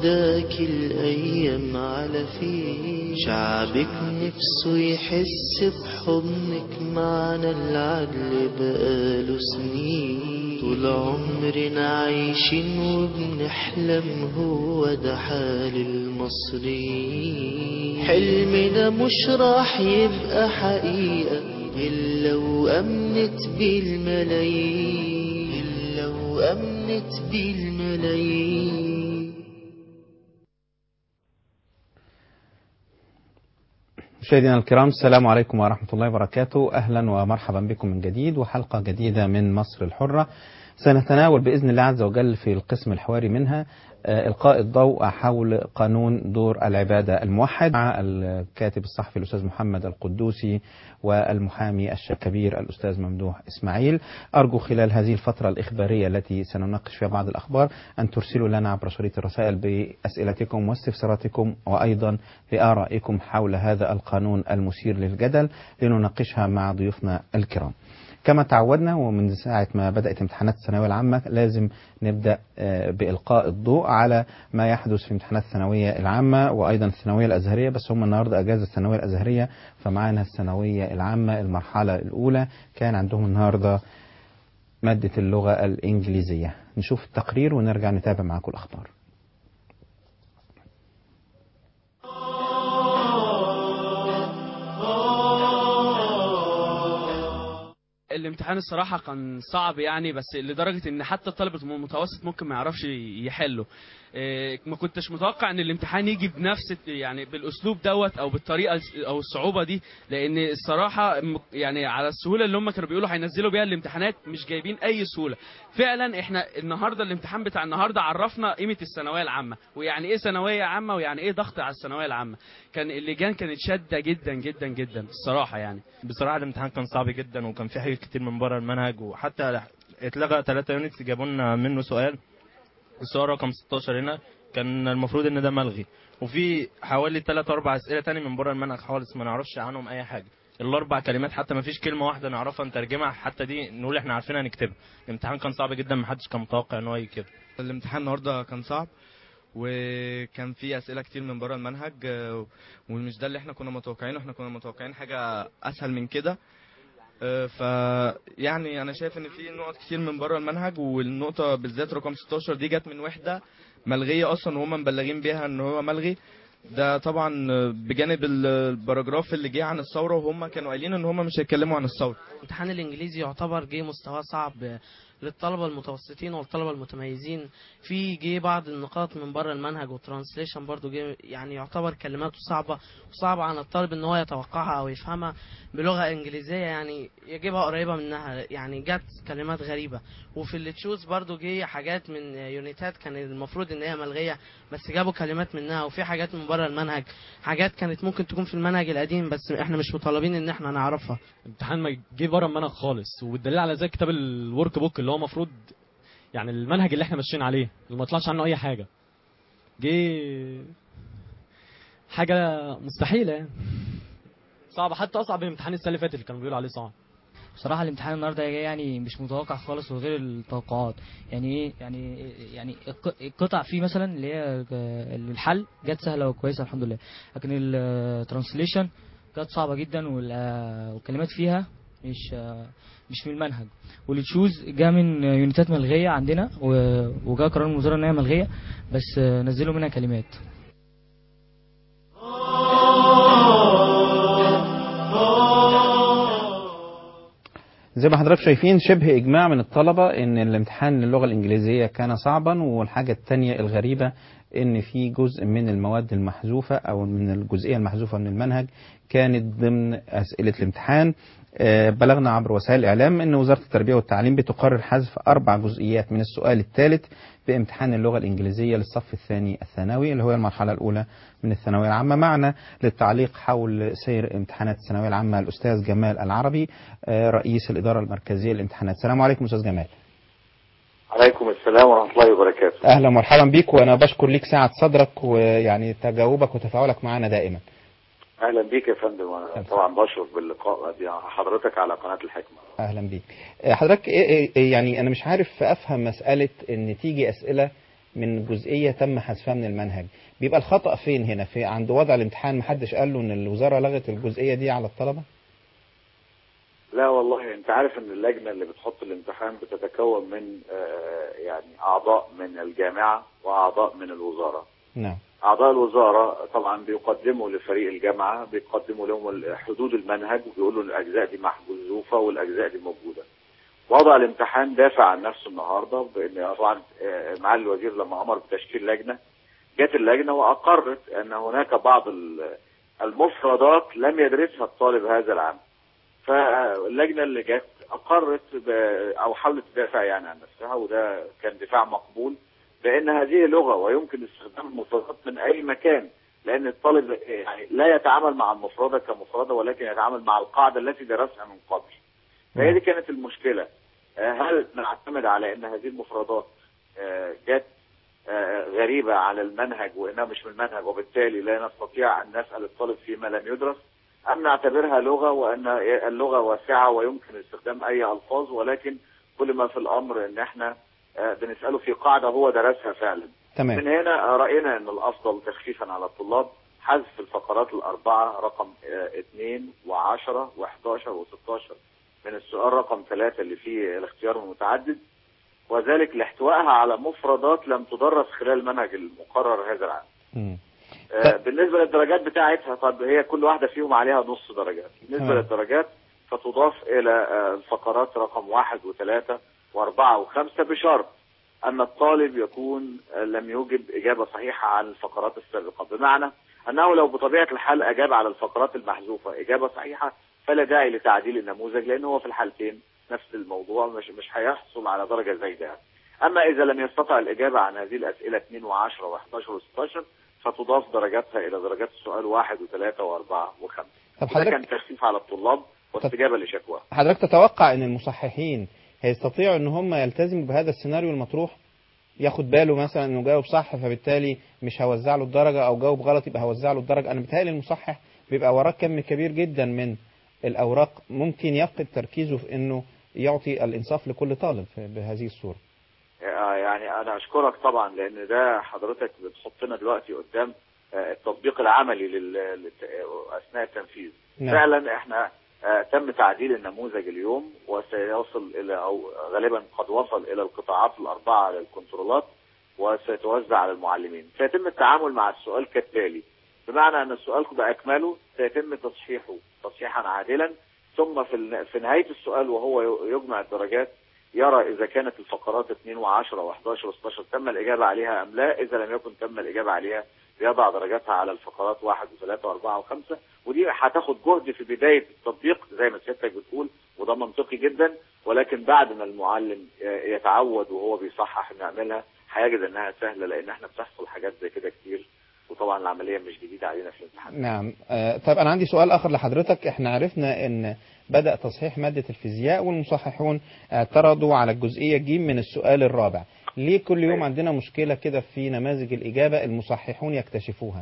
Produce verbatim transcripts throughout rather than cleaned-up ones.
واخداك الأيام على فيه، شعبك نفسه يحس بحضنك معنا العدل بقاله سنين، طول عمرنا عايشين وبنحلم هو ده حال المصريين، حلمنا مش راح يبقى حقيقة إلا وأمنت بالملايين، إلا وأمنت بالملايين. مشاهدينا الكرام، السلام عليكم ورحمة الله وبركاته. أهلا ومرحبا بكم من جديد وحلقة جديدة من مصر الحرة. سنتناول بإذن الله عز وجل في القسم الحواري منها إلقاء الضوء حول قانون دور العبادة الموحد مع الكاتب الصحفي الأستاذ محمد القدوسي والمحامي الكبير الأستاذ ممدوح إسماعيل. أرجو خلال هذه الفترة الإخبارية التي سنناقش فيها بعض الأخبار أن ترسلوا لنا عبر شريط الرسائل بأسئلتكم واستفساراتكم وأيضا بآرائكم حول هذا القانون المثير للجدل لنناقشها مع ضيوفنا الكرام. كما تعودنا ومن ساعة ما بدأت امتحانات الثانوية العامة لازم نبدأ بإلقاء الضوء على ما يحدث في امتحانات الثانوية العامة وأيضا الثانوية الأزهرية، بس هم النهاردة أجازة الثانوية الأزهرية، فمعانا الثانوية العامة المرحلة الأولى كان عندهم النهاردة مادة اللغة الإنجليزية. نشوف التقرير ونرجع نتابع معكم الأخبار. الامتحان الصراحة كان صعب يعني، بس لدرجة ان حتى الطالب المتوسط ممكن ما يعرفش يحله. إيه، ما كنتش متوقع ان الامتحان يجي بنفس يعني بالاسلوب دوت او بالطريقة او الصعوبة دي، لان الصراحة يعني على السهولة اللي هم كانوا بيقولوا هينزلوا بيها الامتحانات مش جايبين اي سهولة. فعلا احنا النهاردة الامتحان بتاع النهاردة عرفنا قيمة الثانوية العامة ويعني ايه ثانوية عامة ويعني ايه ضغط على الثانوية العامة. كان اللجان كانت شادة جدا جدا جدا الصراحة. يعني بصراحة الامتحان كان صعب جدا وكان في حاجات كتير من بره المنهج، وحتى اتلغى ثلاثة يونتس جابونا منه سؤال، السؤال رقم ستاشر هنا كان المفروض ان ده ملغي، وفي حوالي ثلاث اربع اسئله تاني من بره المنهج خالص ما نعرفش عنهم اي حاجه. الاربع كلمات حتى ما فيش كلمه واحده نعرفها نترجمها، حتى دي نقول احنا عارفينها نكتبها. الامتحان كان صعب جدا، ما حدش كان متوقع ان هو يجي كده. الامتحان النهارده كان صعب وكان في اسئله كتير من بره المنهج، ومش ده اللي احنا كنا متوقعينه. احنا كنا متوقعين حاجه اسهل من كده. ف يعني انا شايف ان في نقط كتير من بره المنهج، والنقطه بالذات رقم ستاشر دي جت من وحده ملغيه اصلا وهم مبلغين بيها ان هو ملغي. ده طبعا بجانب الباراجراف اللي جه عن الثوره، وهم كانوا قايلين ان هم مش هيتكلموا عن الثوره. الامتحان الانجليزي يعتبر جه مستواه صعب للطلبه المتوسطين والطلبه المتميزين، في جه بعض النقاط من بره المنهج والترانسليشن برضو جه يعني يعتبر كلماته صعبه وصعبه عن الطالب ان هو يتوقعها او يفهمها بلغه انجليزيه يعني يجيبها قريبه منها، يعني جت كلمات غريبه. وفي اللي تشوز برضو جه حاجات من يونيتات كان المفروض ان هي ملغيه بس جابوا كلمات منها، وفي حاجات من بره المنهج حاجات كانت ممكن تكون في المنهج القديم بس احنا مش مطالبين ان احنا نعرفها. امتحان ما جه بره المنهج خالص، والدليل على ذلك كتاب الورك بوك اللي هو المفروض يعني المنهج اللي احنا ماشيين عليه اللي ما طلعش عنه اي حاجه، جه حاجه مستحيله يعني صعبه، حتى اصعب من امتحان السنه اللي فاتت اللي كانوا بيقولوا عليه صعب. بصراحه الامتحان النهارده جاي يعني مش متوقع خالص وغير التوقعات. يعني ايه يعني يعني القطع فيه مثلا اللي هي الحل جت سهله وكويسه الحمد لله، لكن الترانسليشن كانت صعبه جدا والكلمات فيها مش مش من المنهج. واللي تشوز جاء من يونيتات ملغيه عندنا وجاء قرار من الوزاره ان هي ملغيه بس نزلوا منها كلمات. زي ما حضرتك شايفين شبه إجماع من الطلبة إن الامتحان للغة الإنجليزية كان صعبا، والحاجة التانية الغريبة إن في جزء من المواد المحذوفة أو من الجزئية المحذوفة من المنهج كانت ضمن أسئلة الامتحان. بلغنا عبر وسائل الإعلام أن وزارة التربية والتعليم بتقرر حذف أربع جزئيات من السؤال الثالث بامتحان اللغة الإنجليزية للصف الثاني الثانوي اللي هو المرحلة الأولى من الثانوية العامة. معنا للتعليق حول سير امتحانات الثانوية العامة الأستاذ جمال العربي رئيس الإدارة المركزية للامتحانات. السلام عليكم أستاذ جمال. عليكم السلام ورحمة الله وبركاته. أهلا ومرحبا بك، وأنا بشكر لك سعة صدرك ويعني تجاوبك وتفاعلك معنا دائما. اهلا بيك يا فندم، وانا طبعا بشرف باللقاء دي حضرتك على قناه الحكمه. اهلا بيك حضرتك. يعني انا مش عارف افهم مساله ان تيجي اسئله من جزئية تم حذفها من المنهج، بيبقى الخطأ فين هنا؟ في عند وضع الامتحان محدش قال له ان الوزارة لغت الجزئية دي على الطلبة؟ لا والله، انت عارف ان اللجنه اللي بتحط الامتحان بتتكون من آه، يعني اعضاء من الجامعه واعضاء من الوزاره. نعم. اعضاء الوزاره طبعا بيقدموا لفريق الجامعه، بيقدموا لهم حدود المنهج وبيقولوا الاجزاء دي محذوفه والاجزاء دي موجوده. وضع الامتحان دافع عن نفسه النهارده بان طبعا آه، معالي الوزير لما امر بتشكيل لجنه، جت اللجنه واقرت ان هناك بعض المفردات لم يدرسها الطالب هذا العام. فاللجنه اللي جت اقرت او حاولت تدافع يعني عن نفسها، وده كان دفاع مقبول، بان هذه لغه ويمكن استخدام المفردات من اي مكان، لان الطالب يعني لا يتعامل مع المفرده كمفرده ولكن يتعامل مع القاعده التي درسها من قبل. فهي دي كانت المشكله. هل نعتمد على ان هذه المفردات جت غريبه على المنهج وانها مش من المنهج وبالتالي لا نستطيع ان نسال الطالب فيما لم يدرس، أم نعتبرها لغة وأن اللغة واسعة ويمكن استخدام أي ألفاظ، ولكن كل ما في الأمر أن احنا بنسأله في قاعدة هو درسها فعلا. تمام. من هنا رأينا أن الأفضل تخفيفا على الطلاب حذف الفقرات الأربعة رقم اثنين وعشرة وحداشر وستاشر من السؤال رقم ثلاثة اللي فيه الاختيار المتعدد، وذلك لاحتوائها على مفردات لم تدرس خلال المنهج المقرر هذا العام. م. آه بالنسبة للدرجات بتاعتها، طب هي كل واحدة فيهم عليها نص درجات. بالنسبة مم. للدرجات فتضاف إلى آه الفقرات رقم واحد وثلاثة وأربعة وخمسة بشرط أن الطالب يكون آه لم يوجب إجابة صحيحة عن الفقرات السابقة، بمعنى أنه لو بطبيعة الحال أجاب على الفقرات المحذوفة إجابة صحيحة فلا داعي لتعديل النموذج، لأن هو في الحالتين نفس الموضوع، مش مش هيحصل على درجة زايدة. أما إذا لم يستطع الإجابة عن هذه الأسئلة اثنين وعشرة وحداشر وستاشر فتضاف درجاتها إلى درجات السؤال واحد وثلاثة وأربعة وخمسة. طب ده كان تخفيف على الطلاب واستجابة لشكوى. حضرتك تتوقع أن المصححين هيستطيعوا أن هم يلتزموا بهذا السيناريو المطروح؟ ياخد باله مثلا أنه جاوب صح فبالتالي مش هوزع له الدرجة، أو جاوب غلط يبقى هوزع له الدرجة. أنا بيتهيألي المصحح بيبقى وراه كم كبير جدا من الأوراق، ممكن يفقد تركيزه في أنه يعطي الإنصاف لكل طالب بهذه الصورة. يعني أنا أشكرك طبعا، لأن ده حضرتك بتحطنا دلوقتي قدام التطبيق العملي لل... أثناء التنفيذ. نعم. فعلا احنا تم تعديل النموذج اليوم وسيصل إلى أو غالبا قد وصل إلى القطاعات الأربعة للكنترولات وسيتوزع على المعلمين. سيتم التعامل مع السؤال كالتالي، بمعنى أن السؤال بأكمله سيتم تصحيحه تصحيحا عادلا، ثم في في نهاية السؤال وهو يجمع الدرجات يرى إذا كانت الفقرات اثنين وعشرة وحداشر وستاشر تم الإجابة عليها أم لا. إذا لم يكن تم الإجابة عليها يضع درجاتها على الفقرات واحد وثلاثة وأربعة وخمسة، ودي هتاخد جهد في بداية التطبيق زي ما سيادتك بتقول، وده منطقي جدا، ولكن بعد ما المعلم يتعود وهو بيصحح إنه يعملها هيجد إنها سهلة، لأن احنا بتحصل حاجات زي كده كتير، وطبعا العملية مش جديدة علينا في الامتحان. نعم. آه طيب أنا عندي سؤال آخر لحضرتك. احنا عرفنا إن بدأ تصحيح مادة الفيزياء والمصححون اعترضوا على الجزئية ج من السؤال الرابع. ليه كل يوم عندنا مشكلة كده في نماذج الإجابة المصححون يكتشفوها؟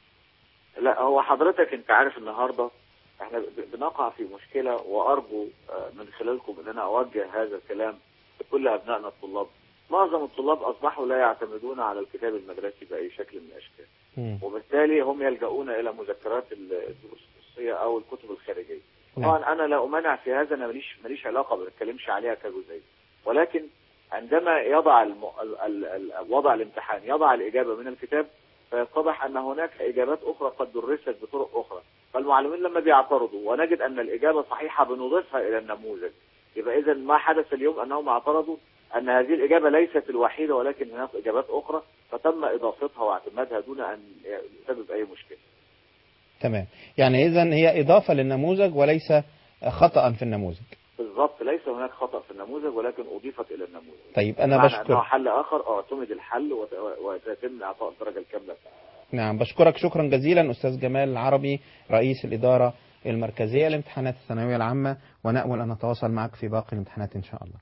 لا هو حضرتك انت عارف النهاردة احنا بنقع في مشكلة، وأرجو من خلالكم ان انا اوجه هذا الكلام لكل ابنائنا الطلاب. معظم الطلاب اصبحوا لا يعتمدون على الكتاب المدرسي بأي شكل من الاشكال، وبالتالي هم يلجؤون الى مذكرات الدروس الخصوصية او الكتب الخارجية. طبعا انا لا امانع في هذا، انا ماليش ماليش علاقه ما بتكلمش عليها كجزئيه، ولكن عندما يضع الم... ال... ال... ال... وضع الامتحان يضع الاجابه من الكتاب فيتضح ان هناك اجابات اخرى قد درست بطرق اخرى، فالمعلمين لما بيعترضوا ونجد ان الاجابه صحيحه بنضيفها الى النموذج. يبقى اذا ما حدث اليوم انهم اعترضوا ان هذه الاجابه ليست الوحيده ولكن هناك اجابات اخرى، فتم اضافتها واعتمادها دون ان يسبب اي مشكله. تمام. يعني إذا هي إضافة للنموذج وليس خطأ في النموذج. بالضبط، ليس هناك خطأ في النموذج ولكن أضيفت إلى النموذج. طيب أنا بشكر. أنه حل آخر اعتمد الحل وسيتم إعطاء الدرجة الكاملة. نعم بشكرك شكرا جزيلا أستاذ جمال العربي رئيس الإدارة المركزية لامتحانات الثانوية العامة، ونأمل أن نتواصل معك في باقي الامتحانات إن شاء الله.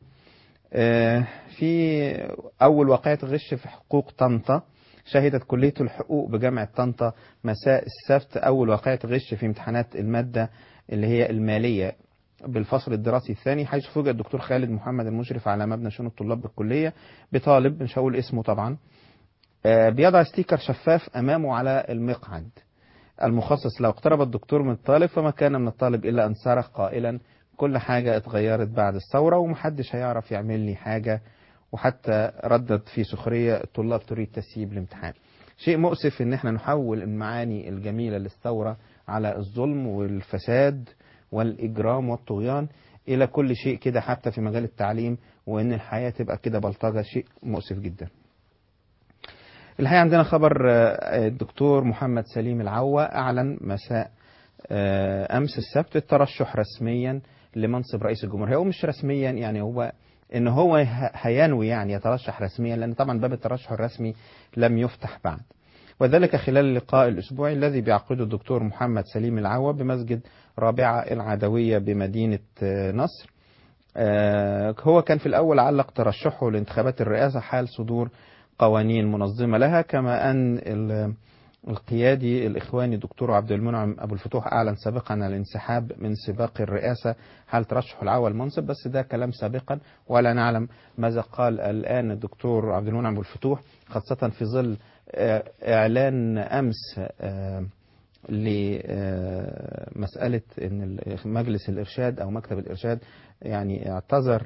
في أول واقعة غش في حقوق طنطا، شهدت كلية الحقوق بجامعة طنطا مساء السبت أول واقعة غش في امتحانات المادة اللي هي المالية بالفصل الدراسي الثاني، حيث فوجئ الدكتور خالد محمد المشرف على مبنى شؤون الطلاب بالكلية بطالب مش هقول اسمه طبعا بيضع ستيكر شفاف أمامه على المقعد المخصص. لو اقترب الدكتور من الطالب فما كان من الطالب إلا أن صرخ قائلا كل حاجة اتغيرت بعد الثورة ومحدش هيعرف يعمل لي حاجة، وحتى ردد في سخرية الطلاب تريد تسييب الامتحان. شيء مؤسف ان احنا نحول المعاني الجميلة للثورة على الظلم والفساد والإجرام والطغيان إلى كل شيء كده حتى في مجال التعليم، وإن الحياة تبقى كده بلطجة. شيء مؤسف جدا. الحقيقة عندنا خبر الدكتور محمد سليم العوة أعلن مساء أمس السبت الترشح رسميا لمنصب رئيس الجمهورية. هو مش رسميا يعني، هو إن هو هينوي يعني يترشح رسميا، لأن طبعا باب الترشح الرسمي لم يفتح بعد، وذلك خلال اللقاء الأسبوعي الذي بيعقده الدكتور محمد سليم العوة بمسجد رابعة العدوية بمدينة نصر. هو كان في الأول علق ترشحه لانتخابات الرئاسة حال صدور قوانين منظمة لها، كما أن القيادي الإخواني دكتور عبد المنعم أبو الفتوح أعلن سابقا عن الانسحاب من سباق الرئاسة حال ترشح العوة المنصب، بس ده كلام سابقا ولا نعلم ماذا قال الآن الدكتور عبد المنعم أبو الفتوح، خاصة في ظل إعلان أمس لمسألة أن مجلس الإرشاد أو مكتب الإرشاد يعني اعتذر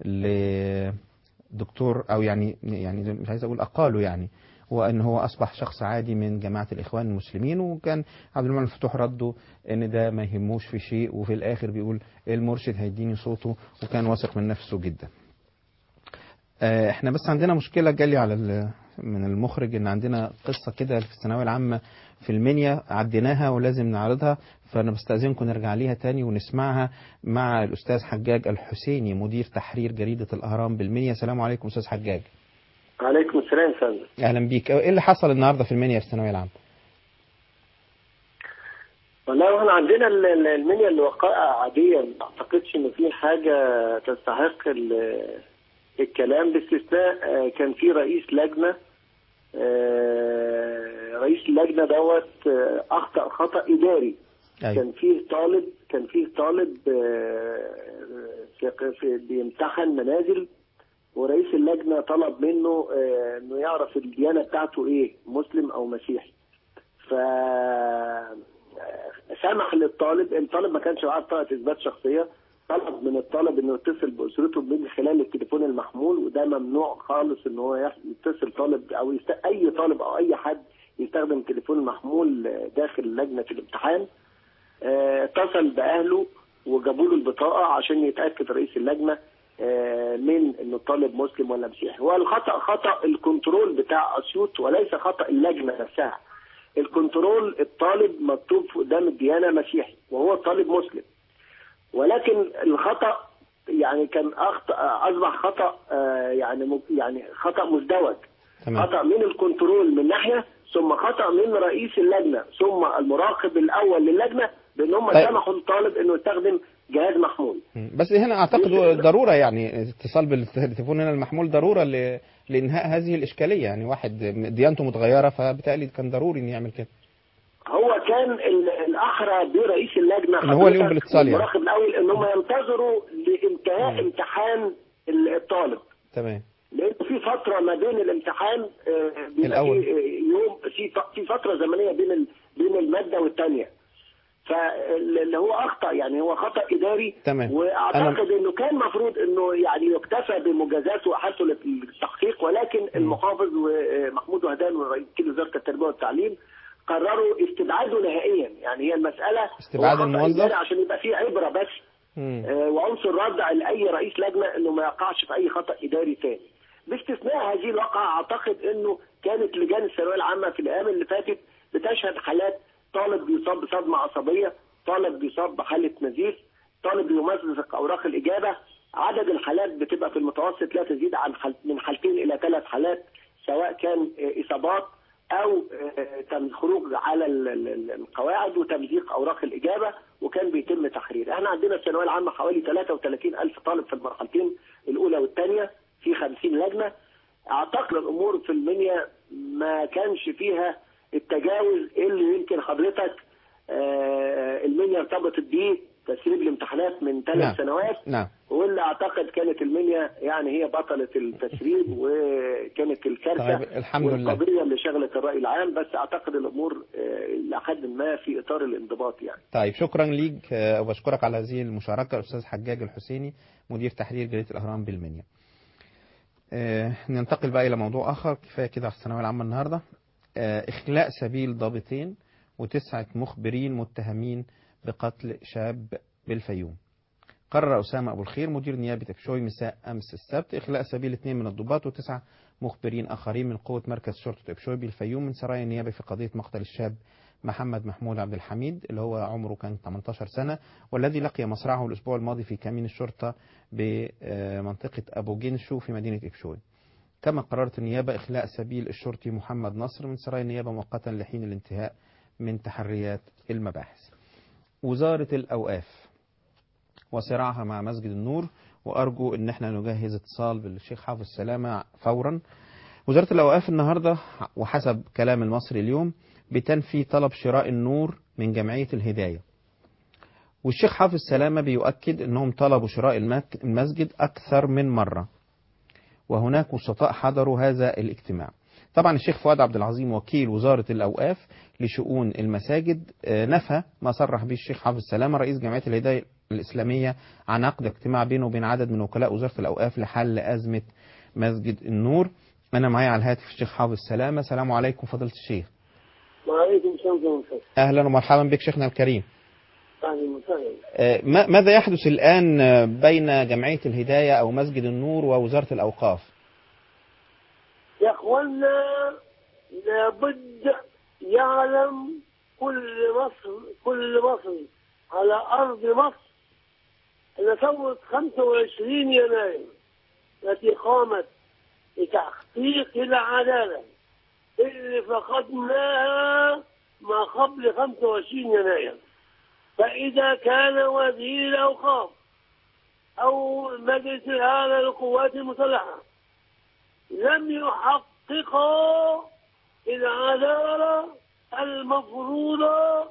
لدكتور أو يعني يعني مش عايز أقول أقاله يعني، وأن هو أصبح شخص عادي من جماعة الإخوان المسلمين. وكان عبد المنعم الفتوح رده أن ده ما يهموش في شيء، وفي الآخر بيقول المرشد هيديني صوته، وكان واثق من نفسه جدا. احنا بس عندنا مشكلة جالي على من المخرج ان عندنا قصة كده في الثانوية العامة في المنيا عديناها ولازم نعرضها، فانا بستأذنكم نرجع ليها تاني ونسمعها مع الاستاذ حجاج الحسيني مدير تحرير جريدة الاهرام بالمنيا. السلام عليكم استاذ حجاج. وعليكم السلام يا فندم. اهلا بيك. ايه اللي حصل النهارده في المنيا في الثانوية العامة؟ والله احنا عندنا المنيا اللي وقائع عادية، ما اعتقدش ان في حاجة تستحق الكلام، باستثناء كان في رئيس لجنة، رئيس اللجنة دوت أخطأ خطأ إداري. أي. كان فيه طالب كان فيه طالب في بيمتحن منازل، ورئيس اللجنة طلب منه إنه يعرف الديانة بتاعته إيه، مسلم أو مسيحي. ف سمح للطالب، الطالب ما كانش معاه بطاقة إثبات شخصية، طلب من الطالب انه يتصل باسرته من خلال التليفون المحمول، وده ممنوع خالص ان هو يتصل طالب او يست... اي طالب او اي حد يستخدم التليفون المحمول داخل لجنه الامتحان. اه... اتصل باهله وجابوا له البطاقه عشان يتاكد رئيس اللجنه اه... من انه الطالب مسلم ولا مسيحي. هو الخطا خطا الكنترول بتاع اسيوط وليس خطا اللجنه نفسها. الكنترول الطالب مكتوب قدام الديانه مسيحي وهو الطالب مسلم، ولكن الخطأ يعني كان أخطأ أصبح خطأ يعني يعني خطأ مزدوج. تمام. خطأ من الكنترول من ناحية، ثم خطأ من رئيس اللجنة، ثم المراقب الأول للجنة بأن هم طيب. سمحوا للطالب أنه يستخدم جهاز محمول. بس هنا أعتقد ضرورة يعني اتصال بالتليفون هنا المحمول ضرورة ل... لإنهاء هذه الإشكالية، يعني واحد ديانته متغيرة فبالتالي كان ضروري إن يعمل كده. هو كان الأحرى برئيس اللجنة إن هو اليوم بالاتصال يعني المراقب الأول إن هم ينتظروا لانتهاء مم. امتحان الطالب. تمام. لأن في فترة ما بين الامتحان الأول في يوم في في فترة زمنية بين بين المادة والثانية، فاللي هو أخطأ يعني هو خطأ إداري. تمام. وأعتقد أنا... إنه كان مفروض إنه يعني يكتفى بمجازات وحصل التحقيق، ولكن المحافظ ومحمود وهدان ورئيس وزارة التربية والتعليم قرروا استبعاده نهائيا. يعني هي المسألة استبعاد الموظف عشان يبقى فيه عبرة بس آه وعنصر ردع لأي رئيس لجنة انه ما يقعش في اي خطأ اداري ثاني. باستثناء هذه الواقعة اعتقد انه كانت لجان الثانوية العامة في الايام اللي فاتت بتشهد حالات طالب بيصاب بصدمة عصبية، طالب بيصاب بحالة نزيف، طالب بيمزق اوراق الاجابة. عدد الحالات بتبقى في المتوسط لا تزيد عن حل... من حالتين الى ثلاث حالات، سواء كان اصابات او خروج على القواعد وتمزيق اوراق الاجابه، وكان بيتم تحرير. احنا عندنا الثانويه العامه حوالي ثلاثة وثلاثين ألف طالب في المرحلتين الاولى والثانيه في خمسين لجنه. اعتقد الامور في المنيا ما كانش فيها التجاوز اللي يمكن حضرتك المنيا ارتبطت بيه تسريب الامتحانات من ثلاث نعم. سنوات نعم. واللي اعتقد كانت المنيا يعني هي بطله التسريب وكانت الكارثه. طيب الحمد لله. والقضيه اللي شغلت الراي العام، بس اعتقد الامور لحد ما في اطار الانضباط يعني. طيب شكرا ليك وبشكرك على هذه المشاركه الاستاذ حجاج الحسيني مدير تحرير جريده الاهرام بالمنيا. آه ننتقل بقى الى موضوع اخر. كفايه كده على الثانويه العامه النهارده. آه اخلاء سبيل ضابطين وتسعه مخبرين متهمين بقتل شاب بالفيوم. قرر أسامة أبو الخير مدير نيابة إبشوي مساء أمس السبت إخلاء سبيل اثنين من الضباط وتسعة مخبرين آخرين من قوة مركز شرطة إبشوي بالفيوم من سرايا النيابة في قضية مقتل الشاب محمد محمود عبد الحميد اللي هو عمره كان ثمانية عشر سنة والذي لقي مصرعه الأسبوع الماضي في كمين الشرطة بمنطقة أبو جنشو في مدينة إبشوي. كما قررت النيابة إخلاء سبيل الشرطي محمد نصر من سرايا النيابة مؤقتا لحين الانتهاء من تحريات المباحث. وزارة الأوقاف وصراعها مع مسجد النور، وأرجو أن احنا نجهز اتصال بالشيخ حافظ سلامة فورا. وزارة الأوقاف النهاردة وحسب كلام المصري اليوم بتنفي طلب شراء النور من جمعية الهداية، والشيخ حافظ سلامة بيؤكد أنهم طلبوا شراء المسجد أكثر من مرة، وهناك وسطاء حضروا هذا الاجتماع. طبعا الشيخ فؤاد عبد العظيم وكيل وزارة الأوقاف لشؤون المساجد نفى ما صرح به الشيخ حافظ سلامة رئيس جمعية الهداية الإسلامية عن عقد اجتماع بينه وبين عدد من وكلاء وزارة الأوقاف لحل أزمة مسجد النور. أنا معي على الهاتف الشيخ حافظ سلامة. السلام عليكم فضيلة الشيخ. وعليكم السلام. أهلا ومرحبا بك شيخنا الكريم. أهلا وسهلا. ماذا يحدث الآن بين جمعية الهداية أو مسجد النور ووزارة الأوقاف؟ يا أخوانا لابد يعلم كل مصر كل مصري على أرض مصر أن ثورة خمسة وعشرين يناير التي قامت لتحقيق العدالة اللي فقدناها ما قبل خمسة وعشرين يناير. فإذا كان وزير الأوقاف أو مجلس الأعلى للقوات المسلحة لم يحققا العدالة المفروضة،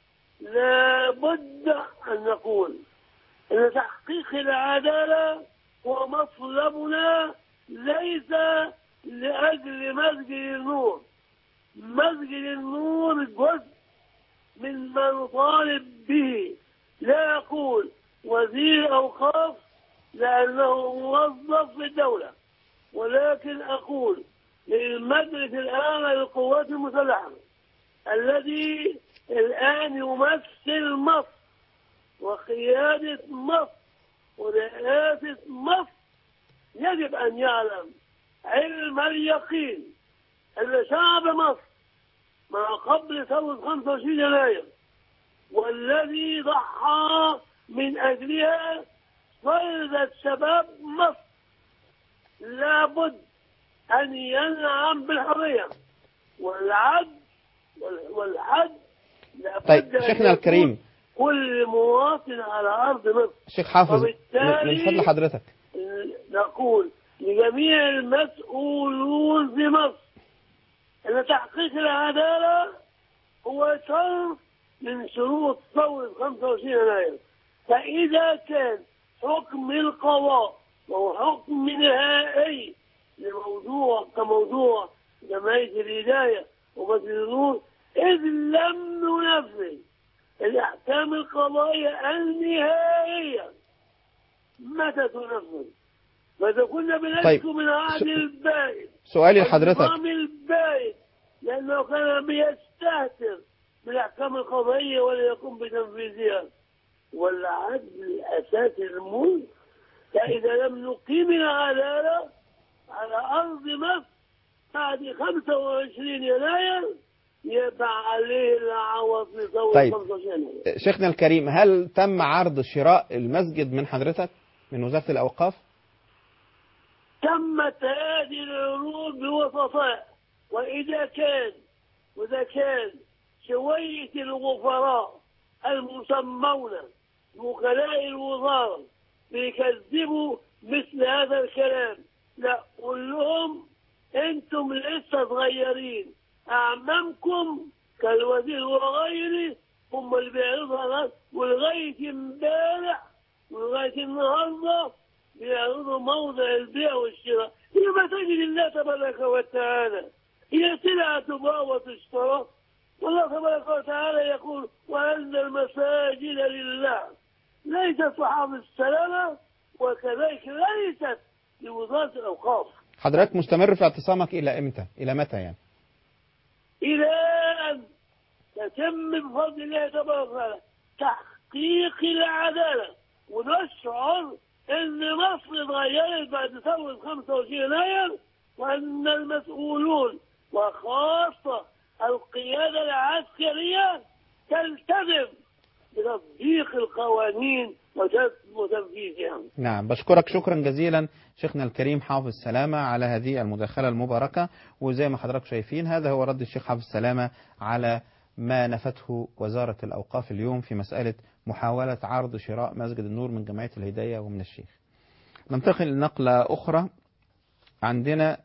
لابد أن نقول أن تحقيق العدالة هو مطلبنا، ليس لأجل مسجد النور. مسجد النور جزء من ما نطالب به. لا أقول وزير أوقاف لأنه موظف في الدولة، ولكن أقول للمجلس الأعلى للقوات المسلحة الذي الآن يمثل مصر وقيادة مصر ورئاسة مصر، يجب أن يعلم علم اليقين أن شعب مصر ما قبل ثورة خمسة وعشرين يناير والذي ضحى من أجلها صيدة شباب مصر لابد أن ينعم بالحرية والعدل والحد. طيب شيخنا الكريم، كل مواطن على أرض مصر. شيخ حافظ من فضل حضرتك نقول لجميع المسؤولون في مصر أن تحقيق العدالة هو شرط من شروط ثورة خمسة وعشرين يناير. فإذا كان حكم القضاء وهو حكم نهائي لموضوع كموضوع جمعية الهداية ومسجد النور، إذ لم ننفذ الأحكام القضائية النهائية متى تنفذ؟ ماذا كنا بنشكو طيب. من عهد البائد سؤالي لحضرتك البائد لأنه كان بيستهتر بالأحكام القضائية ولا يقوم بتنفيذها، والعدل أساس الملك. فإذا لم نقيم العدالة على أرض مصر بعد خمسة وعشرين يناير يبقى عليه العوض لثورة طيب. خمسة وعشرين يناير. شيخنا الكريم، هل تم عرض شراء المسجد من حضرتك من وزارة الأوقاف؟ تمت هذه العروض بوسطاء، وإذا كان وإذا كان شوية الغفراء المسمون وكلاء الوزارة بيكذبوا مثل هذا الكلام، لا قل لهم انتم لسه صغيرين، اعمامكم كالوزير وغيره هم اللي بيعرضها، ولغايه امبارح ولغايه النهارده بيعرضوا موضع البيع والشراء. هي مساجد الله تبارك وتعالى هي سلعة تباع وتشترى، والله تبارك وتعالى يقول وأن المساجد لله ليست لحافظ السلامة وكذلك ليست لوزارة الأوقاف. حضرتك مستمر في اعتصامك إلى إمتى؟ إلى متى يعني؟ إلى أن تتم بفضل الله تبارك وتعالى تحقيق العدالة، ونشعر أن مصر اتغيرت بعد ثورة خمسة وعشرين يناير، وأن المسؤولون وخاصة القيادة العسكرية تلتزم بتطبيق القوانين وتنفيذها. نعم، بشكرك شكرا جزيلا شيخنا الكريم حافظ سلامة على هذه المداخلة المباركة. وزي ما حضرتك شايفين هذا هو رد الشيخ حافظ سلامة على ما نفته وزارة الأوقاف اليوم في مسألة محاولة عرض شراء مسجد النور من جمعية الهداية ومن الشيخ. ننتقل لنقلة أخرى. عندنا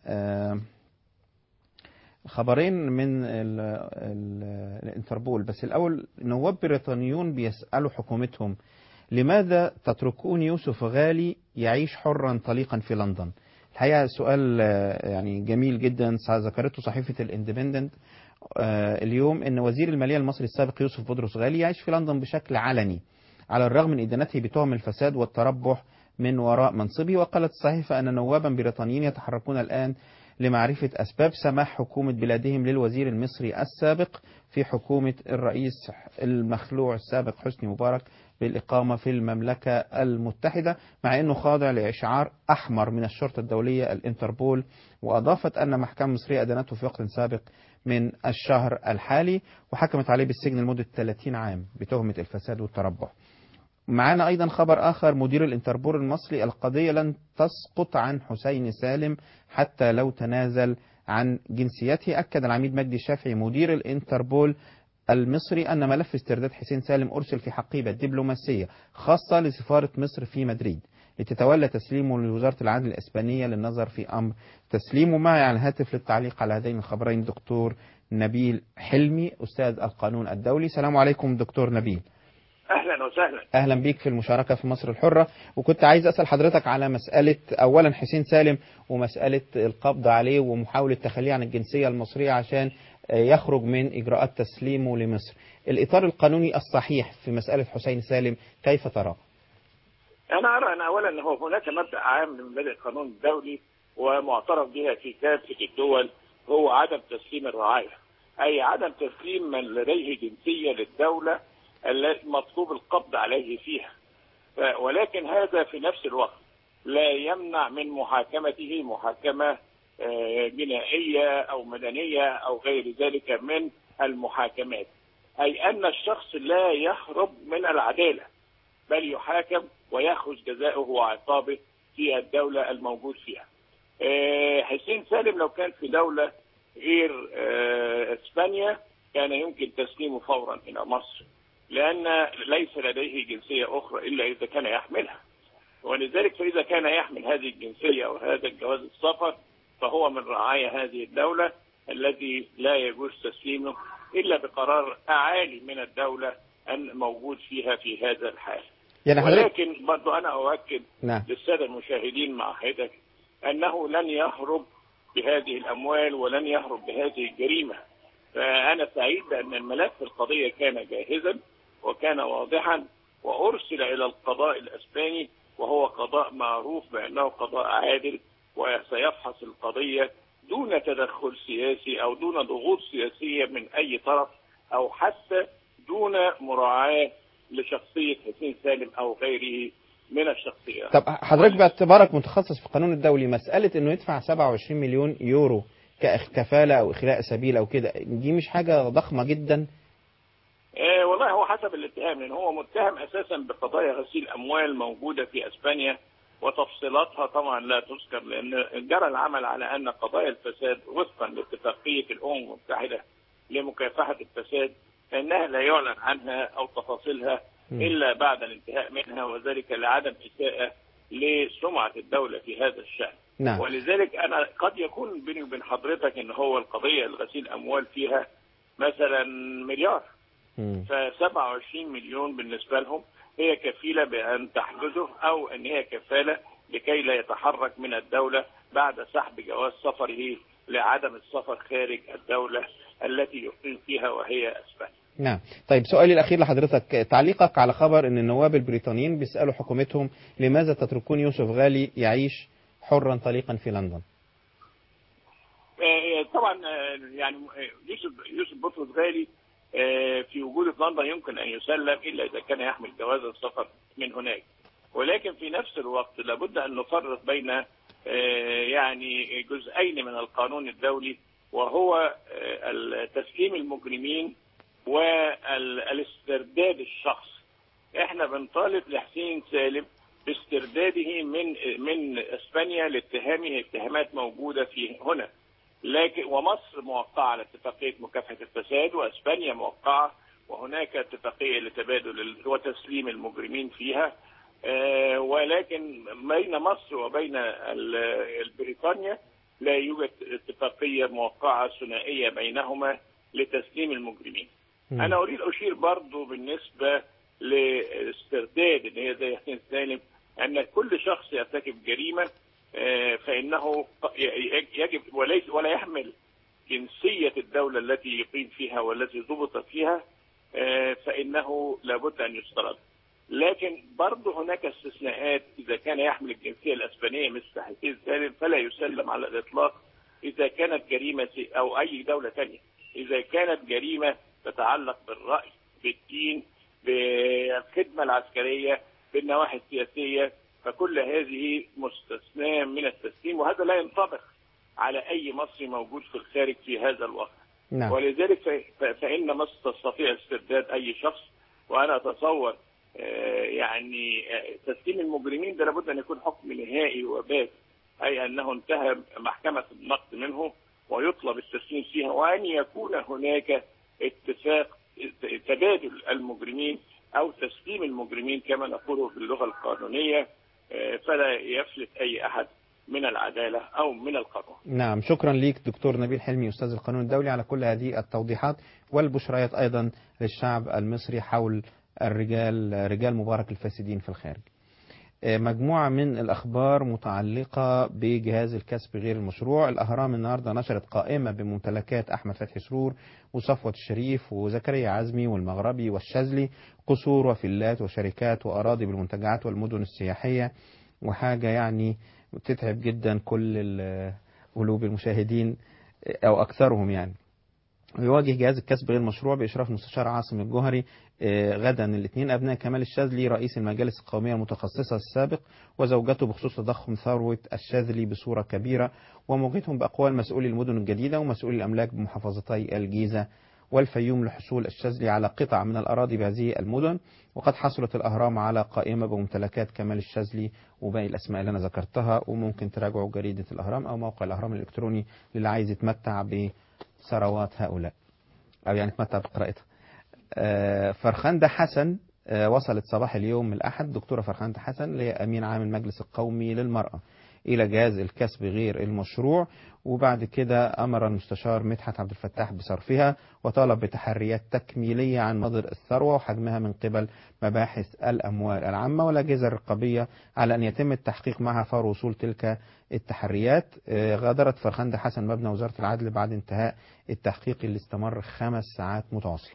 خبرين من ال ال الانتربول، بس الأول نواب بريطانيون بيسألوا حكومتهم لماذا تتركون يوسف غالي يعيش حرا طليقا في لندن. الحقيقة سؤال يعني جميل جدا ذكرته صحيفة الاندبندنت اليوم، ان وزير المالية المصري السابق يوسف بطرس غالي يعيش في لندن بشكل علني على الرغم من إدانته بتهم الفساد والتربح من وراء منصبه. وقالت الصحيفة أن نوابا بريطانيين يتحركون الآن لمعرفة أسباب سماح حكومة بلادهم للوزير المصري السابق في حكومة الرئيس المخلوع السابق حسني مبارك بالإقامة في المملكة المتحدة، مع أنه خاضع لإشعار أحمر من الشرطة الدولية الانتربول. وأضافت أن محكمة مصرية أدانته في وقت سابق من الشهر الحالي وحكمت عليه بالسجن لمدة ثلاثين عام بتهمة الفساد والتربح. معنا أيضا خبر آخر، مدير الانتربول المصري: القضية لن تسقط عن حسين سالم حتى لو تنازل عن جنسيته. أكد العميد مجدي الشافعي مدير الانتربول المصري أن ملف استرداد حسين سالم أرسل في حقيبة دبلوماسية خاصة لسفارة مصر في مدريد لتتولى تسليمه لوزارة العدل الإسبانية للنظر في أمر تسليمه. معي على الهاتف للتعليق على هذين الخبرين دكتور نبيل حلمي أستاذ القانون الدولي. السلام عليكم دكتور نبيل. أهلا وسهلا. أهلا بيك في المشاركة في مصر الحرة. وكنت عايز أسأل حضرتك على مسألة أولا حسين سالم ومسألة القبض عليه ومحاولة تخليه عن الجنسية المصرية عشان يخرج من إجراءات تسليمه لمصر. الإطار القانوني الصحيح في مسألة حسين سالم كيف ترى؟ أنا أرى أن أولا أنه هناك مبدأ عام من مبادئ القانون الدولي ومعترف بها في كافة الدول، هو عدم تسليم الرعاية، أي عدم تسليم من لديه جنسية للدولة التي مطلوب القبض عليه فيها. ولكن هذا في نفس الوقت لا يمنع من محاكمته محاكمة جنائية أو مدنية أو غير ذلك من المحاكمات، أي أن الشخص لا يهرب من العدالة بل يحاكم ويخرج جزاؤه وعقابه في الدولة الموجود فيها. حسين سالم لو كان في دولة غير إسبانيا كان يمكن تسليمه فورا إلى مصر، لأن ليس لديه جنسية أخرى إلا إذا كان يحملها، ولذلك فإذا كان يحمل هذه الجنسية وهذا الجواز السفر فهو من رعايا هذه الدولة الذي لا يجوز تسليمه إلا بقرار أعالي من الدولة أن موجود فيها في هذا الحال. يعني ولكن برضو أنا أؤكد نعم. للسادة المشاهدين مع حضرتك أنه لن يهرب بهذه الأموال ولن يهرب بهذه الجريمة. فأنا سعيد بأن الملف القضية كان جاهزا وكان واضحا وأرسل إلى القضاء الإسباني، وهو قضاء معروف بأنه قضاء عادل وسيفحص القضية دون تدخل سياسي أو دون ضغوط سياسية من أي طرف أو حتى دون مراعاة لشخصية حسين سالم أو غيره من الشخصيات. طب حضرتك باعتبارك متخصص في القانون الدولي، مسألة إنه يدفع سبعة وعشرين مليون يورو ككفالة أو إخلاء سبيل أو كده، دي مش حاجة ضخمة جدا؟ آه والله هو حسب الاتهام، لأن هو متهم أساسا بقضايا غسيل أموال موجودة في أسبانيا وتفصيلاتها طبعا لا تذكر، لأن جرى العمل على أن قضايا الفساد وفقا لاتفاقية الأمم المتحدة لمكافحة الفساد فإنها لا يعلن عنها أو تفاصيلها إلا بعد الانتهاء منها، وذلك لعدم إساءة لسمعة الدولة في هذا الشأن. نعم. ولذلك أنا قد يكون بيني وبين حضرتك إن هو القضية الغسيل أموال فيها مثلا مليار، فسبعة وعشرين مليون بالنسبة لهم هي كفيلة بأن تحجزه أو أن هي كفالة لكي لا يتحرك من الدولة بعد سحب جواز سفره لعدم السفر خارج الدولة التي يقيم فيها وهي اسبانيا. نعم. طيب سؤالي الأخير لحضرتك، تعليقك على خبر أن النواب البريطانيين بيسألوا حكومتهم لماذا تتركون يوسف غالي يعيش حرا طليقا في لندن؟ طبعا يعني يوسف يوسف بطرس غالي في وجوده في لندن يمكن أن يسلم إلا إذا كان يحمل جواز السفر من هناك، ولكن في نفس الوقت لابد أن نفرق بين يعني جزئين من القانون الدولي، وهو تسليم المجرمين والاسترداد الشخص. احنا بنطالب لحسين سالم باسترداده من من اسبانيا لاتهامه اتهامات موجوده في هنا، لكن ومصر موقعه على اتفاقيه مكافحه الفساد، واسبانيا موقعه وهناك اتفاقيه لتبادل وتسليم المجرمين فيها، آه ولكن بين مصر وبين بريطانيا لا يوجد اتفاقيه موقعه ثنائيه بينهما لتسليم المجرمين. م. انا اريد اشير برضو بالنسبه لاسترداد ان هي زي حسين سالم ان كل شخص يرتكب جريمه فانه يجب وليس ولا يحمل جنسيه الدوله التي يقيم فيها والتي ضبط فيها فانه لابد ان يسترد. لكن برضه هناك استثناءات، اذا كان يحمل الجنسيه الاسبانيه مثل حسين سالم فلا يسلم على الاطلاق اذا كانت جريمه او اي دوله ثانيه، اذا كانت جريمه تتعلق بالراي، بالدين، بالخدمه العسكريه، بالنواحي السياسيه، فكل هذه مستثناه من التسليم، وهذا لا ينطبق على اي مصري موجود في الخارج في هذا الوقت. نعم. ولذلك فان مصر تستطيع استرداد اي شخص، وانا اتصور يعني تسليم المجرمين ده لابد ان يكون حكم نهائي وبات، اي انه انتهى محكمه النقد منه ويطلب التسليم فيها، وان يكون هناك اتفاق تبادل المجرمين او تسليم المجرمين كما نقوله باللغه القانونيه، فلا يفلت اي احد من العداله او من القانون. نعم، شكرا ليك دكتور نبيل حلمي استاذ القانون الدولي على كل هذه التوضيحات والبشريات ايضا للشعب المصري حول الرجال رجال مبارك الفاسدين في الخارج. مجموعة من الأخبار متعلقة بجهاز الكسب غير المشروع. الأهرام النهاردة نشرت قائمة بممتلكات أحمد فتحي سرور وصفوة الشريف وزكريا عزمي والمغربي والشاذلي، قصور وفيلات وشركات وأراضي بالمنتجعات والمدن السياحية، وحاجة يعني تتعب جدا كل قلوب المشاهدين أو أكثرهم. يعني يواجه جهاز الكسب غير المشروع بإشراف المستشار عاصم الجوهري غدا الاثنين أبناء كمال الشاذلي رئيس المجالس القومية المتخصصة السابق وزوجته بخصوص تضخم ثروة الشاذلي بصورة كبيرة، وموجهتهم بأقوال مسؤولي المدن الجديدة ومسؤولي الأملاك بمحافظتي الجيزة والفيوم لحصول الشاذلي على قطع من الأراضي بهذه المدن. وقد حصلت الأهرام على قائمة بممتلكات كمال الشاذلي وباقي الأسماء اللي أنا ذكرتها، وممكن تراجعوا جريدة الأهرام أو موقع الأهرام الإلكتروني للي عايز يتمتع بثروات هؤلاء أو يعني يتمتع بقراءتها. فرخندة حسن وصلت صباح اليوم الأحد، دكتورة فرخندة حسن اللي هي أمين عام المجلس القومي للمرأة إلى جهاز الكسب غير المشروع، وبعد كده أمر المستشار مدحت عبد الفتاح بصرفها وطالب بتحريات تكميلية عن مصدر الثروة وحجمها من قبل مباحث الأموال العامة والأجهزة الرقابية على أن يتم التحقيق معها فور وصول تلك التحريات. غادرت فرخندة حسن مبنى وزارة العدل بعد انتهاء التحقيق اللي استمر خمس ساعات متواصلة.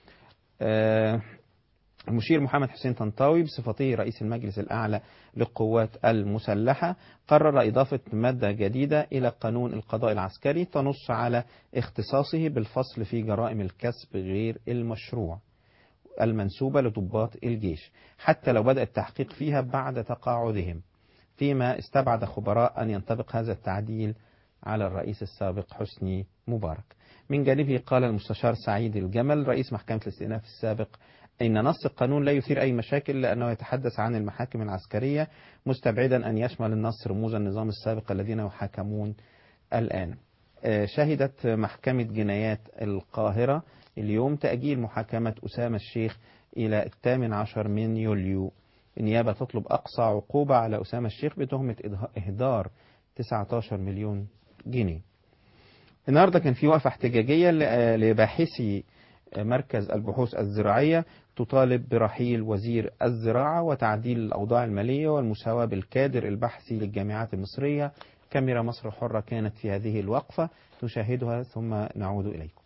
المشير محمد حسين طنطاوي بصفته رئيس المجلس الأعلى للقوات المسلحة قرر إضافة مادة جديدة إلى قانون القضاء العسكري تنص على اختصاصه بالفصل في جرائم الكسب غير المشروع المنسوبة لضباط الجيش حتى لو بدأ التحقيق فيها بعد تقاعدهم، فيما استبعد خبراء أن ينطبق هذا التعديل على الرئيس السابق حسني مبارك. من جانبه قال المستشار سعيد الجمل رئيس محكمة الاستئناف السابق إن نص القانون لا يثير أي مشاكل لأنه يتحدث عن المحاكم العسكرية، مستبعدا أن يشمل النص رموز النظام السابق الذين يحاكمون الآن. شهدت محكمة جنايات القاهرة اليوم تأجيل محاكمة أسامة الشيخ إلى الثامن عشر من يوليو. النيابة تطلب أقصى عقوبة على أسامة الشيخ بتهمة إهدار تسعة عشر مليون جنيه. النهاردة كان في وقفة احتجاجية لباحثي مركز البحوث الزراعية تطالب برحيل وزير الزراعة وتعديل الأوضاع المالية والمساواة بالكادر البحثي للجامعات المصرية. كاميرا مصر الحرة كانت في هذه الوقفة نشاهدها ثم نعود إليكم.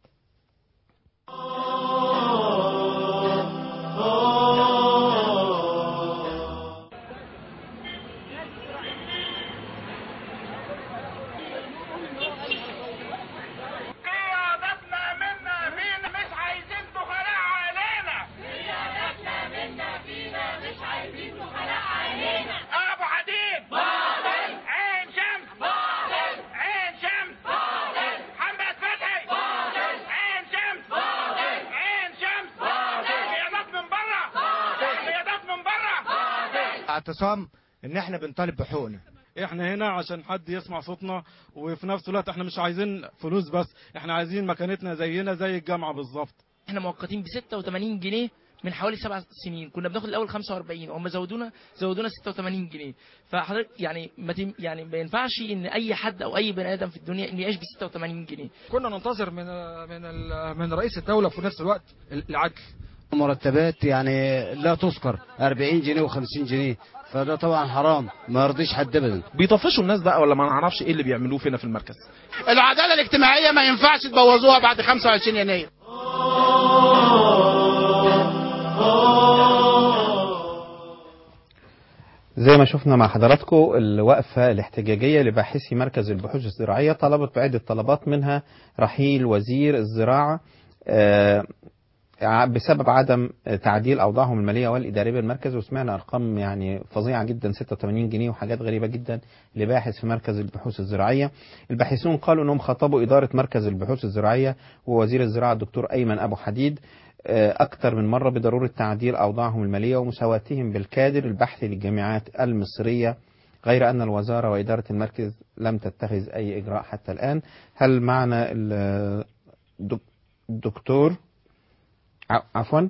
اعتصام ان احنا بنطالب بحقوقنا. احنا هنا عشان حد يسمع صوتنا، وفي نفس الوقت احنا مش عايزين فلوس بس، احنا عايزين مكانتنا زينا زي الجامعة بالظبط. احنا مؤقتين ب ستة وثمانين جنيه من حوالي سبع سنين، كنا بناخد الاول خمسة وأربعين وهم زودونا زودونا ستة وثمانين جنيه. فحضرتك يعني ما تم يعني ما ينفعش ان اي حد او اي بني ادم في الدنيا ان يعيش ب ستة وثمانين جنيه. كنا ننتظر من من من رئيس الدولة في نفس الوقت العدل. مرتبات يعني لا تذكر أربعين جنيه وخمسين جنيه، فده طبعا حرام، ما يرضيش حد ابدا. بيطفشوا الناس بقى ولا ما نعرفش ايه اللي بيعملوه فينا في المركز. العداله الاجتماعيه ما ينفعش تبوظوها بعد خمسة وعشرين يناير. زي ما شفنا مع حضراتكم الوقفة الاحتجاجية لباحثي مركز البحوث الزراعية طلبت بعدة طلبات، منها رحيل وزير الزراعة بسبب عدم تعديل أوضاعهم المالية والإدارية بالمركز، وسمعنا أرقام يعني فظيعة جدا، ستة وثمانين جنيه وحاجات غريبة جدا لباحث في مركز البحوث الزراعية. الباحثون قالوا أنهم خاطبوا إدارة مركز البحوث الزراعية ووزير الزراعة الدكتور أيمن أبو حديد أكثر من مرة بضرورة تعديل أوضاعهم المالية ومساواتهم بالكادر البحثي للجامعات المصرية، غير أن الوزارة وإدارة المركز لم تتخذ أي إجراء حتى الآن. هل معنا الدكتور عفوا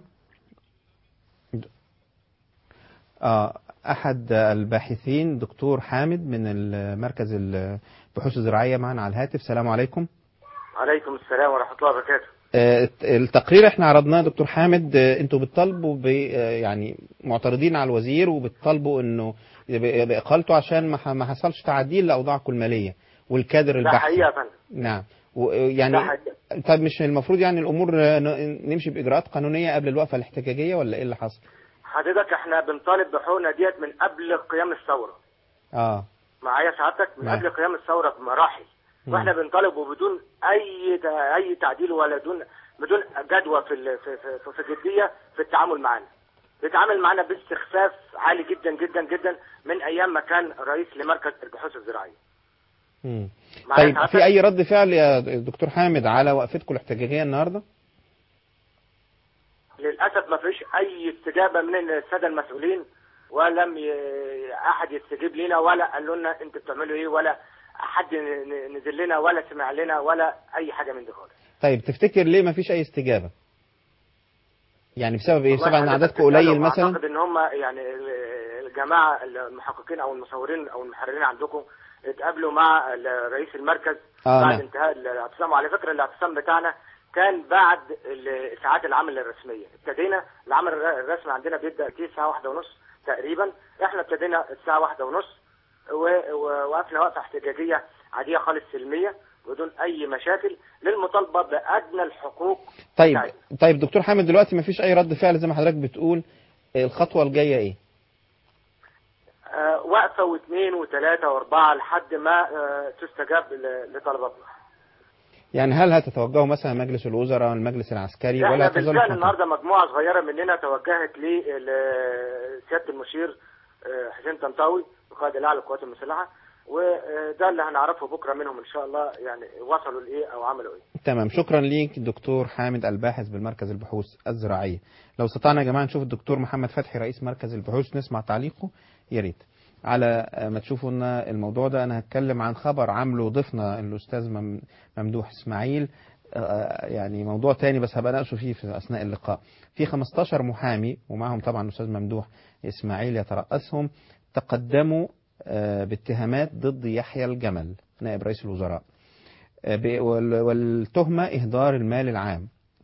آه أحد الباحثين دكتور حامد من المركز البحوث الزراعية معنا على الهاتف؟ السلام عليكم. عليكم السلام ورحمة الله وبركاته. التقرير احنا عرضناه دكتور حامد، انتوا بتطالبوا يعني معترضين على الوزير وبتطالبوا انه باقالته عشان ما حصلش تعديل لاوضاعكم الماليه والكادر البحثي. ده حقيقة يا فندم. نعم، يعني طب مش المفروض يعني الامور نمشي باجراءات قانونيه قبل الوقفه الاحتجاجيه ولا ايه اللي حصل؟ حضرتك احنا بنطالب بحقوقنا ديت من قبل قيام الثوره. اه معايا سعادتك من قبل قيام الثوره بمراحل، واحنا بنطالب وبدون اي اي تعديل ولا دون بدون جدوى في في في, في جديه في التعامل معنا. بيتعامل معنا باستخفاف عالي جدا جدا جدا من ايام ما كان رئيس لمركز البحوث الزراعيه. امم طيب في اي رد فعل يا دكتور حامد على وقفتكم الاحتجاجيه النهارده؟ للاسف ما فيش اي استجابه من الساده المسؤولين، ولم ي... احد يستجيب لنا ولا قال لنا انتوا بتعملوا ايه، ولا حد نزل لنا ولا سمع لنا ولا اي حاجه من دي خالص. طيب تفتكر ليه ما فيش اي استجابه؟ يعني بسبب ايه؟ بسبب ان عددكم قليل مثلا؟ اعتقد ان هم يعني الجماعه المحققين او المصورين او المحررين عندكم اتقابلوا مع رئيس المركز آه بعد نعم. انتهاء الاعتصام. وعلى فكره الاعتصام بتاعنا كان بعد ساعات العمل الرسميه. ابتدينا العمل الرسمي عندنا بيبدا الساعه واحدة ونص تقريبا، احنا ابتدينا الساعه واحدة ونص ووقفنا وقفه احتجاجيه عاديه خالص سلميه بدون اي مشاكل للمطالبه بادنى الحقوق. طيب بتاعتنا. طيب دكتور حامد دلوقتي ما فيش اي رد فعل زي ما حضرتك بتقول، الخطوه الجايه ايه؟ آه وقفه واثنين وثلاثه واربعه لحد ما آه تستجاب لطلباتنا. يعني هل هتتوجهوا مثلا مجلس الوزراء والمجلس العسكري ولا تظلوا؟ بالفعل النهارده مجموعه صغيره مننا توجهت لسياده المشير حسين طنطاوي القائد الاعلى للقوات المسلحه، وده اللي هنعرفه بكره منهم ان شاء الله، يعني وصلوا لايه او عملوا ايه. تمام، شكرا ليك دكتور حامد الباحث بالمركز البحوث الزراعيه. لو استطعنا يا جماعه نشوف الدكتور محمد فتحي رئيس مركز البحوث نسمع تعليقه يا ريت. على ما تشوفوا لنا الموضوع ده انا هتكلم عن خبر عامله ضيفنا الاستاذ ممدوح اسماعيل، يعني موضوع تاني بس هبقى ناقشه فيه في اثناء اللقاء. في خمستاشر محامي ومعهم طبعا الاستاذ ممدوح اسماعيل يترأسهم تقدموا باتهامات ضد يحيى الجمل نائب رئيس الوزراء، والتهمة إهدار المال العام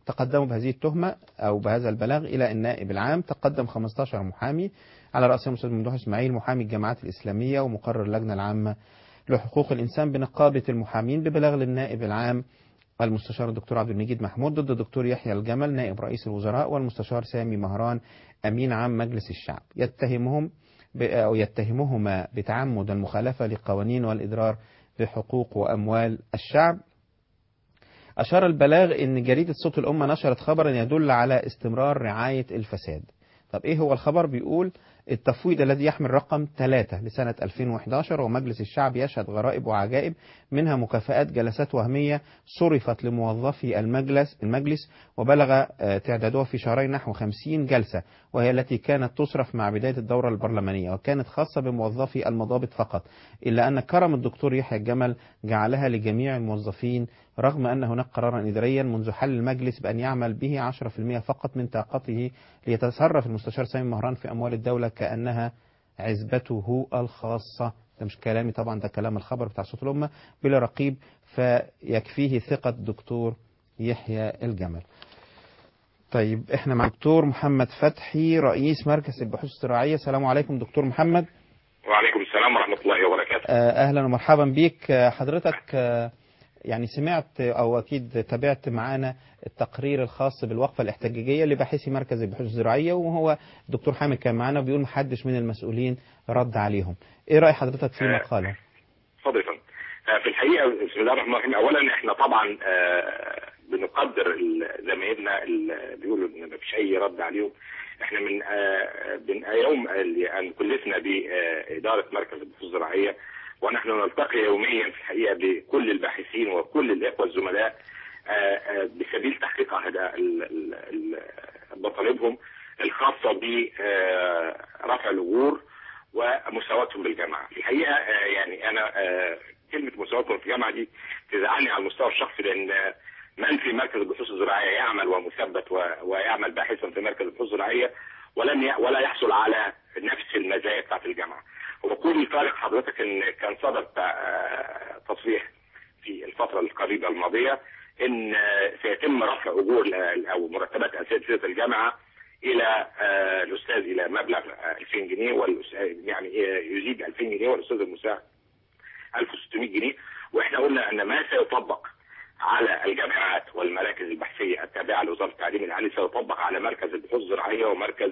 تقدموا بهذه التهمة أو بهذا البلاغ إلى النائب العام. تقدم خمسة عشر محامي على رأسهم الأستاذ ممدوح إسماعيل محامي الجامعات الإسلامية ومقرر اللجنة العامة لحقوق الإنسان بنقابة المحامين ببلاغ للنائب العام المستشار الدكتور عبد المجيد محمود ضد الدكتور يحيى الجمل نائب رئيس الوزراء والمستشار سامي مهران أمين عام مجلس الشعب، يتهمهم أو يتهمهما بتعمد المخالفة للقوانين والإضرار بحقوق وأموال الشعب. أشار البلاغ أن جريدة صوت الأمة نشرت خبرا يدل على استمرار رعاية الفساد. طب إيه هو الخبر؟ بيقول التفويض الذي يحمل رقم ثلاثة لسنة ألفين وإحدى عشر ومجلس الشعب يشهد غرائب وعجائب، منها مكافآت جلسات وهمية صرفت لموظفي المجلس المجلس وبلغ تعدادها في شهرين نحو خمسين جلسة، وهي التي كانت تصرف مع بداية الدورة البرلمانية وكانت خاصة بموظفي المضابط فقط، إلا أن كرم الدكتور يحيى الجمل جعلها لجميع الموظفين رغم أن هناك قرارا إداريا منذ حل المجلس بأن يعمل به عشرة بالمئة فقط من طاقته ليتصرف المستشار سامي مهران في أموال الدولة كأنها عزبته الخاصة. ده مش كلامي طبعا، ده كلام الخبر بتاع صوت الأمة بلا رقيب، فيكفيه ثقة الدكتور يحيى الجمل. طيب احنا مع دكتور محمد فتحي رئيس مركز البحوث الزراعية. السلام عليكم دكتور محمد. وعليكم السلام ورحمة الله وبركاته. أهلا ومرحبا بيك. حضرتك يعني سمعت أو أكيد تابعت معانا التقرير الخاص بالوقفة الاحتجاجية لباحثي مركز البحوث الزراعية، وهو الدكتور حامد كان معانا وبيقول محدش من المسؤولين رد عليهم. إيه رأي حضرتك في مقاله؟ اتفضل. في الحقيقة بسم الله الرحمن الرحيم، أولا احنا طبعا بنقدر زمايلنا اللي بيقولوا إن مفيش أي رد عليهم. احنا من من يوم أن كلفنا بإدارة مركز البحوث الزراعية ونحن نلتقي يوميا في الحقيقة بكل الباحثين وكل الإخوة الزملاء بسبيل تحقيق مطالبهم الخاصة برفع الأجور ومساواتهم بالجامعة. في الحقيقة يعني أنا كلمة مساواتهم في الجامعة دي تزعلني على المستوى الشخصي، لأن من في مركز البحوث الزراعية يعمل ومثبت ويعمل باحثا في مركز البحوث الزراعية ولم ولا يحصل على نفس المزايا بتاعت الجامعة. وكل طارق حضرتك ان كان صدر تصريح في الفترة القريبة الماضية ان سيتم رفع اجور او مرتبات اساتذة الجامعة الى الاستاذ الى مبلغ ألفين جنيه، والاستاذ يعني يزيد ألفين جنيه والاستاذ المساعد ألف وستمائة جنيه. واحنا قلنا ان ما سيطبق على الجامعات والمراكز البحثية التابعة لوزارة التعليم العالي سيطبق على مركز البحوث الزراعية ومركز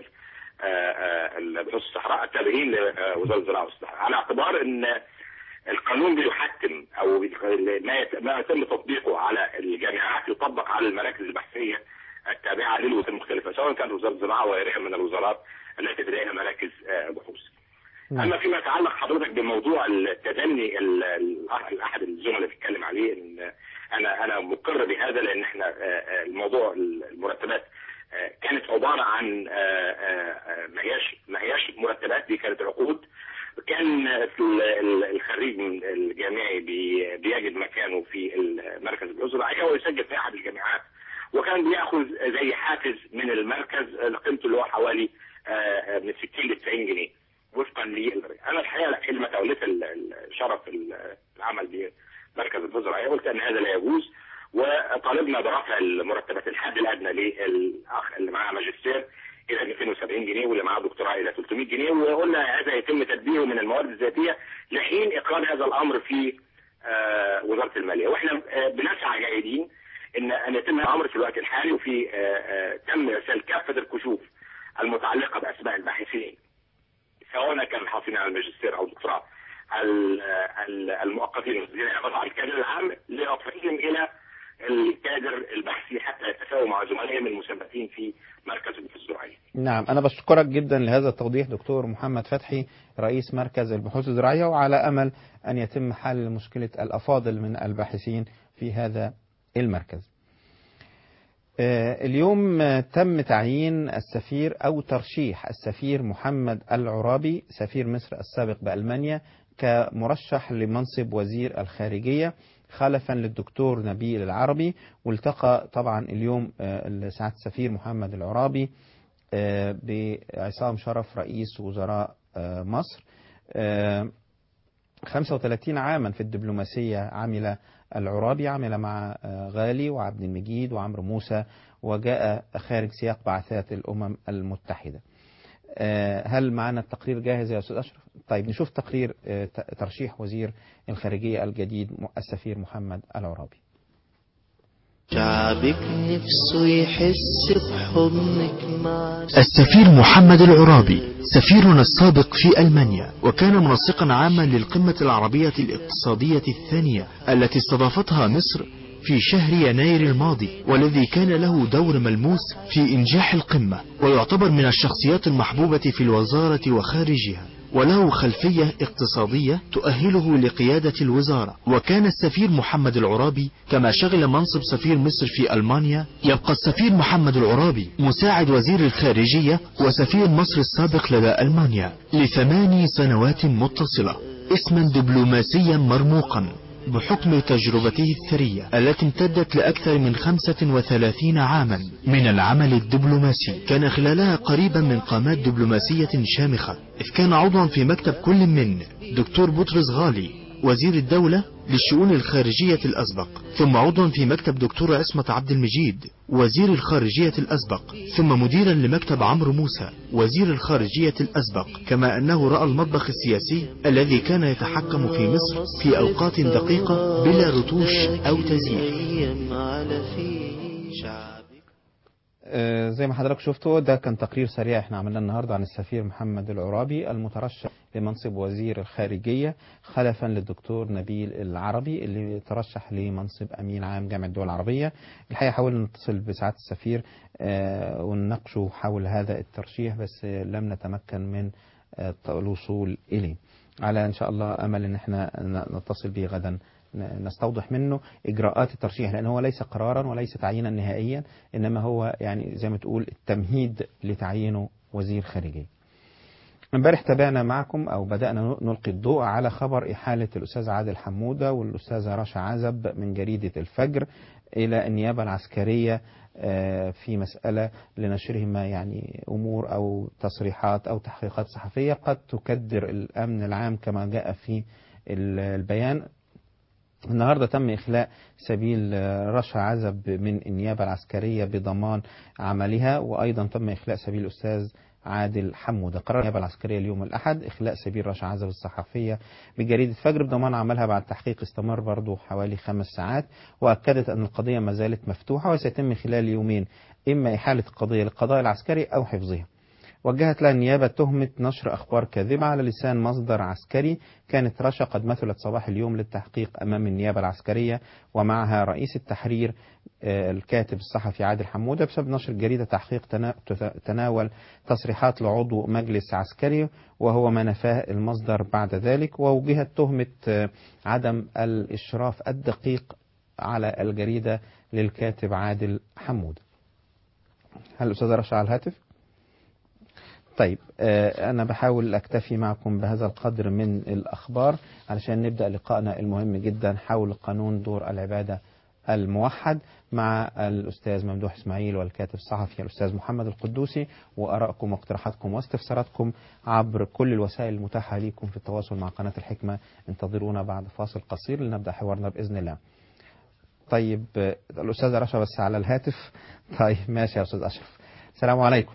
البحوث الصحراء التابعين لوزارة الزراعة والصحراء، على اعتبار ان القانون بيحتم او ما يتم تطبيقه على الجامعات يطبق على المراكز البحثية التابعة للوزارات المختلفة، سواء كانت وزارة الزراعة وغيرها من الوزارات التي تدعيها مراكز بحوث. اما فيما يتعلق حضرتك بموضوع التدني احد الزملاء اللي بيتكلم عليه، ان انا انا مقر بهذا، لان احنا الموضوع المرتبات كانت عبارة عن ما هياش ما هياش مرتبات، دي كانت عقود. كان الخريج الجامعي بيجد مكانه في المركز البحوث الزراعية ويسجل في احد الجامعات، وكان بياخذ زي حافز من المركز قيمته اللي هو حوالي من ستين ل تسعين جنيه وفقا لي. انا الحقيقه حينما توليت الشرف العمل بمركز البحوث الزراعية قلت ان هذا لا يجوز، وطالبنا برفع المرتبات الحد الادنى للاخ اللي معاه ماجستير الى مئتين وسبعين جنيه واللي معاه دكتوراه الى ثلاثمائة جنيه، وقلنا هذا يتم تدبيره من الموارد الذاتيه لحين اقرار هذا الامر في وزاره الماليه. واحنا بنسعى جاهدين ان ان يتم الامر في الوقت الحالي، وفي تم ارسال كافه الكشوف المتعلقه باسماء الباحثين سواء كانوا حاصلين على الماجستير او الدكتوراه المؤقتين الذين يحافظوا على الكادر العام لرفعهم الى الكادر البحثي حتى يتساووا مع زملائهم المثبتين في مركز البحوث الزراعية. نعم، أنا بشكرك جدا لهذا التوضيح دكتور محمد فتحي رئيس مركز البحوث الزراعية، وعلى أمل أن يتم حل مشكلة الأفاضل من الباحثين في هذا المركز. اليوم تم تعيين السفير أو ترشيح السفير محمد العرابي سفير مصر السابق بألمانيا كمرشح لمنصب وزير الخارجية خلفا للدكتور نبيل العربي. والتقى طبعا اليوم سعادة السفير محمد العرابي بعصام شرف رئيس وزراء مصر. خمسة وثلاثين عاما في الدبلوماسية عمل العرابي، عمل مع غالي وعبد المجيد وعمرو موسى وجاء خارج سياق بعثات الأمم المتحدة. هل معنا التقرير جاهز يا أستاذ أشرف؟ طيب نشوف تقرير ترشيح وزير الخارجية الجديد السفير محمد العرابي. شعبك نفسه يحس بحضنك مع السفير محمد العرابي سفيرنا السابق في ألمانيا، وكان منسقا عاما للقمة العربية الاقتصادية الثانية التي استضافتها مصر في شهر يناير الماضي، والذي كان له دور ملموس في إنجاح القمة، ويعتبر من الشخصيات المحبوبة في الوزارة وخارجها، وله خلفية اقتصادية تؤهله لقيادة الوزارة. وكان السفير محمد العرابي كما شغل منصب سفير مصر في ألمانيا، يبقى السفير محمد العرابي مساعد وزير الخارجية وسفير مصر السابق لدى ألمانيا لثماني سنوات متصلة، اسما دبلوماسيا مرموقا بحكم تجربته الثرية التي امتدت لأكثر من خمسة وثلاثين عاما من العمل الدبلوماسي. كان خلالها قريبا من قامات دبلوماسية شامخة، إذ كان عضوا في مكتب كل من دكتور بطرس غالي وزير الدولة للشؤون الخارجية الأسبق، ثم عضوا في مكتب دكتور عصمت عبد المجيد وزير الخارجية الأسبق، ثم مديرا لمكتب عمرو موسى وزير الخارجية الأسبق. كما أنه رأى المطبخ السياسي الذي كان يتحكم في مصر في أوقات دقيقة بلا رتوش أو تزييف. آه زي ما حضرتك شفتوا، ده كان تقرير سريع احنا عملناه النهارده عن السفير محمد العرابي المترشح لمنصب وزير الخارجية خلفا للدكتور نبيل العربي اللي ترشح لمنصب أمين عام جامعة الدول العربية. الحقيقة حاولنا نتصل بسعادة السفير آه ونناقشه حول هذا الترشيح، بس لم نتمكن من آه الوصول إليه. على إن شاء الله أمل إن احنا نتصل به غدا نستوضح منه إجراءات الترشيح، لأن هو ليس قرارا وليس تعيينا نهائيا، إنما هو يعني زي ما تقول التمهيد لتعيينه وزير خارجية. امبارح تابعنا معكم أو بدأنا نلقي الضوء على خبر إحالة الأستاذ عادل حمودة والأستاذة رشا عزب من جريدة الفجر إلى النيابة العسكرية في مسألة لنشرهما يعني أمور أو تصريحات أو تحقيقات صحفية قد تكدر الأمن العام كما جاء في البيان. النهاردة تم إخلاء سبيل رشا عزب من النيابة العسكرية بضمان عملها، وأيضا تم إخلاء سبيل الأستاذ عادل حمودة. قرر النيابة العسكرية اليوم الأحد إخلاء سبيل رشا عزب الصحفية بجريدة فجر بضمان عملها بعد تحقيق استمر برضو حوالي خمس ساعات، وأكدت أن القضية ما زالت مفتوحة وسيتم خلال يومين إما إحالة القضية للقضاء العسكري أو حفظها. وجهت لها النيابة تهمة نشر أخبار كاذبة على لسان مصدر عسكري. كانت رشا قد مثلت صباح اليوم للتحقيق أمام النيابة العسكرية ومعها رئيس التحرير الكاتب الصحفي عادل حمودة بسبب نشر الجريدة تحقيق تناول تصريحات لعضو مجلس عسكري، وهو ما نفاه المصدر بعد ذلك. ووجهت تهمة عدم الإشراف الدقيق على الجريدة للكاتب عادل حمودة. هل الأستاذة رشا على الهاتف؟ طيب أنا بحاول أكتفي معكم بهذا القدر من الأخبار علشان نبدأ لقائنا المهم جدا حول قانون دور العبادة الموحد مع الأستاذ ممدوح إسماعيل والكاتب الصحفي الأستاذ محمد القدوسي، وآرائكم واقتراحاتكم واستفساراتكم عبر كل الوسائل المتاحة لكم في التواصل مع قناة الحكمة. انتظرونا بعد فاصل قصير لنبدأ حوارنا بإذن الله. طيب الأستاذة رشا بس على الهاتف. طيب ماشي يا أستاذ أشرف. السلام عليكم.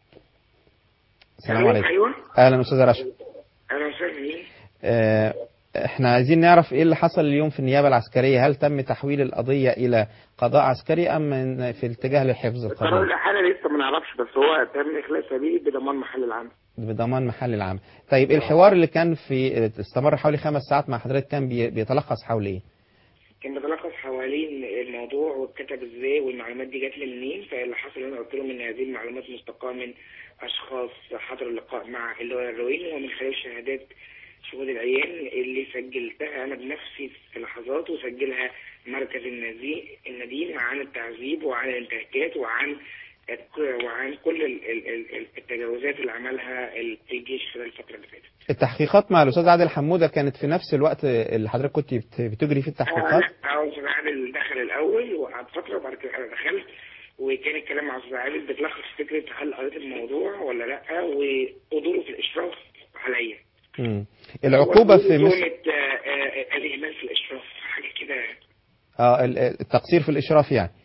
السلام عليكم. أيوة. اهلا استاذ رشا. اهلا وسهلا. اه احنا عايزين نعرف ايه اللي حصل اليوم في النيابه العسكريه، هل تم تحويل القضيه الى قضاء عسكري ام في الاتجاه للحفظ القانوني؟ قرار الاحاله لسه ما نعرفش، بس هو تم اخلاء سبيل بضمان محل العمل. بضمان محل العمل. طيب الحوار اللي كان في استمر حوالي خمس ساعات مع حضرتك كان بيتلخص حول ايه؟ كان بيتلخص حوالين الموضوع واتكتب ازاي والمعلومات دي جات لي منين. فاللي حصل انا قلت لهم ان هذه المعلومات مستقاه من اشخاص حضروا اللقاء مع اللي هو الروين، ومن خلال شهادات شهود العيان اللي سجلتها انا بنفسي في لحظات، وسجلها مركز النديم عن التعذيب وعن الانتهاكات وعن وعن كل التجاوزات اللي عملها الجيش خلال الفتره اللي فاتت. التحقيقات مع الاستاذ عادل حموده كانت في نفس الوقت اللي حضرتك كنت بتجري فيه التحقيقات؟ اه الاستاذ عادل دخل الاول وقعد فتره وبعد كده انا دخلت، وكان الكلام مع الاستاذ عادل بتلخص فكره هل قريت الموضوع ولا لا ودوره في الاشراف عليا. امم العقوبه في مصر الاهمال في الاشراف حاجه كده. اه التقصير في الاشراف يعني.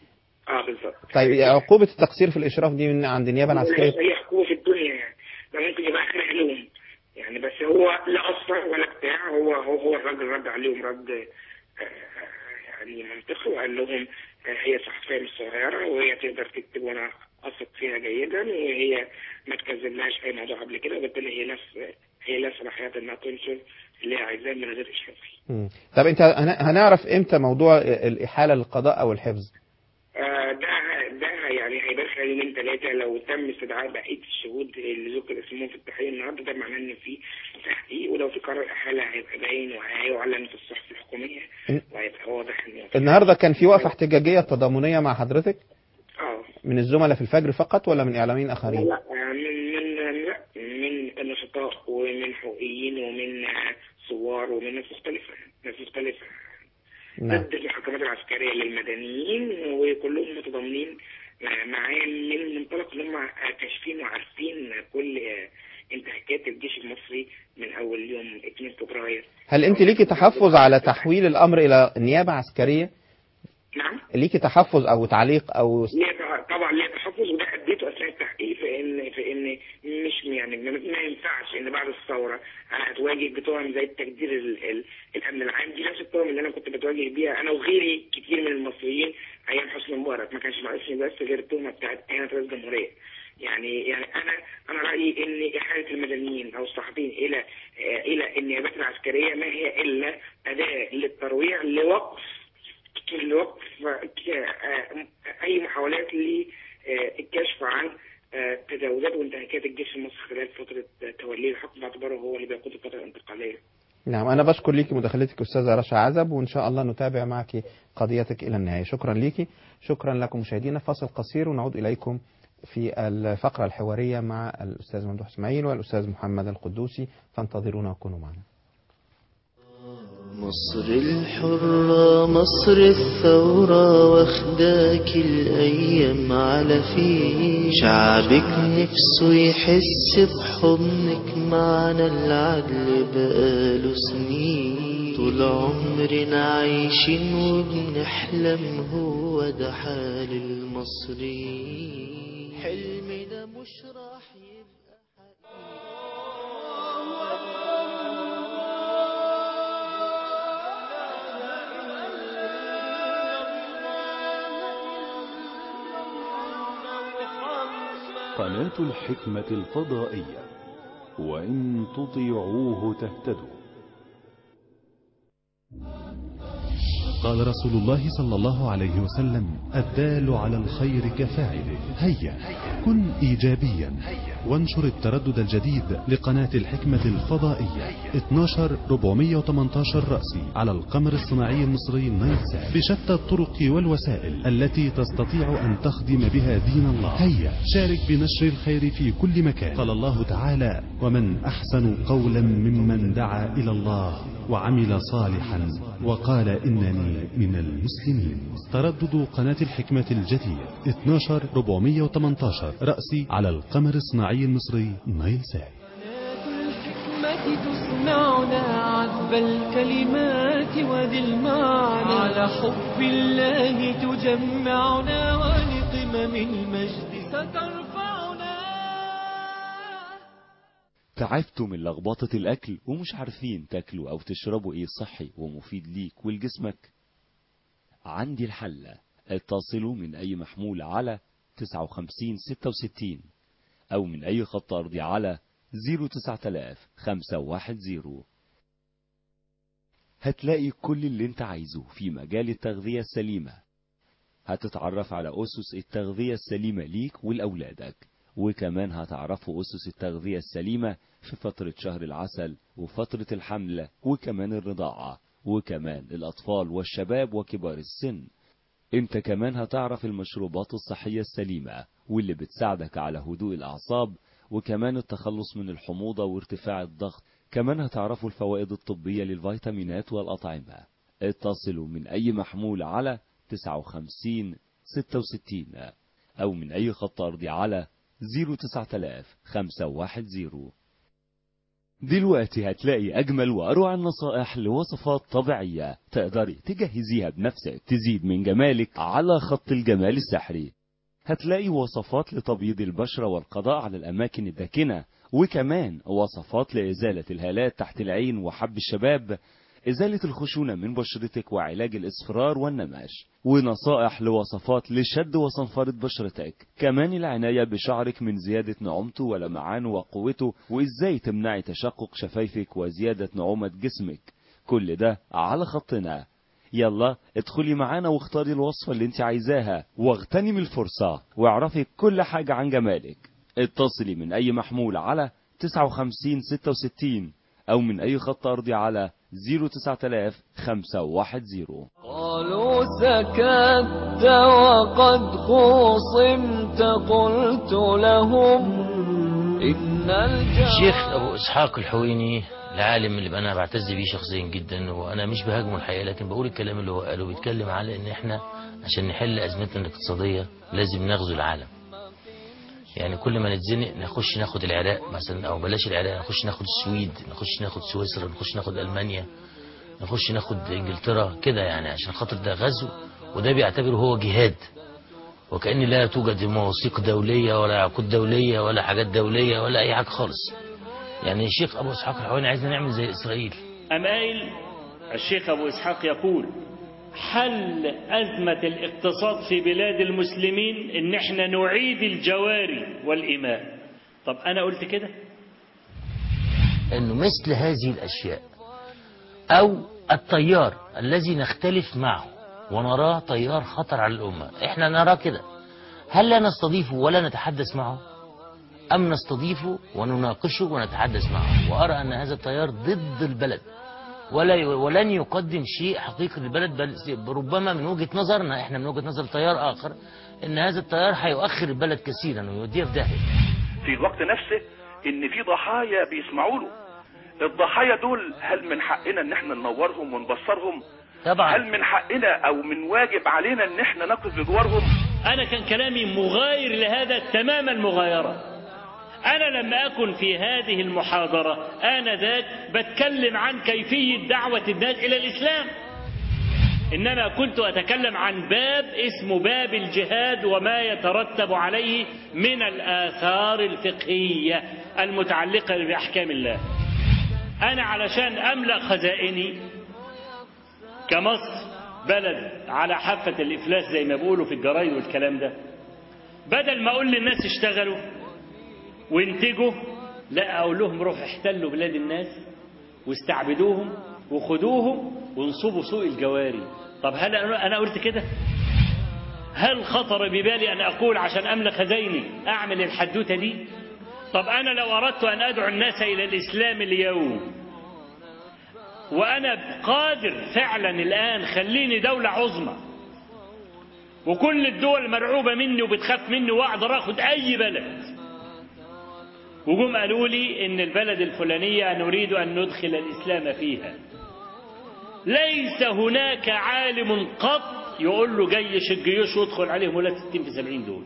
اه بالظبط. طيب عقوبة التقصير في الإشراف دي من عند النيابة العسكرية؟ هي حقوق في الدنيا يعني، ده ممكن يبقى اخر علوم يعني، بس هو لا اثر ولا بتاع، هو هو هو الراجل رد عليهم رد آه يعني منطقي، وقال لهم آه هي صحفيه مش صغيره وهي تقدر تكتب وانا اثق فيها جيدا، وهي ما تكذبلهاش اي موضوع قبل كده، وبالتالي هي لا هي لا صلاحيات انها تنشر اللي هي عايزاه من غير اشرافي. طب انت هنعرف امتى موضوع الإحالة للقضاء او الحفظ؟ آه ده ده يعني هيبان خلال يومين ثلاثه، لو تم استدعاء بقيه الشهود اللي ذكر اسمهم في التحقيق النهارده، ده معناه ان في تحقيق، ولو في قرار احاله هيبقى باين وهيعلن في الصحف الحكوميه وهيبقى واضح ان النهارده كان في وقفه احتجاجيه تضامنيه مع حضرتك؟ اه من الزملاء في الفجر فقط ولا من اعلاميين اخرين؟ لا من من لا من نشطاء ومن حقوقيين ومن ثوار ومن ناس مختلفه ناس مختلفه نعم. ضد المحاكمات العسكريه للمدنيين، وكلهم متضامنين معاه من منطلق ان هم كاشفين وعارفين كل انتهاكات الجيش المصري من اول يوم اثنين فبراير. هل انت ليكي تحفظ على تحويل الامر الى نيابه عسكريه؟ نعم. ليكي تحفظ او تعليق او طبعا ليه تحفظ، وده اديته اثناء التحقيق في ان في ان مش يعني ما ينفعش ان بعد الثوره انا اتواجه بتهم زي التجدير الامن العام، دي نفس التهم اللي انا كنت بتواجه بيها انا وغيري كتير من المصريين ايام حسني مبارك، ما كانش ناقصني بس غير التهمه بتاعت اهانه رئيس الجمهوريه. يعني يعني انا انا رايي ان احاله المدنيين او الصحفيين الى الى النيابات العسكريه ما هي الا اداه للترويع لوقف لوقف اي محاولات للكشف عن تجاوزات وانتهاكات الجيش المصري خلال فتره توليه الحكم، باعتباره هو اللي بيقود الفتره الانتقاليه. نعم، انا بشكر ليكي مداخلتك استاذه رشا عزب، وان شاء الله نتابع معك قضيتك الى النهايه. شكرا ليكي، شكرا لكم مشاهدينا. فاصل قصير ونعود اليكم في الفقره الحواريه مع الاستاذ ممدوح اسماعيل والاستاذ محمد القدوسي، فانتظرونا وكونوا معنا. مصر الحرة مصر الثورة واخداك الأيام على فيه، شعبك نفسه يحس بحضنك معنا العدل بقاله سنين، طول عمرنا عايشين وبنحلم هو ده حال المصريين، حلمنا مش راح يبقى حقيقي. قناة الحكمة الفضائية، وإن تطيعوه تهتدوا. قال رسول الله صلى الله عليه وسلم: الدال على الخير كفاعله. هيا كن إيجابيا وانشر التردد الجديد لقناة الحكمة الفضائية اثناشر أربعمية وتمنتاشر رأسي على القمر الصناعي المصري نايلسات بشتى الطرق والوسائل التي تستطيع أن تخدم بها دين الله. هيا شارك بنشر الخير في كل مكان. قال الله تعالى: ومن أحسن قولا ممن دعا إلى الله وعمل صالحا وقال إنني من المسلمين. تردد قناة الحكمة الجديد اثناشر أربعمية وتمنتاشر رأسي على القمر الصناعي المصري نايلسات. قناة الحكمة تسمعنا عذب الكلمات وذي المعنى، على حب الله تجمعنا ولقمم المجد سترفعنا. تعبتوا من لخبطة الأكل ومش عارفين تاكلوا أو تشربوا إيه صحي ومفيد ليك ولجسمك؟ عندي الحل. اتصلوا من أي محمول على تسعة وخمسين ستة وستين أو من أي خط أرضي على صفر تسعة آلاف خمسة واحد صفر. هتلاقي كل اللي انت عايزه في مجال التغذية السليمة. هتتعرف على أسس التغذية السليمة ليك ولأولادك، وكمان هتعرفوا أسس التغذية السليمة في فترة شهر العسل وفترة الحمل وكمان الرضاعة وكمان الأطفال والشباب وكبار السن. انت كمان هتعرف المشروبات الصحية السليمة واللي بتساعدك على هدوء الأعصاب وكمان التخلص من الحموضة وارتفاع الضغط. كمان هتعرفوا الفوائد الطبية للفيتامينات والأطعمة. اتصلوا من أي محمول على تسعة وخمسين ستة وستين أو من أي خط أرضي على صفر تسعة آلاف خمسة واحد صفر. دلوقتي هتلاقي أجمل وأروع النصائح لوصفات طبيعية تقدري تجهزيها بنفسك تزيد من جمالك على خط الجمال السحري. هتلاقي وصفات لتبييض البشرة والقضاء على الأماكن الداكنة، وكمان وصفات لإزالة الهالات تحت العين وحب الشباب، إزالة الخشونة من بشرتك وعلاج الإصفرار والنماش، ونصائح لوصفات لشد وصنفرة بشرتك، كمان العناية بشعرك من زيادة نعومته ولمعانه وقوته، وإزاي تمنعي تشقق شفايفك وزيادة نعومة جسمك. كل ده على خطنا. يلا ادخلي معانا واختاري الوصفة اللي انت عايزاها واغتنمي الفرصة واعرفي كل حاجة عن جمالك. اتصلي من أي محمول على تسعة وخمسين ستة وستين أو من أي خط أرضي على صفر تسعة آلاف خمسة واحد صفر. قالوا سكت وقد خصمت قلت لهم إن الشيخ أبو إسحاق الحويني العالم اللي أنا بعتز بيه شخصيا جدا، وأنا مش بهاجمه الحقيقة، لكن بقول الكلام اللي هو قاله. بيتكلم على إن إحنا عشان نحل أزمتنا الاقتصادية لازم نغزو العالم. يعني كل ما نتزنق نخش ناخد العراق مثلا، او بلاش العراق، نخش ناخد السويد، نخش ناخد سويسرا، نخش ناخد المانيا، نخش ناخد انجلترا كده، يعني عشان خاطر ده غزو، وده بيعتبره هو جهاد، وكأن لا توجد مواثيق دولية ولا عقود دولية ولا حاجات دولية ولا اي حاجة خالص. يعني الشيخ ابو اسحاق الحويني عايزنا نعمل زي اسرائيل. أمايل الشيخ ابو اسحاق يقول حل أزمة الاقتصاد في بلاد المسلمين إن احنا نعيد الجواري والإماء. طب أنا قلت كده؟ إنه مثل هذه الأشياء أو التيار الذي نختلف معه ونراه تيار خطر على الأمة، احنا نراه كده، هل لا نستضيفه ولا نتحدث معه؟ أم نستضيفه ونناقشه ونتحدث معه؟ وأرى أن هذا التيار ضد البلد ولا ولن يقدم شيء حقيقي للبلد، بل ربما من وجهة نظرنا احنا، من وجهة نظر تيار آخر، ان هذا التيار هيؤخر البلد كثيرا ويوديها في داهية. في الوقت نفسه ان في ضحايا بيسمعوا له، الضحايا دول هل من حقنا ان احنا ننورهم ونبصرهم؟ طبعا. هل من حقنا او من واجب علينا ان احنا نقف بجوارهم؟ انا كان كلامي مغاير لهذا تمام المغايرة. أنا لما أكن في هذه المحاضرة آنذاك بتكلم عن كيفية دعوة الناس إلى الإسلام، إنما كنت أتكلم عن باب اسمه باب الجهاد وما يترتب عليه من الآثار الفقهية المتعلقة بأحكام الله. أنا علشان أملأ خزائني كمصر بلد على حافة الإفلاس زي ما بيقولوا في الجرايد والكلام ده، بدل ما أقول للناس اشتغلوا وانتجوا، لا اقول لهم روحوا احتلوا بلاد الناس واستعبدوهم وخدوهم وانصبوا سوء الجواري. طب هل انا قلت كده؟ هل خطر ببالي ان اقول عشان املك خزيني اعمل الحدوته دي؟ طب انا لو اردت ان ادعو الناس الى الاسلام اليوم وانا قادر فعلا الان، خليني دولة عظمى وكل الدول مرعوبة مني وبتخاف مني واقدر اخد اي بلد، وجم قالوا لي ان البلد الفلانية نريد ان ندخل الاسلام فيها، ليس هناك عالم قط يقول له جيش الجيوش وادخل عليهم ولا ستين في سبعين دول،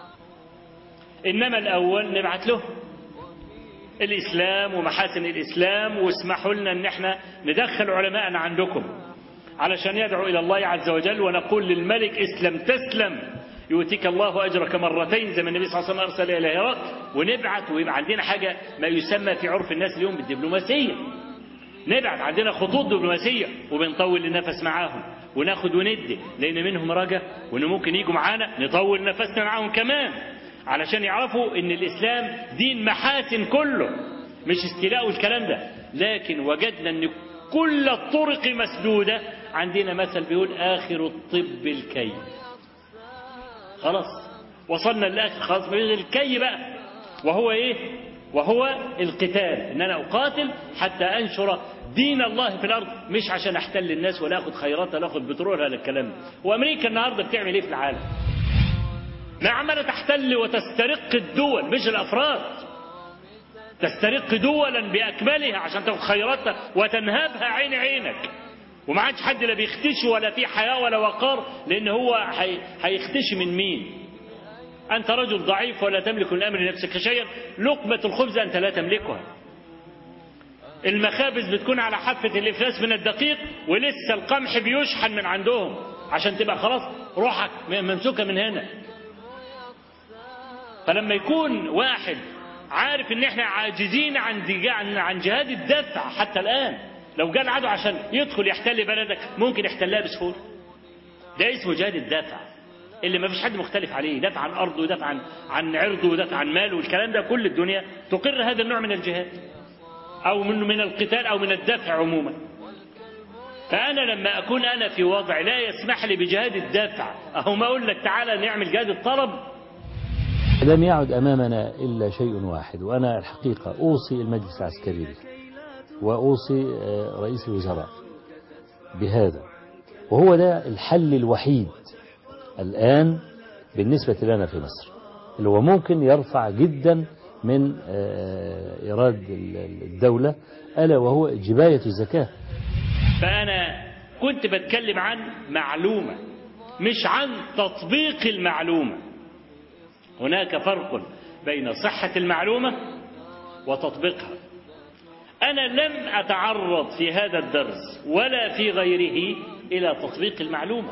انما الاول نبعت له الاسلام ومحاسن الاسلام، واسمحوا لنا ان احنا ندخل علماءنا عندكم علشان يدعو الى الله عز وجل، ونقول للملك اسلم تسلم يؤتيك الله أجرك مرتين زي ما النبي صلى الله عليه وسلم أرسل إلى هرقل، ونبعت ويبقى عندنا حاجة ما يسمى في عرف الناس اليوم بالدبلوماسية، نبعت عندنا خطوط دبلوماسية وبنطول النفس معاهم وناخد وندي، لأن منهم رجا وإنه ممكن يجوا معانا نطول نفسنا معاهم كمان، علشان يعرفوا إن الإسلام دين محاسن كله مش استيلاء والكلام ده. لكن وجدنا إن كل الطرق مسدودة. عندنا مثل بيقول آخر الطب الكي. خلاص وصلنا للآخر، خلاص الكي بقى، وهو ايه؟ وهو القتال، ان انا اقاتل حتى انشر دين الله في الارض، مش عشان احتل الناس ولا اخد خيرات ولا اخد بترول ولا الكلام ده. وامريكا النهارده بتعمل ايه في العالم؟ ما عماله تحتل وتسترق الدول مش الافراد، تسترق دولا باكملها عشان تاخد خيراتها وتنهبها عين عينك، وما عادش حد لا بيختش ولا في حياة ولا وقار، لأن هو هيختش من مين؟ أنت رجل ضعيف ولا تملك من أمر نفسك شيئا، لقمة الخبز أنت لا تملكها. المخابز بتكون على حافة الإفلاس من الدقيق، ولسه القمح بيشحن من عندهم عشان تبقى خلاص روحك ممسوكة من هنا. فلما يكون واحد عارف ان احنا عاجزين عن عن جهاد الدفع حتى الآن، لو جاء العدو عشان يدخل يحتل بلدك ممكن يحتلها بسهولة. ده اسمه جهاد الدفع اللي ما فيش حد مختلف عليه، دفع عن أرضه ودفع عن عن عرضه ودفع عن ماله، والكلام ده كل الدنيا تقر هذا النوع من الجهاد أو من من القتال أو من الدفع عموما. فأنا لما أكون أنا في وضع لا يسمح لي بجهاد الدفع، أهو ما أقول لك تعالى نعمل جهاد الطلب. لم يعد أمامنا إلا شيء واحد، وأنا الحقيقة أوصي المجلس العسكري وأوصي رئيس الوزراء بهذا، وهو ده الحل الوحيد الآن بالنسبة لنا في مصر اللي هو ممكن يرفع جدا من إيراد الدولة، ألا وهو جباية الزكاة. فأنا كنت بتكلم عن معلومة مش عن تطبيق المعلومة. هناك فرق بين صحة المعلومة وتطبيقها. أنا لم أتعرض في هذا الدرس ولا في غيره إلى تطبيق المعلومة.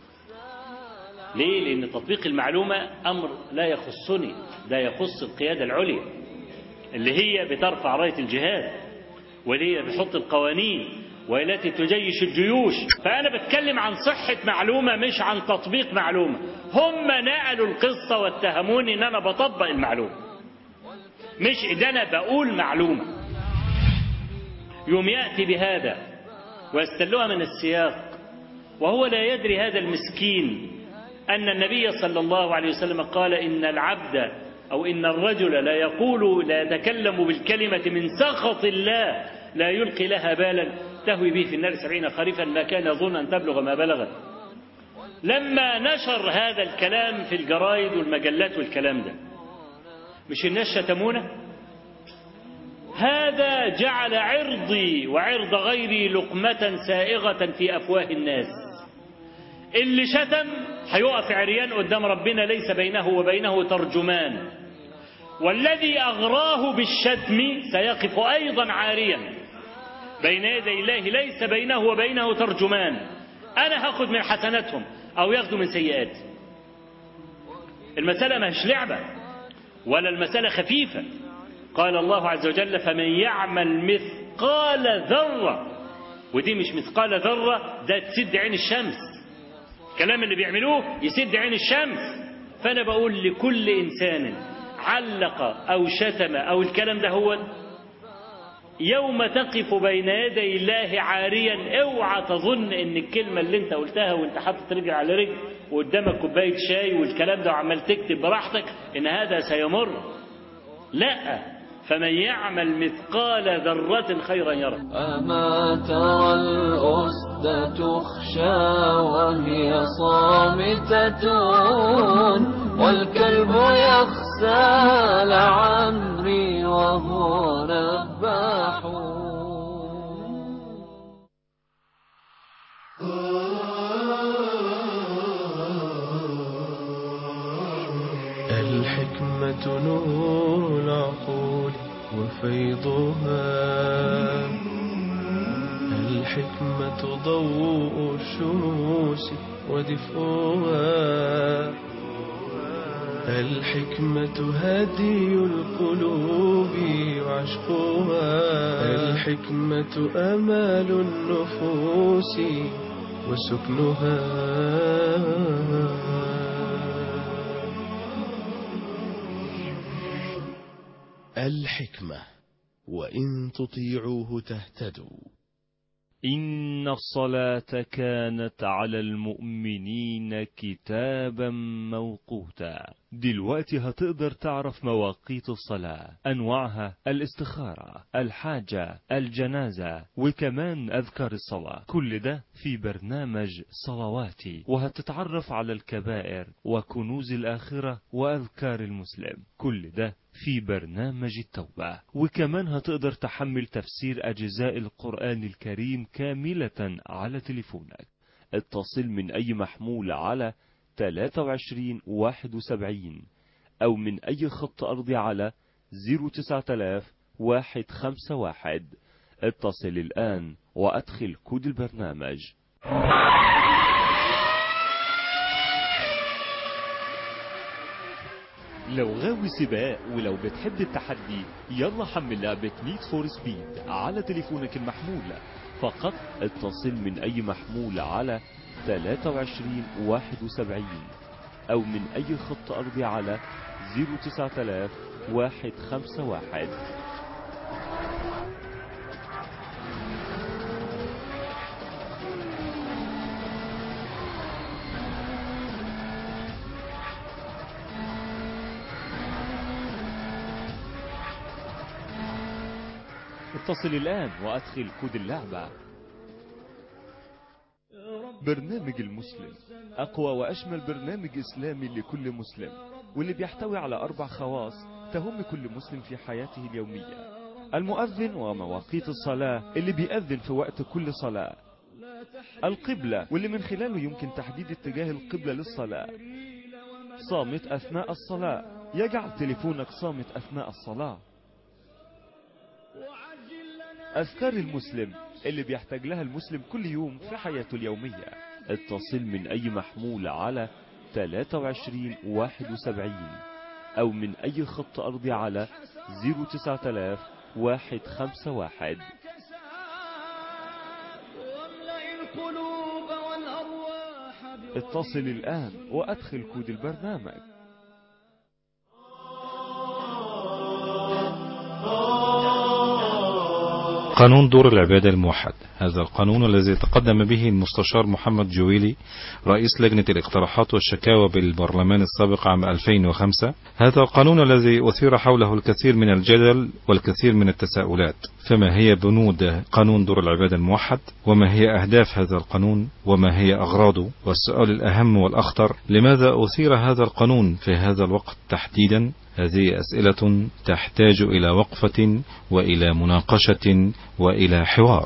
ليه؟ لأن تطبيق المعلومة أمر لا يخصني، ده يخص القيادة العليا اللي هي بترفع راية الجهاد، واللي هي بتحط القوانين، والتي تجيش الجيوش. فأنا بتكلم عن صحة معلومة مش عن تطبيق معلومة. هم نقلوا القصة واتهموني إن أنا بطبق المعلومة، مش إذا أنا بقول معلومة. يوم يأتي بهذا ويستلوها من السياق، وهو لا يدري هذا المسكين أن النبي صلى الله عليه وسلم قال إن العبد أو إن الرجل لا يقول لا يتكلم بالكلمة من سخط الله لا يلقي لها بالا تهوي به في النار سبعين خريفا ما كان يظن أن تبلغ ما بلغت. لما نشر هذا الكلام في الجرايد والمجلات والكلام ده، مش الناس شتمونا؟ هذا جعل عرضي وعرض غيري لقمة سائغة في أفواه الناس. اللي شتم هيقف عريان قدام ربنا ليس بينه وبينه ترجمان، والذي أغراه بالشتم سيقف أيضا عاريا بين يدي الله ليس بينه وبينه ترجمان. أنا هاخد من حسناتهم أو ياخدوا من سيئات. المسألة مش لعبة ولا المسألة خفيفة. قال الله عز وجل فمن يعمل مثقال ذرة، ودي مش مثقال ذرة، ده تسد عين الشمس. الكلام اللي بيعملوه يسد عين الشمس. فأنا بقول لكل إنسان علق أو شتم أو الكلام ده هو يوم تقف بين يدي الله عاريا، اوعى تظن ان الكلمة اللي انت قلتها وانت حاطط رجل على رجل وقدامك كوباية شاي والكلام ده وعمال تكتب براحتك ان هذا سيمر. لا، فمن يعمل مثقال ذرة خيرا يره. أما ترى الأسد تخشى وهي صامتة، والكلب يخشى لعمري وهو نباح. الحكمة نور العقول وفيضها، الحكمة ضوء الشموس ودفئها، الحكمة هدي القلوب وعشقها، الحكمة أمال النفوس وسكنها. الحكمة وإن تطيعوه تهتدوا. إن الصلاة كانت على المؤمنين كتابا موقوتا. دلوقتي هتقدر تعرف مواقيت الصلاة، أنواعها، الاستخارة، الحاجة، الجنازة، وكمان أذكار الصلاة. كل ده في برنامج صلواتي، وهتتعرف على الكبائر وكنوز الآخرة وأذكار المسلم. كل ده في برنامج التوبة. وكمان هتقدر تحمل تفسير أجزاء القرآن الكريم كاملة على تليفونك. اتصل من أي محمول على ثلاثة وعشرين واحد وسبعين أو من أي خط أرضي على صفر تسعة آلاف واحد خمسة واحد. اتصل الآن وأدخل كود البرنامج. لو غاوي سباق ولو بتحب التحدي، يلا حمل لعبة نيد فور سبيد على تليفونك المحمول. فقط اتصل من أي محمول على ثلاثة وعشرين واحد وسبعين أو من أي خط أرضي على صفر تسعة آلاف واحد خمسة واحد. اتصل الآن وأدخل كود اللعبة. برنامج المسلم أقوى وأشمل برنامج إسلامي لكل مسلم، واللي بيحتوي على أربع خواص تهم كل مسلم في حياته اليومية: المؤذن ومواقيت الصلاة اللي بيأذن في وقت كل صلاة، القبلة واللي من خلاله يمكن تحديد اتجاه القبلة للصلاة، صامت أثناء الصلاة يجعل تليفونك صامت أثناء الصلاة، أذكار المسلم اللي بيحتاج لها المسلم كل يوم في حياته اليومية. اتصل من أي محمول على ثلاثة وعشرين واحد وسبعين أو من أي خط أرضي على صفر تسعة آلاف واحد خمسة واحد. اتصل الآن وأدخل كود البرنامج. قانون دور العبادة الموحد، هذا القانون الذي تقدم به المستشار محمد جويلي رئيس لجنة الاقتراحات والشكاوى بالبرلمان السابق عام ألفين وخمسة. هذا القانون الذي أثير حوله الكثير من الجدل والكثير من التساؤلات. فما هي بنود قانون دور العبادة الموحد؟ وما هي أهداف هذا القانون؟ وما هي أغراضه؟ والسؤال الأهم والأخطر: لماذا أثير هذا القانون في هذا الوقت تحديدا؟ هذه أسئلة تحتاج إلى وقفة وإلى مناقشة وإلى حوار.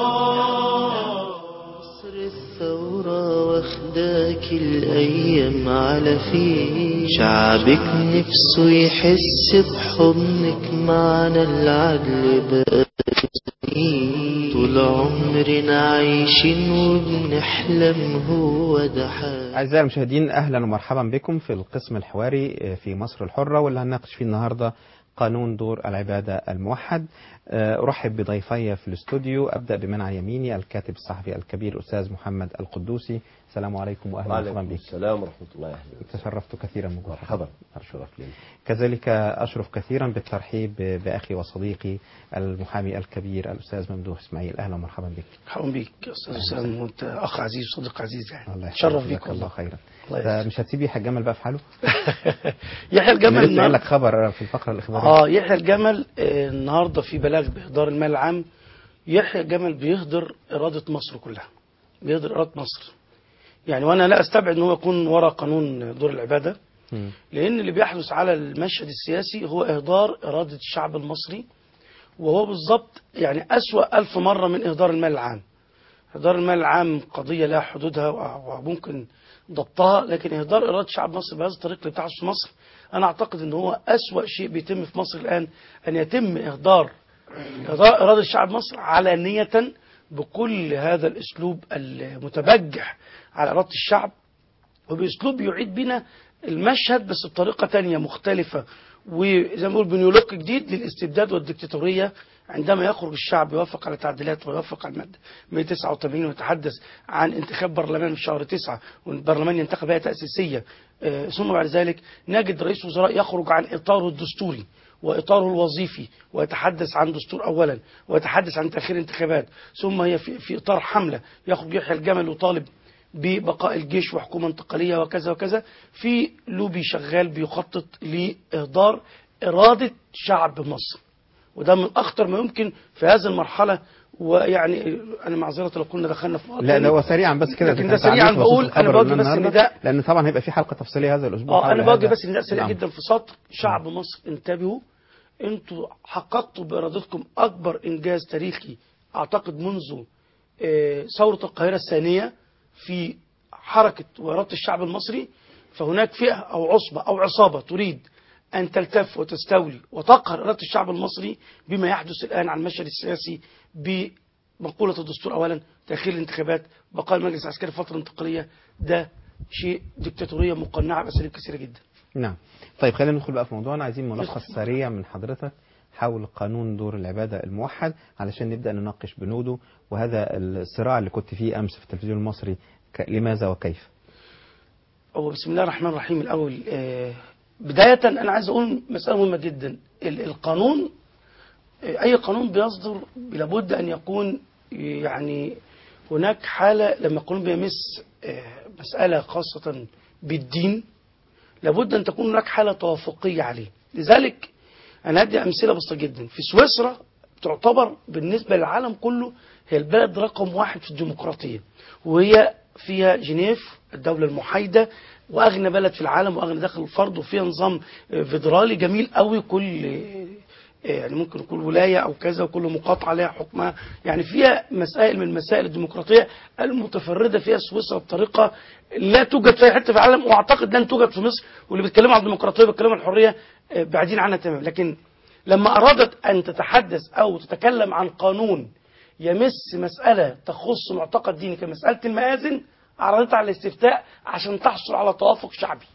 مصر الثورة واخداك الأيام على فيه، شعبك نفسه يحس بحضنك معنا العدل بقى طول عمرنا عايشين وبنحلم هو ده حال. أعزائي المشاهدين، أهلا ومرحبا بكم في القسم الحواري في مصر الحرة، واللي هنناقش فيه النهاردة قانون دور العبادة الموحد. أرحب بضيفي في الاستوديو. أبدأ بمن على يميني الكاتب الصحفي الكبير أستاذ محمد القدوسي. السلام عليكم وأهلا ومرحبا بك. السلام ورحمة الله وبركاته. تشرفت كثيرا بك. مرحبا. الشرف لي. كذلك أشرف كثيرا بالترحيب بأخي وصديقي المحامي الكبير الأستاذ ممدوح إسماعيل. أهلا ومرحبا بك. مرحبا بك أستاذ أسامة، وأنت أخ عزيز وصديق عزيز يعني. الله تشرف بك. الله خيرا. مش هتسيب يحيى الجمل بقى في حاله؟ يحيى الجمل لسه قال لك خبر في الفقرة الإخبارية. اه يحيى الجمل آه النهارده في بلاغ بإهدار المال العام. يحيى الجمل بيهدر إرادة مصر كلها، بيهدر إرادة مصر يعني. وأنا لا أستبعد أن هو يكون وراء قانون دور العبادة، م. لأن اللي بيحدث على المشهد السياسي هو إهدار إرادة الشعب المصري، وهو بالضبط يعني أسوأ ألف مرة من إهدار المال العام. إهدار المال العام قضية لها حدودها وممكن ضبطها، لكن إهدار إرادة شعب مصر بهذا الطريق اللي بتحدث في مصر، أنا أعتقد أن هو أسوأ شيء بيتم في مصر الآن، أن يتم إهدار إهدار إرادة شعب مصر علانية بكل هذا الأسلوب المتبجح على إرادة الشعب، وبأسلوب يعيد بنا المشهد بس بطريقة تانية مختلفة، وزي ما بنقول بنيولوج جديد للاستبداد والديكتاتورية. عندما يخرج الشعب يوافق على تعديلات ويوافق على المادة مئة وتسعة وثمانين ويتحدث عن انتخاب برلمان في شهر تسعة، والبرلمان ينتخب هيئة تأسيسية، آه ثم بعد ذلك نجد رئيس وزراء يخرج عن إطاره الدستوري وإطاره الوظيفي ويتحدث عن دستور أولا ويتحدث عن تأخير انتخابات، ثم هي في, في إطار حملة يخرج يحيى الجمل وطالب ببقاء الجيش وحكومة انتقالية وكذا وكذا، في لوبي شغال بيخطط لإهدار إرادة شعب مصر، وده من أخطر ما يمكن في هذه المرحلة. ويعني أنا معذرة لو كنا دخلنا في لا لا هو سريعا بس كده، لكن ده سريعا بقول أنا باجي بس إن ده لأن طبعا هيبقى في حلقة تفصيلية هذا الأسبوع. اه أنا باجي بس إن ده سريع جدا في سطر. شعب مصر انتبهوا، أنتوا حققتوا بإرادتكم أكبر إنجاز تاريخي أعتقد منذ آه ثورة القاهرة الثانية في حركة وإرادة الشعب المصري. فهناك فئة أو عصبة أو عصابة تريد أن تلتف وتستولي وتقهر إرادة الشعب المصري بما يحدث الآن على المشهد السياسي بمقولة الدستور أولا، تأخير الانتخابات، بقاء المجلس العسكري فترة انتقالية، ده شيء ديكتاتورية مقنعة بأساليب كثيرة جدا. نعم. طيب خلينا ندخل بقى في موضوعنا. عايزين ملخص سريع من حضرتك حول قانون دور العبادة الموحد علشان نبدأ نناقش بنوده وهذا الصراع اللي كنت فيه أمس في التلفزيون المصري، لماذا وكيف؟ هو بسم الله الرحمن الرحيم. الأول آه بداية أنا عايز أقول مسألة مهمة جدا. القانون آه أي قانون بيصدر لابد أن يكون يعني هناك حالة لما القانون بيمس آه مسألة خاصة بالدين لابد أن تكون هناك حالة توافقية عليه. لذلك أنا هدي أمثلة بسيطة جدا. في سويسرا تعتبر بالنسبة للعالم كله هي البلد رقم واحد في الديمقراطية، وهي فيها جنيف الدولة المحايدة وأغنى بلد في العالم وأغنى داخل الفرد، وفيها نظام فيدرالي جميل قوي، كل يعني ممكن كل ولاية أو كذا وكل مقاطعة لها حكمها، يعني فيها مسائل من مسائل الديمقراطية المتفردة فيها سويسرا بطريقة لا توجد في أي حتة في العالم، وأعتقد لن توجد في مصر. واللي بيتكلموا عن الديمقراطية بيتكلموا عن الحرية بعيدين عنها تماما. لكن لما أرادت أن تتحدث أو تتكلم عن قانون يمس مسألة تخص معتقد ديني كمسألة المآذن، عرضتها على الاستفتاء عشان تحصل على توافق شعبي.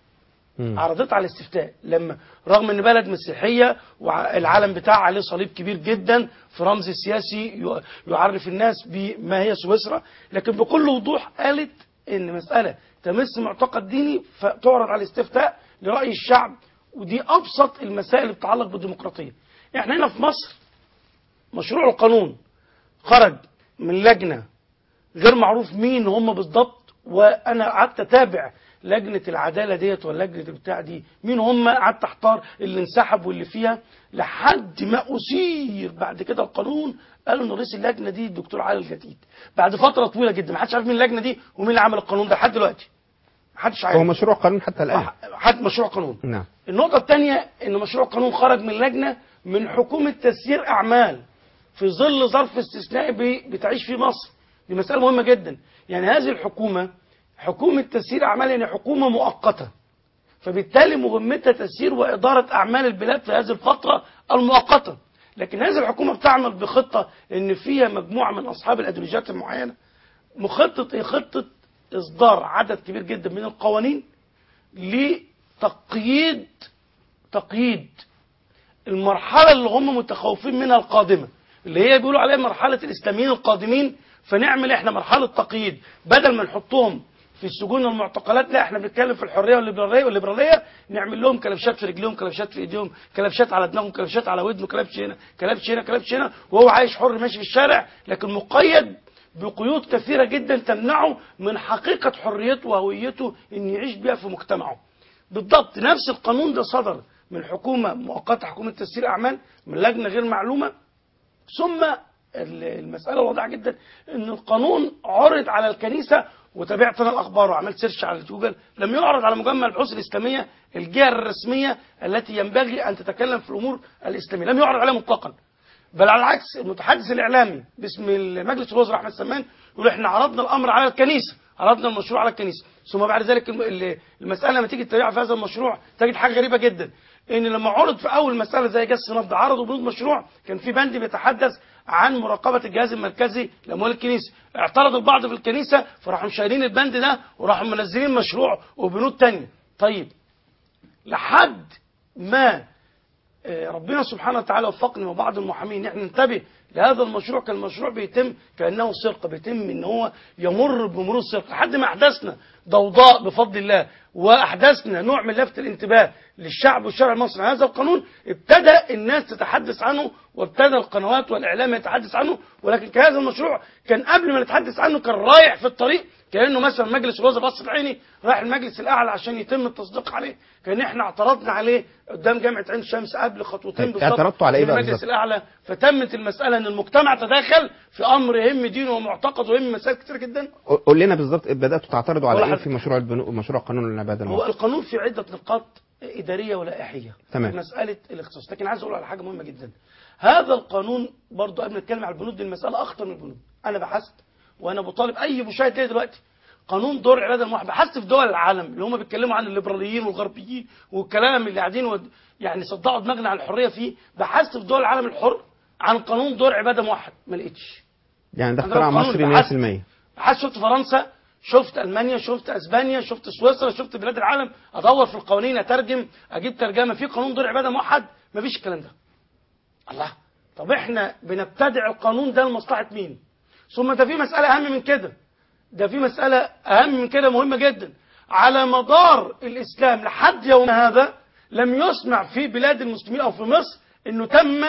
عرضتها على الاستفتاء لما رغم ان بلد مسيحية والعالم بتاعها عليه صليب كبير جدا في رمز سياسي يعرف الناس بما هي سويسرا، لكن بكل وضوح قالت ان مسألة تمس معتقد ديني فتعرض على الاستفتاء لرأي الشعب. ودي أبسط المسائل اللي بتتعلق بالديمقراطية. احنا هنا في مصر مشروع القانون خرج من لجنة غير معروف مين هم بالضبط، وانا قعدت اتابع لجنة العدالة ديت واللجنة بتاع دي مين هم، قعدت احتار اللي انسحب واللي فيها، لحد ما أثير بعد كده القانون قالوا ان رئيس اللجنة دي الدكتور علي الجديد. بعد فترة طويلة جدا ما حدش عارف مين اللجنة دي ومين اللي عمل القانون ده لحد دلوقتي. ما حدش عارف. هو مشروع قانون حتى الآن. حد مشروع قانون. نعم. النقطة الثانية ان مشروع قانون خرج من لجنة من حكومة تسيير أعمال في ظل ظرف استثنائي بتعيش فيه مصر. دي مسألة مهمة جدا. يعني هذه الحكومة حكومة تسيير أعمال، يعني حكومة مؤقتة، فبالتالي مهمتها تسيير وإدارة أعمال البلاد في هذه الفترة المؤقتة. لكن هذه الحكومة بتعمل بخطة إن فيها مجموعة من أصحاب الأيديولوجيات المعينة. مخطط إيه؟ خطة إصدار عدد كبير جدا من القوانين لتقييد تقييد المرحلة اللي هم متخوفين منها القادمة، اللي هي بيقولوا عليها مرحلة الإسلاميين القادمين. فنعمل احنا مرحلة تقييد، بدل ما نحطهم في السجون والمعتقلات، لا احنا بنتكلم في الحرية والليبرالية والليبرالية نعمل لهم كلبشات في رجليهم، كلبشات في ايديهم، كلبشات على دماغهم، كلبشات على ودنه، كلبش هنا كلبش هنا كلبش هنا، وهو عايش حر ماشي في الشارع، لكن مقيد بقيود كثيرة جدا تمنعه من حقيقة حريته وهويته ان يعيش بيها في مجتمعه. بالضبط نفس القانون ده صدر من حكومة مؤقتة، حكومة تسيير أعمال، من لجنة غير معلومة. ثم المسألة واضحة جدا ان القانون عرض على الكنيسة، وتابعت انا الاخبار وعملت سيرش على جوجل، لم يعرض على مجمع البحوث الاسلامية الجهة الرسمية التي ينبغي ان تتكلم في الامور الاسلامية، لم يعرض عليها مطلقا. بل على العكس المتحدث الاعلامي باسم مجلس الوزراء احمد سمان يقول احنا عرضنا الامر على الكنيسة، عرضنا المشروع على الكنيسة. ثم بعد ذلك المسألة لما تيجي تتابع في هذا المشروع تجد حاجة غريبة جدا، ان لما عرض في اول مسألة زي جس نبض عرضوا بنود مشروع كان في بند بيتحدث عن مراقبة الجهاز المركزي لأموال الكنيسة. اعترض البعض في الكنيسة فراحوا شايلين البند ده وراحوا منزلين مشروع وبنود تانية. طيب لحد ما ربنا سبحانه وتعالى وفقني وبعض المحامين احنا ننتبه لهذا المشروع، كان المشروع بيتم كأنه سرقة، بيتم ان هو يمر بمرور السرقة، لحد ما احدثنا ضوضاء بفضل الله واحدثنا نوع من لفت الانتباه للشعب والشارع المصري. هذا القانون ابتدى الناس تتحدث عنه وابتدى القنوات والاعلام يتحدث عنه، ولكن كهذا المشروع كان قبل ما نتحدث عنه كان رايح في الطريق، كأنه مثلا مجلس الوزراء بص العيني رايح المجلس الاعلى عشان يتم التصديق عليه، كان احنا اعترضنا عليه قدام جامعة عين شمس قبل خطوتين بالظبط. اعترضتوا على ايه بقى المجلس الاعلى، فتمت المسألة ان المجتمع تداخل في امر يهم دينه ومعتقده ويهم مسائل كتير جدا. قول لنا بالظبط بدأتوا تعترضوا على ايه في مشروع البنو... مشروع قانون العبادة الموحد؟ هو القانون في عدة نقاط إدارية ولائحية تمام. في مسألة الاختصاص، لكن عايز أقول على حاجة مهمة جدا. هذا القانون برضو قبل ما نتكلم على البنود دي المسألة أخطر من البنود. أنا بحثت وأنا بطالب أي مشاهد ليه دلوقتي قانون دور العباده الموحد. بحثت في دول العالم اللي هم بيتكلموا عن الليبراليين والغربيين والكلام اللي قاعدين ود... يعني صدعوا دماغنا عن الحريه فيه. بحثت في دول العالم الحر عن قانون دور عباده موحد، ما لقيتش. يعني ده اختراع مصري مية في المية. بحثت شفت فرنسا، شفت المانيا، شفت اسبانيا، شفت سويسرا، شفت بلاد العالم، ادور في القوانين، اترجم، اجيب ترجمه في قانون دور عباده موحد، مفيش الكلام ده. الله، طب احنا بنبتدع القانون ده لمصلحه مين؟ ثم ده في مساله اهم من كده، ده في مساله اهم من كده مهمه جدا. على مدار الاسلام لحد يومنا هذا لم يسمع في بلاد المسلمين او في مصر انه تم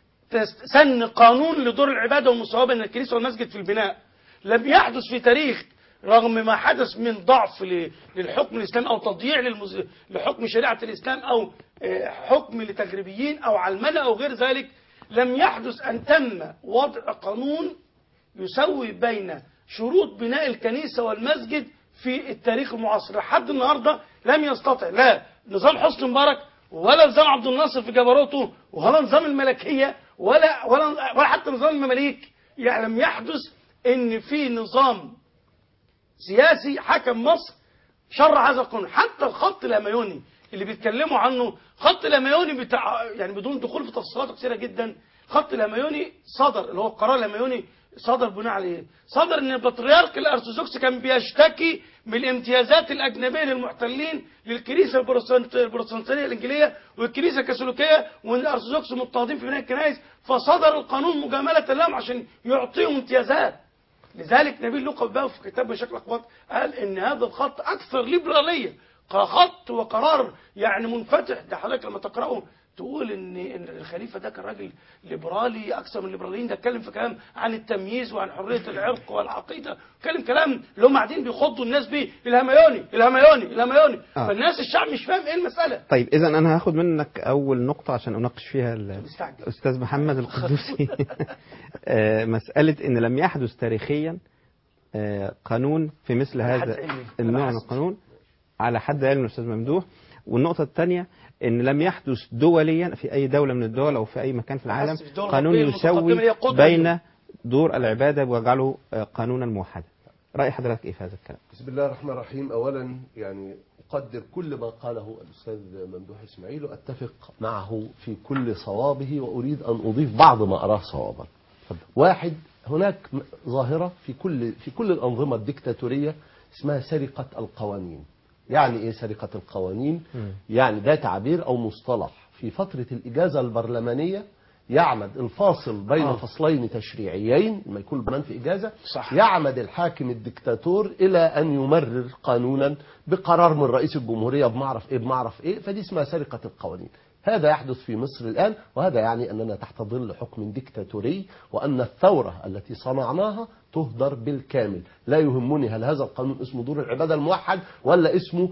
سن قانون لدور العباده والمساواه بين الكنيسه والمسجد في البناء. لم يحدث في تاريخ، رغم ما حدث من ضعف للحكم الإسلامي أو تضييع للمز... لحكم شريعة الإسلام أو حكم لتجريبيين أو علمنة أو غير ذلك، لم يحدث أن تم وضع قانون يسوي بين شروط بناء الكنيسة والمسجد في التاريخ المعاصر. لحد النهاردة لم يستطع لا نظام حسني مبارك ولا نظام عبد الناصر في جبروته ولا نظام الملكية ولا ولا ولا حتى نظام المماليك، يعني لم يحدث ان في نظام سياسي حكم مصر شرع هذا القانون. حتى الخط الهميوني اللي بيتكلموا عنه، خط الهميوني بتاع يعني بدون دخول في تفصيلات كثيره جدا، خط الهميوني صدر اللي هو القرار الهميوني صدر بناء على ايه؟ صدر ان البطريرك الارثوذكسي كان بيشتكي من الامتيازات الاجنبيه للمحتلين للكنيسه البروتستانتيه الانجيليه والكنيسه الكاثوليكيه، وان الارثوذكس مضطهدين في بناء الكنائس، فصدر القانون مجامله لهم عشان يعطيهم امتيازات. لذلك نبيل لوقا بقى في كتاب مشاكل الاقوات قال ان هذا الخط اكثر ليبراليه، خط وقرار يعني منفتح. ده حضرتك لما تقراه تقول ان ان الخليفه ده كان راجل ليبرالي اكثر من الليبراليين، ده اتكلم في كلام عن التمييز وعن حريه العرق والعقيده، اتكلم كلام اللي هم قاعدين بيخضوا الناس بيه، الهميوني الهميوني الهميوني آه. فالناس الشعب مش فاهم ايه المساله. طيب اذا انا هاخد منك اول نقطه عشان اناقش فيها الاستاذ محمد القدوسي. مساله ان لم يحدث تاريخيا قانون في مثل هذا النوع من القانون على حد علم الاستاذ ممدوح. والنقطه الثانيه ان لم يحدث دوليا في اي دوله من الدول او في اي مكان في العالم قانون يسوي بين دور العباده ويجعله قانونا موحدا. راي حضرتك ايه في هذا الكلام؟ بسم الله الرحمن الرحيم. اولا يعني اقدر كل ما قاله الاستاذ ممدوح اسماعيل واتفق معه في كل صوابه، واريد ان اضيف بعض ما اراه صوابا. واحد، هناك ظاهره في كل في كل الانظمه الدكتاتوريه اسمها سرقه القوانين. يعني ايه سرقة القوانين؟ يعني ده تعبير او مصطلح في فترة الاجازة البرلمانية يعمد الفاصل بين آه. فصلين تشريعيين لما يكون البرلمان في اجازة، صح. يعمد الحاكم الدكتاتور الى ان يمرر قانونا بقرار من رئيس الجمهورية بمعرف ايه بمعرف ايه، فدي اسمها سرقة القوانين. هذا يحدث في مصر الآن، وهذا يعني أننا تحت ظل حكم ديكتاتوري، وأن الثورة التي صنعناها تهدر بالكامل. لا يهمني هل هذا القانون اسمه دور العبادة الموحد ولا اسمه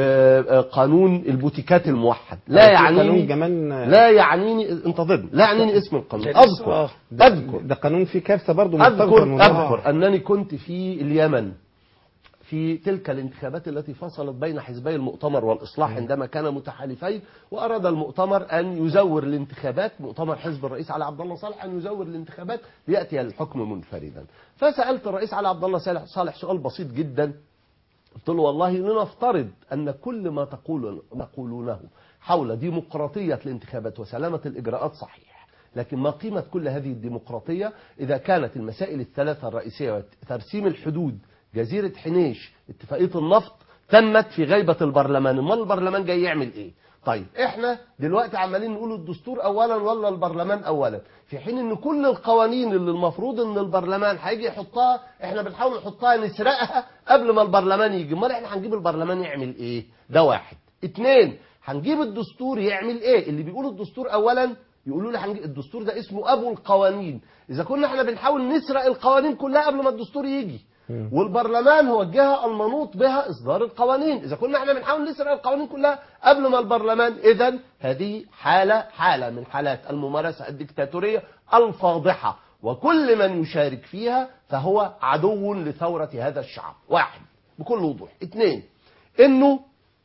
قانون البوتيكات الموحد، لا يعنيني لا يعنيني انتظرني لا يعنيني اسم القانون. أذكر أذكر ده قانون فيه كارثة برضه. أذكر أذكر أنني كنت في اليمن في تلك الانتخابات التي فصلت بين حزبي المؤتمر والإصلاح عندما كان متحالفين، وأراد المؤتمر أن يزور الانتخابات، مؤتمر حزب الرئيس علي عبد الله صالح أن يزور الانتخابات ليأتي الحكم منفردا. فسألت الرئيس علي عبد الله صالح سؤال بسيط جدا، قلت له والله لنفترض أن كل ما تقول تقولونه حول ديمقراطية الانتخابات وسلامة الإجراءات صحيح، لكن ما قيمة كل هذه الديمقراطية إذا كانت المسائل الثلاثة الرئيسية ترسيم الحدود، جزيرة حنيش، اتفاقية النفط، تمت في غيبة البرلمان؟ امال البرلمان جاي يعمل ايه؟ طيب احنا دلوقتي عمالين نقول الدستور اولا ولا البرلمان اولا، في حين ان كل القوانين اللي المفروض ان البرلمان هيجي يحطها احنا بنحاول نحطها نسرقها قبل ما البرلمان يجي. امال احنا هنجيب البرلمان يعمل ايه؟ ده واحد. اتنين، هنجيب الدستور يعمل ايه؟ اللي بيقولوا الدستور اولا يقولوا لي هنجيب الدستور ده اسمه ابو القوانين. اذا كنا احنا بنحاول نسرق القوانين كلها قبل ما الدستور يجي، والبرلمان هو الجهة المنوط بها إصدار القوانين، إذا كنا احنا بنحاول نسرق القوانين كلها قبل ما البرلمان، إذن هذه حالة حالة من حالات الممارسة الدكتاتورية الفاضحة، وكل من يشارك فيها فهو عدو لثورة هذا الشعب. واحد بكل وضوح. اثنين، إنه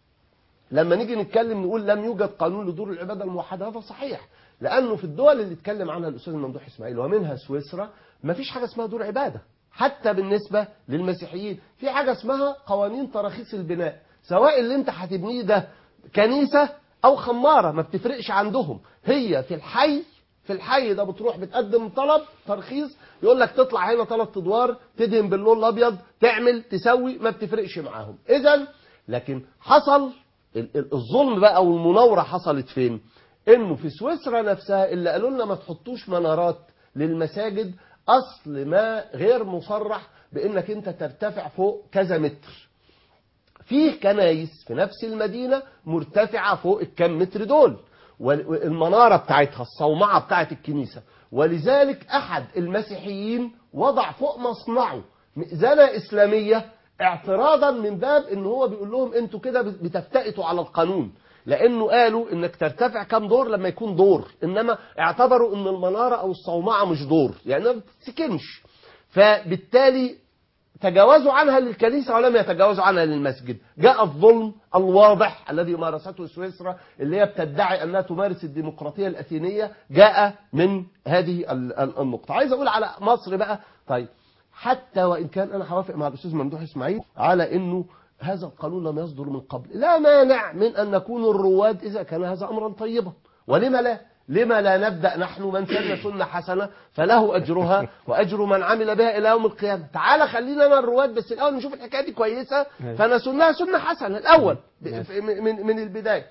لما نيجي نتكلم نقول لم يوجد قانون لدور العبادة الموحدة، هذا صحيح، لأنه في الدول اللي اتكلم عنها الأستاذ ممدوح إسماعيل ومنها سويسرا ما فيش حاجة اسمها دور عبادة. حتى بالنسبة للمسيحيين في حاجة اسمها قوانين تراخيص البناء، سواء اللي انت هتبنيه ده كنيسة او خمارة ما بتفرقش عندهم، هي في الحي في الحي ده بتروح بتقدم طلب ترخيص يقول لك تطلع هنا ثلاث ادوار، تدهن باللون الابيض، تعمل تسوي، ما بتفرقش معاهم. اذا لكن حصل الظلم بقى او المناورة حصلت فين؟ انه في سويسرا نفسها اللي قالوا لنا ما تحطوش منارات للمساجد، اصل ما غير مصرح بانك انت ترتفع فوق كذا متر. فيه كنايس في نفس المدينة مرتفعة فوق الكم متر دول، والمنارة بتاعتها الصومعة بتاعت الكنيسة، ولذلك احد المسيحيين وضع فوق مصنعه مئذنة اسلامية اعتراضا من باب ان هو بيقول لهم انتوا كده بتفتئتوا على القانون، لانه قالوا انك ترتفع كم دور لما يكون دور، انما اعتبروا ان المنارة او الصومعة مش دور يعني ما بتسكنش، فبالتالي تجاوزوا عنها للكنيسة ولم يتجاوزوا عنها للمسجد. جاء الظلم الواضح الذي مارسته سويسرا اللي هي بتدعي انها تمارس الديمقراطية الاثينية، جاء من هذه النقطة. عايز اقول على مصر بقى، طيب حتى وان كان انا هوافق مع الاستاذ ممدوح اسماعيل على انه هذا القانون لم يصدر من قبل، لا مانع من ان نكون الرواد اذا كان هذا امرا طيبا، ولما لا؟ لما لا نبدأ نحن من سن سنة حسنة فله أجرها وأجر من عمل بها إلى يوم القيامة. تعالى خلينا أنا الرواد بس الأول نشوف الحكاية دي كويسة فنسنها سنة حسنة الأول من من البداية.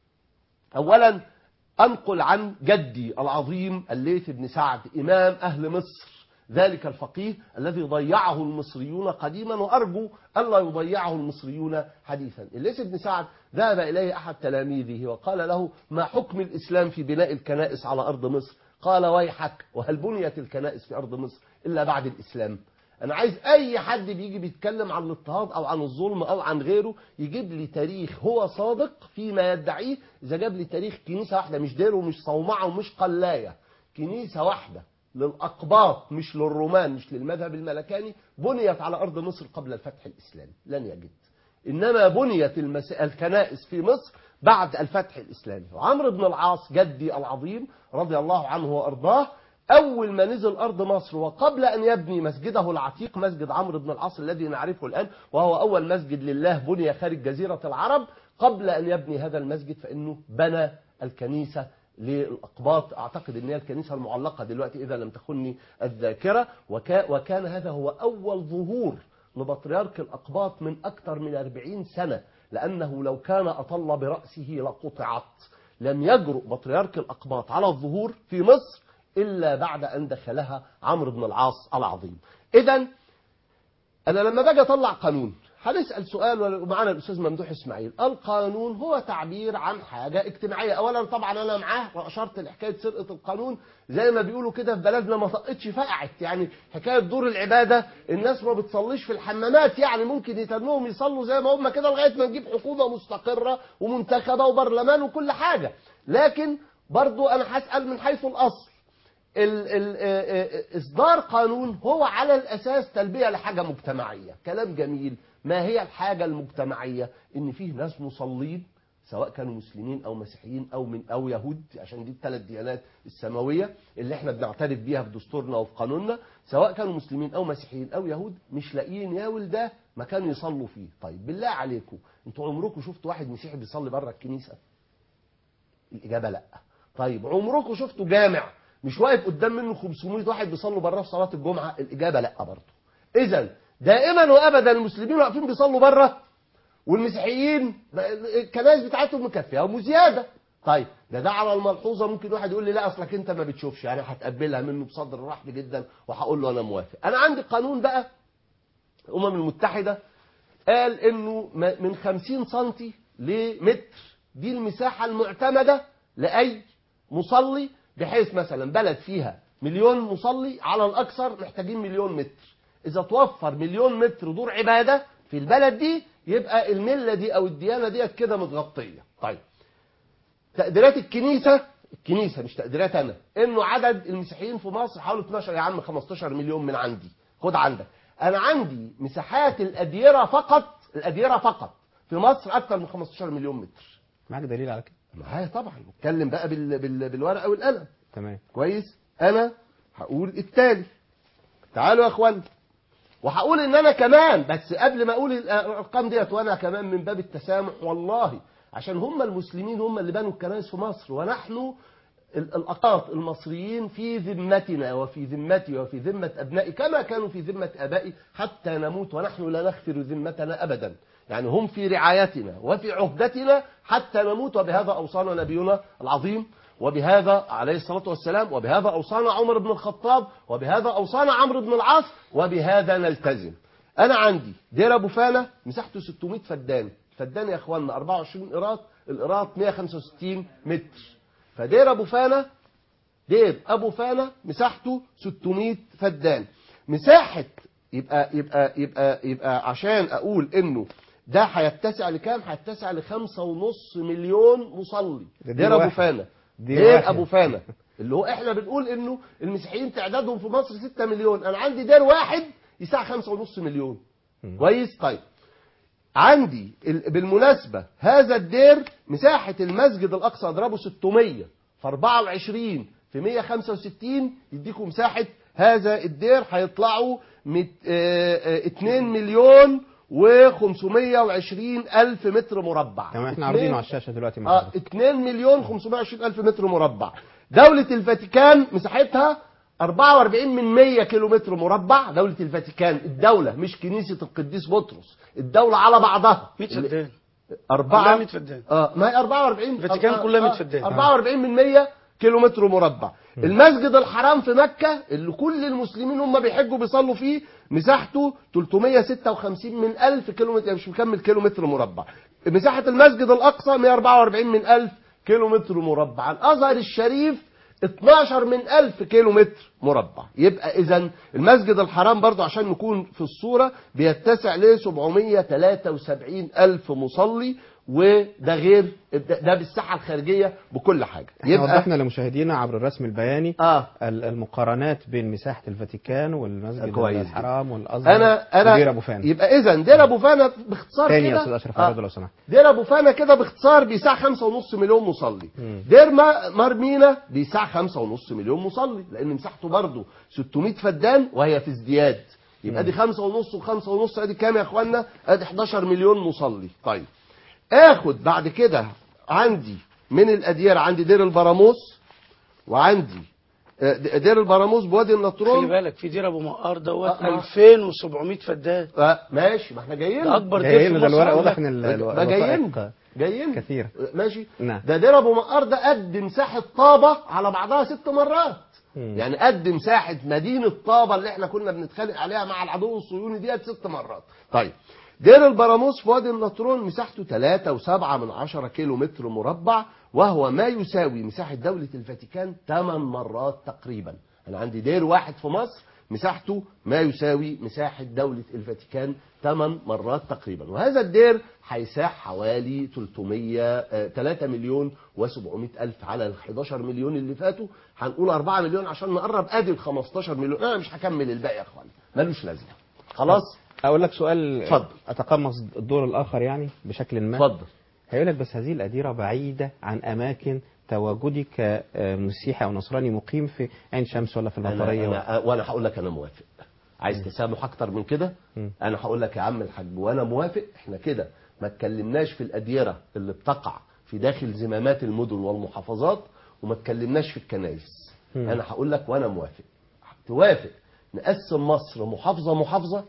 أولا أنقل عن جدي العظيم الليث بن سعد إمام أهل مصر، ذلك الفقيه الذي ضيعه المصريون قديما وأرجو ألا يضيعه المصريون حديثا. الليث بن سعد ذهب إليه أحد تلاميذه وقال له: ما حكم الإسلام في بناء الكنائس على أرض مصر؟ قال: ويحك، وهل بنيت الكنائس في أرض مصر إلا بعد الإسلام؟ أنا عايز أي حد بيجي بيتكلم عن الاضطهاد أو عن الظلم أو عن غيره يجيب لي تاريخ هو صادق فيما يدعيه. إذا جاب لي تاريخ كنيسة واحدة، مش دير ومش صومعة ومش قلاية، كنيسة واحدة للأقباط مش للرومان مش للمذهب الملكاني بنيت على أرض مصر قبل الفتح الإسلامي، لن يجد. إنما بنيت المس... الكنائس في مصر بعد الفتح الإسلامي. وعمرو بن العاص جدي العظيم رضي الله عنه وأرضاه أول ما نزل أرض مصر وقبل أن يبني مسجده العتيق مسجد عمرو بن العاص الذي نعرفه الآن، وهو أول مسجد لله بني خارج جزيرة العرب، قبل أن يبني هذا المسجد فإنه بنى الكنيسة للأقباط، أعتقد أن هي الكنيسة المعلقة دلوقتي إذا لم تخني الذاكرة. وكا وكان هذا هو أول ظهور لبطريرك الأقباط من أكثر من أربعين سنة، لأنه لو كان أطل برأسه لقطعت. لم يجرؤ بطريرك الأقباط على الظهور في مصر إلا بعد أن دخلها عمرو بن العاص العظيم. إذا أنا لما باجي أطلع قانون هنسأل سؤال ومعنا الأستاذ ممدوح إسماعيل. القانون هو تعبير عن حاجة اجتماعية. أولا طبعا أنا معاه وأشرت لحكاية سرقة القانون، زي ما بيقولوا كده في بلدنا ما طقتش فقعت، يعني حكاية دور العبادة الناس ما بتصليش في الحمامات، يعني ممكن يتنوهم يصلوا زي ما هم كده لغاية ما نجيب حكومة مستقرة ومنتخبة وبرلمان وكل حاجة. لكن برضو أنا هسأل من حيث الأصل، ال ال إصدار قانون هو على الأساس تلبية لحاجة مجتمعية، كلام جميل. ما هي الحاجة المجتمعية؟ إن فيه ناس مصلين سواء كانوا مسلمين أو مسيحيين أو من أو يهود، عشان دي الثلاث ديانات السماوية اللي احنا بنعترف بيها في دستورنا وفي قانوننا، سواء كانوا مسلمين أو مسيحيين أو يهود مش لاقيين يا ولده مكان يصلوا فيه. طيب بالله عليكم انتوا عمركم شفتوا واحد مسيحي بيصلي بره الكنيسة؟ الإجابة لا. طيب عمركم شفتوا جامع مش واقف قدام منه خمسمائة واحد بيصلوا بره في صلاة الجمعة؟ الإجابة لا برضه. إذا دائما وأبدا المسلمين واقفين بيصلوا بره والمسيحيين الكنائس بتاعتهم مكفيه ومزياده. طيب ده ده على الملحوظه. ممكن واحد يقول لي لا اصلك انت ما بتشوفش، يعني هتقبلها منه بصدر رحب جدا وهقول له انا موافق. انا عندي قانون بقى الامم المتحده قال انه من خمسين سنتي لمتر دي المساحه المعتمده لاي مصلي، بحيث مثلا بلد فيها مليون مصلي على الاكثر محتاجين مليون متر. اذا توفر مليون متر دور عباده في البلد دي يبقى المله دي او الديانه ديت كده متغطيه. طيب تقديرات الكنيسه الكنيسه مش تقديرات انا، انه عدد المسيحيين في مصر حوالي اتناشر يا عم خمستاشر مليون من عندي. خد عندك انا عندي مساحات الاديره فقط الاديره فقط في مصر اكثر من خمستاشر مليون متر. معاك دليل على كده؟ معايا طبعا. نتكلم بقى بال... بال... بالورقه والقلم. تمام كويس. انا هقول التالي. تعالوا يا اخوان، وهقول ان انا كمان، بس قبل ما اقول الارقام ديت وانا كمان من باب التسامح والله، عشان هم المسلمين هم اللي بنوا الكنائس في مصر، ونحن الأقاط المصريين في ذمتنا وفي ذمتي وفي ذمة أبنائي كما كانوا في ذمة آبائي حتى نموت، ونحن لا نغفر ذمتنا أبدا. يعني هم في رعايتنا وفي عهدتنا حتى نموت، وبهذا أوصانا نبينا العظيم، وبهذا عليه الصلاة والسلام، وبهذا أوصانا عمر بن الخطاب، وبهذا أوصانا عمرو بن العاص، وبهذا نلتزم. أنا عندي دير أبو فانة مساحته ستمائة فدان، فدان يا إخواننا أربعة وعشرين قيراط، القيراط مائة وخمسة وستين متر. فدير أبو فانة دير أبو فانة مساحته ستمائة فدان. مساحة يبقى يبقى يبقى يبقى عشان أقول إنه ده هيتسع لكام؟ هيتسع لخمسة ونص مليون مصلي. دير أبو فانة دير أبو فانة اللي هو إحنا بنقول إنه المسيحيين تعدادهم في مصر ستة مليون، أنا عندي دير واحد يسع خمسة ونص مليون. كويس؟ طيب عندي بالمناسبة هذا الدير مساحة المسجد الأقصى اضربه ستمائة في أربعة وعشرين في مائة وخمسة وستين يديكم مساحة هذا الدير هيطلعوا اتنين مليون وخمسمائة وعشرين ألف متر مربع. تمام، احنا عارضينه على الشاشة دلوقتي اه اتنين مليون وخمسمائة وعشرين ألف متر مربع. دولة الفاتيكان مساحتها أربعة وأربعين من مية كيلو متر مربع. دولة الفاتيكان الدولة مش كنيسة القديس بطرس، الدولة على بعضها مائة فدان. أربعة مائة فدان. اه ما هي أربعة وأربعين الفاتيكان كلها مائة فدان. أربعة وأربعين من مية كيلو متر مربع. المسجد الحرام في مكة اللي كل المسلمين هم بيحجوا بيصلوا فيه مساحته ثلاثمائة وستة وخمسين من ألف كيلو متر، مش مكمل كيلو متر مربع. مساحة المسجد الأقصى مائة وأربعة وأربعين من ألف كيلو متر مربع. الأزهر الشريف اثناشر من ألف كيلو متر مربع. يبقى إذن المسجد الحرام برضو عشان نكون في الصورة بيتسع ل سبعمائة وثلاثة وسبعين ألف مصلي، وده غير ده بالساحة الخارجية بكل حاجة. يبقى وضحنا لمشاهدينا عبر الرسم البياني آه. المقارنات بين مساحة الفاتيكان والمسجد الحرام والأزهر أنا أنا ودير أبو فانة. يبقى إذن دير أبو فانة باختصار تاني كده يا أستاذ أشرف عرض لو سمحت. دير أبو فانة كده باختصار بيساع خمسة ونص مليون مصلي. م. دير مرمينا بيساع خمسة ونص مليون مصلي، لأن مساحته برضه ستمائة فدان وهي في ازدياد. يبقى دي خمسة ونص وخمسة ونص ادي كام يا اخوانا؟ ادي احداشر مليون مصلي. طيب اخد بعد كده عندي من الاديره عندي دير البراموس، وعندي دير البراموس بوادي النطرون. خلي بالك في دير ابو مقار دوت آه ألفين وسبعمائة فدان. اه ماشي، ما احنا جايين ده اكبر دير في مصر. الورق واضح ان الوثائق جايين جايين كثير. ماشي. نعم. ده دير ابو مقار ده قد مساحه طابه على بعضها ست مرات. مم. يعني قد مساحه مدينه طابه اللي احنا كنا بنتخانق عليها مع العدو الصهيوني ديت ست مرات. طيب دير البراموس في وادي النطرون مساحته ثلاثة وسبعة من عشرة كيلو متر مربع، وهو ما يساوي مساحة دولة الفاتيكان ثمان مرات تقريبا. أنا عندي دير واحد في مصر مساحته ما يساوي مساحة دولة الفاتيكان ثمان مرات تقريبا، وهذا الدير هيساح حوالي ثلاثة مليون وسبعمائة ألف على ال احداشر مليون اللي فاتوا. هنقول أربعة مليون عشان نقرب، ادي ال خمستاشر مليون. أنا مش هكمل الباقي يا اخوان، ملوش لازمة. خلاص. اقول لك سؤال. اتفضل. اتقمص الدور الاخر يعني بشكل ما. اتفضل. هيقول لك بس هذه الأديرة بعيدة عن أماكن تواجدي كمسيحي أو نصراني مقيم في عين شمس ولا في البطارية. أنا أنا و... وأنا هقول لك أنا موافق. عايز تسامح أكتر من كده؟ أنا هقول لك يا عم الحاج وأنا موافق. إحنا كده ما اتكلمناش في الأديرة اللي بتقع في داخل زمامات المدن والمحافظات، وما اتكلمناش في الكنائس. أنا هقول لك وأنا موافق. توافق نقسم مصر محافظة محافظة،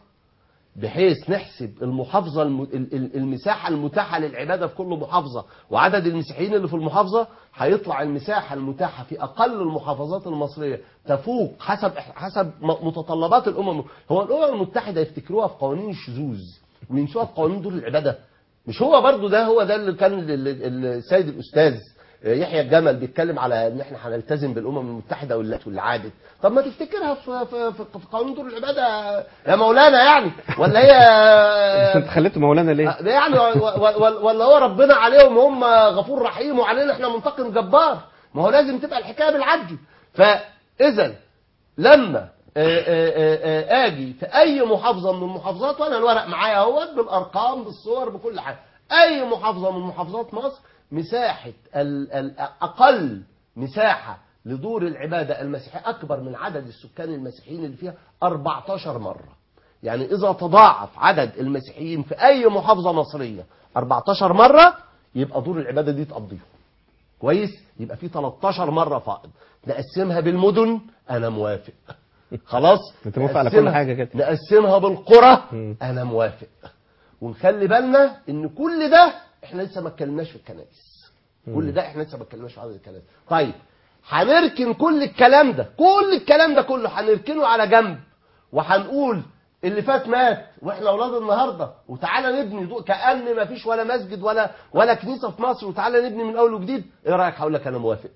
بحيث نحسب المحافظة المساحة المتاحة للعبادة في كل محافظة وعدد المسيحيين اللي في المحافظة، هيطلع المساحة المتاحة في أقل المحافظات المصرية تفوق حسب حسب متطلبات الأمم. هو الأمم المتحدة يفتكروها في قوانين الشذوذ وينسوها في قوانين دور العبادة؟ مش هو برضو ده هو ده اللي كان السيد الأستاذ يحيى الجمل بيتكلم على ان احنا هنلتزم بالامم المتحده واللي عادت؟ طب ما تفتكرها في في في, في قانون دور العباده يا مولانا يعني، ولا هي انت خليت مولانا ليه؟ يعني ولا هو ربنا عليهم هم غفور رحيم وعلينا احنا منتقم جبار؟ ما هو لازم تبقى الحكايه بالعدل. فاذا لما اجي في اي محافظه من المحافظات، وانا الورق معايا اهوت بالارقام بالصور بكل حاجه، اي محافظه من محافظات مصر مساحة الأقل مساحة لدور العبادة المسيحية أكبر من عدد السكان المسيحيين اللي فيها أربعتاشر مرة. يعني إذا تضاعف عدد المسيحيين في أي محافظة مصرية أربعتاشر مرة يبقى دور العبادة دي تقضيهم كويس. يبقى في تلتاشر مرة فائض. نقسمها بالمدن أنا موافق خلاص. انت موافق على كل حاجة كده. نقسمها بالقرى أنا موافق. ونخلي بالنا إن كل ده إحنا لسه ما اتكلمناش في الكنائس. كل ده إحنا لسه ما اتكلمناش في عدد الكنائس. طيب هنركن كل الكلام ده كل الكلام ده كله هنركنه على جنب وهنقول اللي فات مات واحنا اولاد النهارده وتعالى نبني كأن ما فيش ولا مسجد ولا ولا كنيسه في مصر وتعالى نبني من اول وجديد. ايه رايك؟ هقول لك انا موافق.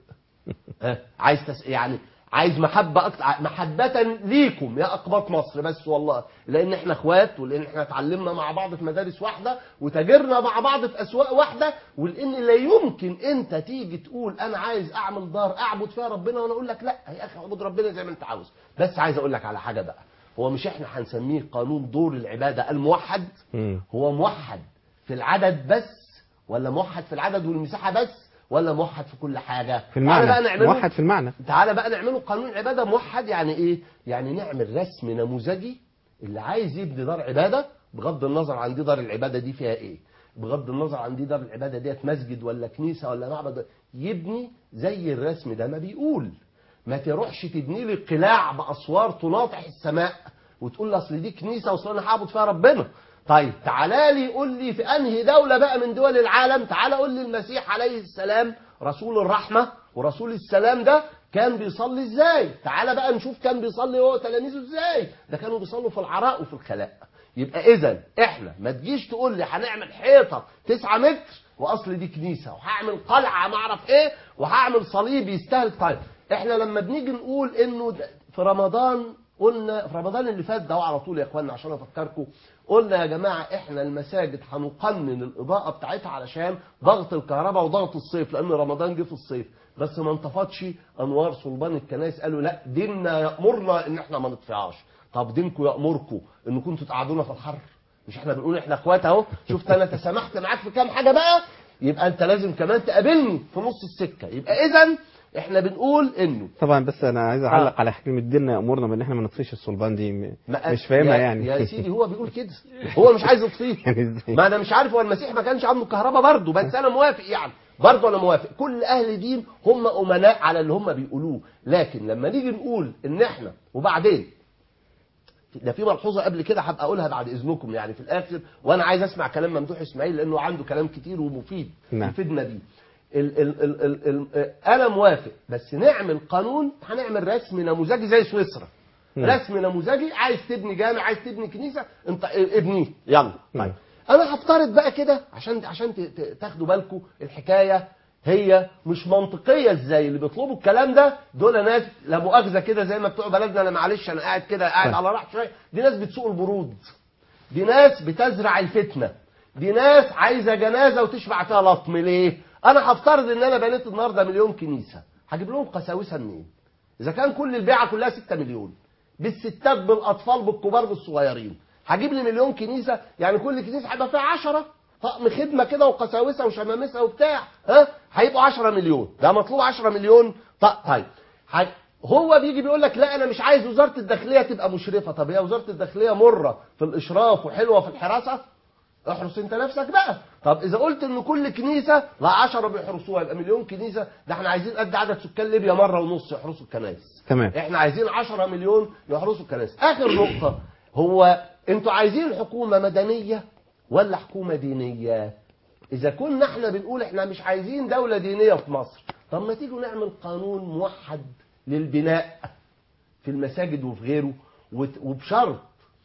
ها عايز تس... يعني عايز محبه اكتر محبه ليكم يا اقباط مصر بس والله، لان احنا اخوات ولان احنا اتعلمنا مع بعض في مدارس واحده وتاجرنا مع بعض في اسواق واحده، ولان لا يمكن انت تيجي تقول انا عايز اعمل دار اعبد فيها ربنا وانا اقول لك لا يا اخي اعبد ربنا زي ما انت عاوز. بس عايز اقول لك على حاجه بقى، هو مش احنا هنسميه قانون دور العباده الموحد؟ هو موحد في العدد بس ولا موحد في العدد والمساحه بس ولا موحد في كل حاجه؟ في المعنى. بقى نعمله موحد في المعنى. تعالى بقى نعمله قانون عباده موحد. يعني ايه؟ يعني نعمل رسم نموذجي اللي عايز يبني دار عباده بغض النظر عن دي دار العباده دي فيها ايه، بغض النظر عن دي دار العباده ديت مسجد ولا كنيسه ولا معبد، يبني زي الرسم ده ما بيقول. ما تروحش تبني لي قلاع باسوار تناطح السماء وتقول لي اصل دي كنيسه واصل انا هعبد فيها ربنا. طيب تعالى لي قول لي في انهي دوله بقى من دول العالم، تعالى قول لي المسيح عليه السلام رسول الرحمه ورسول السلام ده كان بيصلي ازاي؟ تعالى بقى نشوف كان بيصلي هو وتلاميذه ازاي. ده كانوا بيصلوا في العراء وفي الخلاء. يبقى اذا احنا ما تجيش تقول لي هنعمل حيطه تسعة متر واصل دي كنيسه وهعمل قلعه ما اعرف ايه وهعمل صليب يستاهل. طيب احنا لما بنيجي نقول انه في رمضان قلنا في رمضان اللي فات ده على طول يا اخوانا عشان افكركم، قلنا يا جماعه احنا المساجد هنقنن الاضاءه بتاعتها علشان ضغط الكهرباء وضغط الصيف، لان رمضان جه في الصيف. بس ما انطفتش انوار صلبان الكنائس. قالوا لا ديننا يامرنا ان احنا ما نطفيهاش. طب دينكم يامركم ان كنتوا تقعدونا في الحر؟ مش احنا بنقول احنا اخوات اهو. شفت انا تسامحت معاك في كام حاجه بقى، يبقى انت لازم كمان تقابلني في نص السكه. يبقى اذا احنا بنقول انه طبعا. بس انا عايز اعلق آه. على كلمه ديننا يامرنا بان احنا ما نطفيش الصلبان دي م... مش فاهمها يعني يا سيدي. هو بيقول كده، هو مش عايز يطفيه. ما انا مش عارف، هو المسيح ما كانش عنده كهرباء برضه، بس انا موافق يعني برضه انا موافق. كل اهل دين هم امناء على اللي هم بيقولوه. لكن لما نيجي نقول ان احنا وبعدين ده في ملحوظه قبل كده هبقى اقولها بعد اذنكم يعني في الاخر، وانا عايز اسمع كلام ممدوح اسماعيل لانه عنده كلام كتير ومفيد يفيدنا بيه. ال ال ال ال ال انا موافق، بس نعمل قانون. هنعمل رسم نموذجي زي سويسرا. م. رسم نموذجي. عايز تبني جامع عايز تبني كنيسه انت ابنيه يلا. طيب انا هفترض بقى كده عشان عشان تاخدوا بالكم الحكايه هي مش منطقيه ازاي. اللي بيطلبوا الكلام ده دول ناس لا مؤاخذه كده زي ما بتوع بلدنا. انا معلش انا قاعد كده قاعد على راحتي شويه. دي ناس بتسوق البرود، دي ناس بتزرع الفتنه، دي ناس عايزه جنازه وتشبع فيها لطم. ليه؟ انا هفترض ان انا بنيت النهارده مليون كنيسه، هجيب لهم قساوسه منين؟ اذا كان كل البيعه كلها ستة مليون بالستات بالاطفال بالكبار بالصغيرين، هجيب لي مليون كنيسه. يعني كل كنيسه هيبقى فيها عشرة طقم خدمه كده وقساوسه وشمامسه وبتاع، ها هيبقوا عشرة مليون. ده مطلوب عشرة مليون. طيب هو بيجي بيقول لك لا انا مش عايز وزاره الداخليه تبقى مشرفه. طب هي وزاره الداخليه مره في الاشراف وحلوه في الحراسه؟ احرس انت نفسك بقى. طب اذا قلت ان كل كنيسه لا عشرة بيحرسوها يبقى مليون كنيسه. ده احنا عايزين قد عدد سكان ليبيا مره ونص يحرسوا الكنائس. تمام. احنا عايزين عشرة مليون يحرسوا الكنائس. اخر نقطه، هو انتوا عايزين حكومه مدنيه ولا حكومه دينيه؟ اذا كنا احنا بنقول احنا مش عايزين دوله دينيه في مصر، طب ما تيجوا نعمل قانون موحد للبناء في المساجد وفي غيره، وبشرط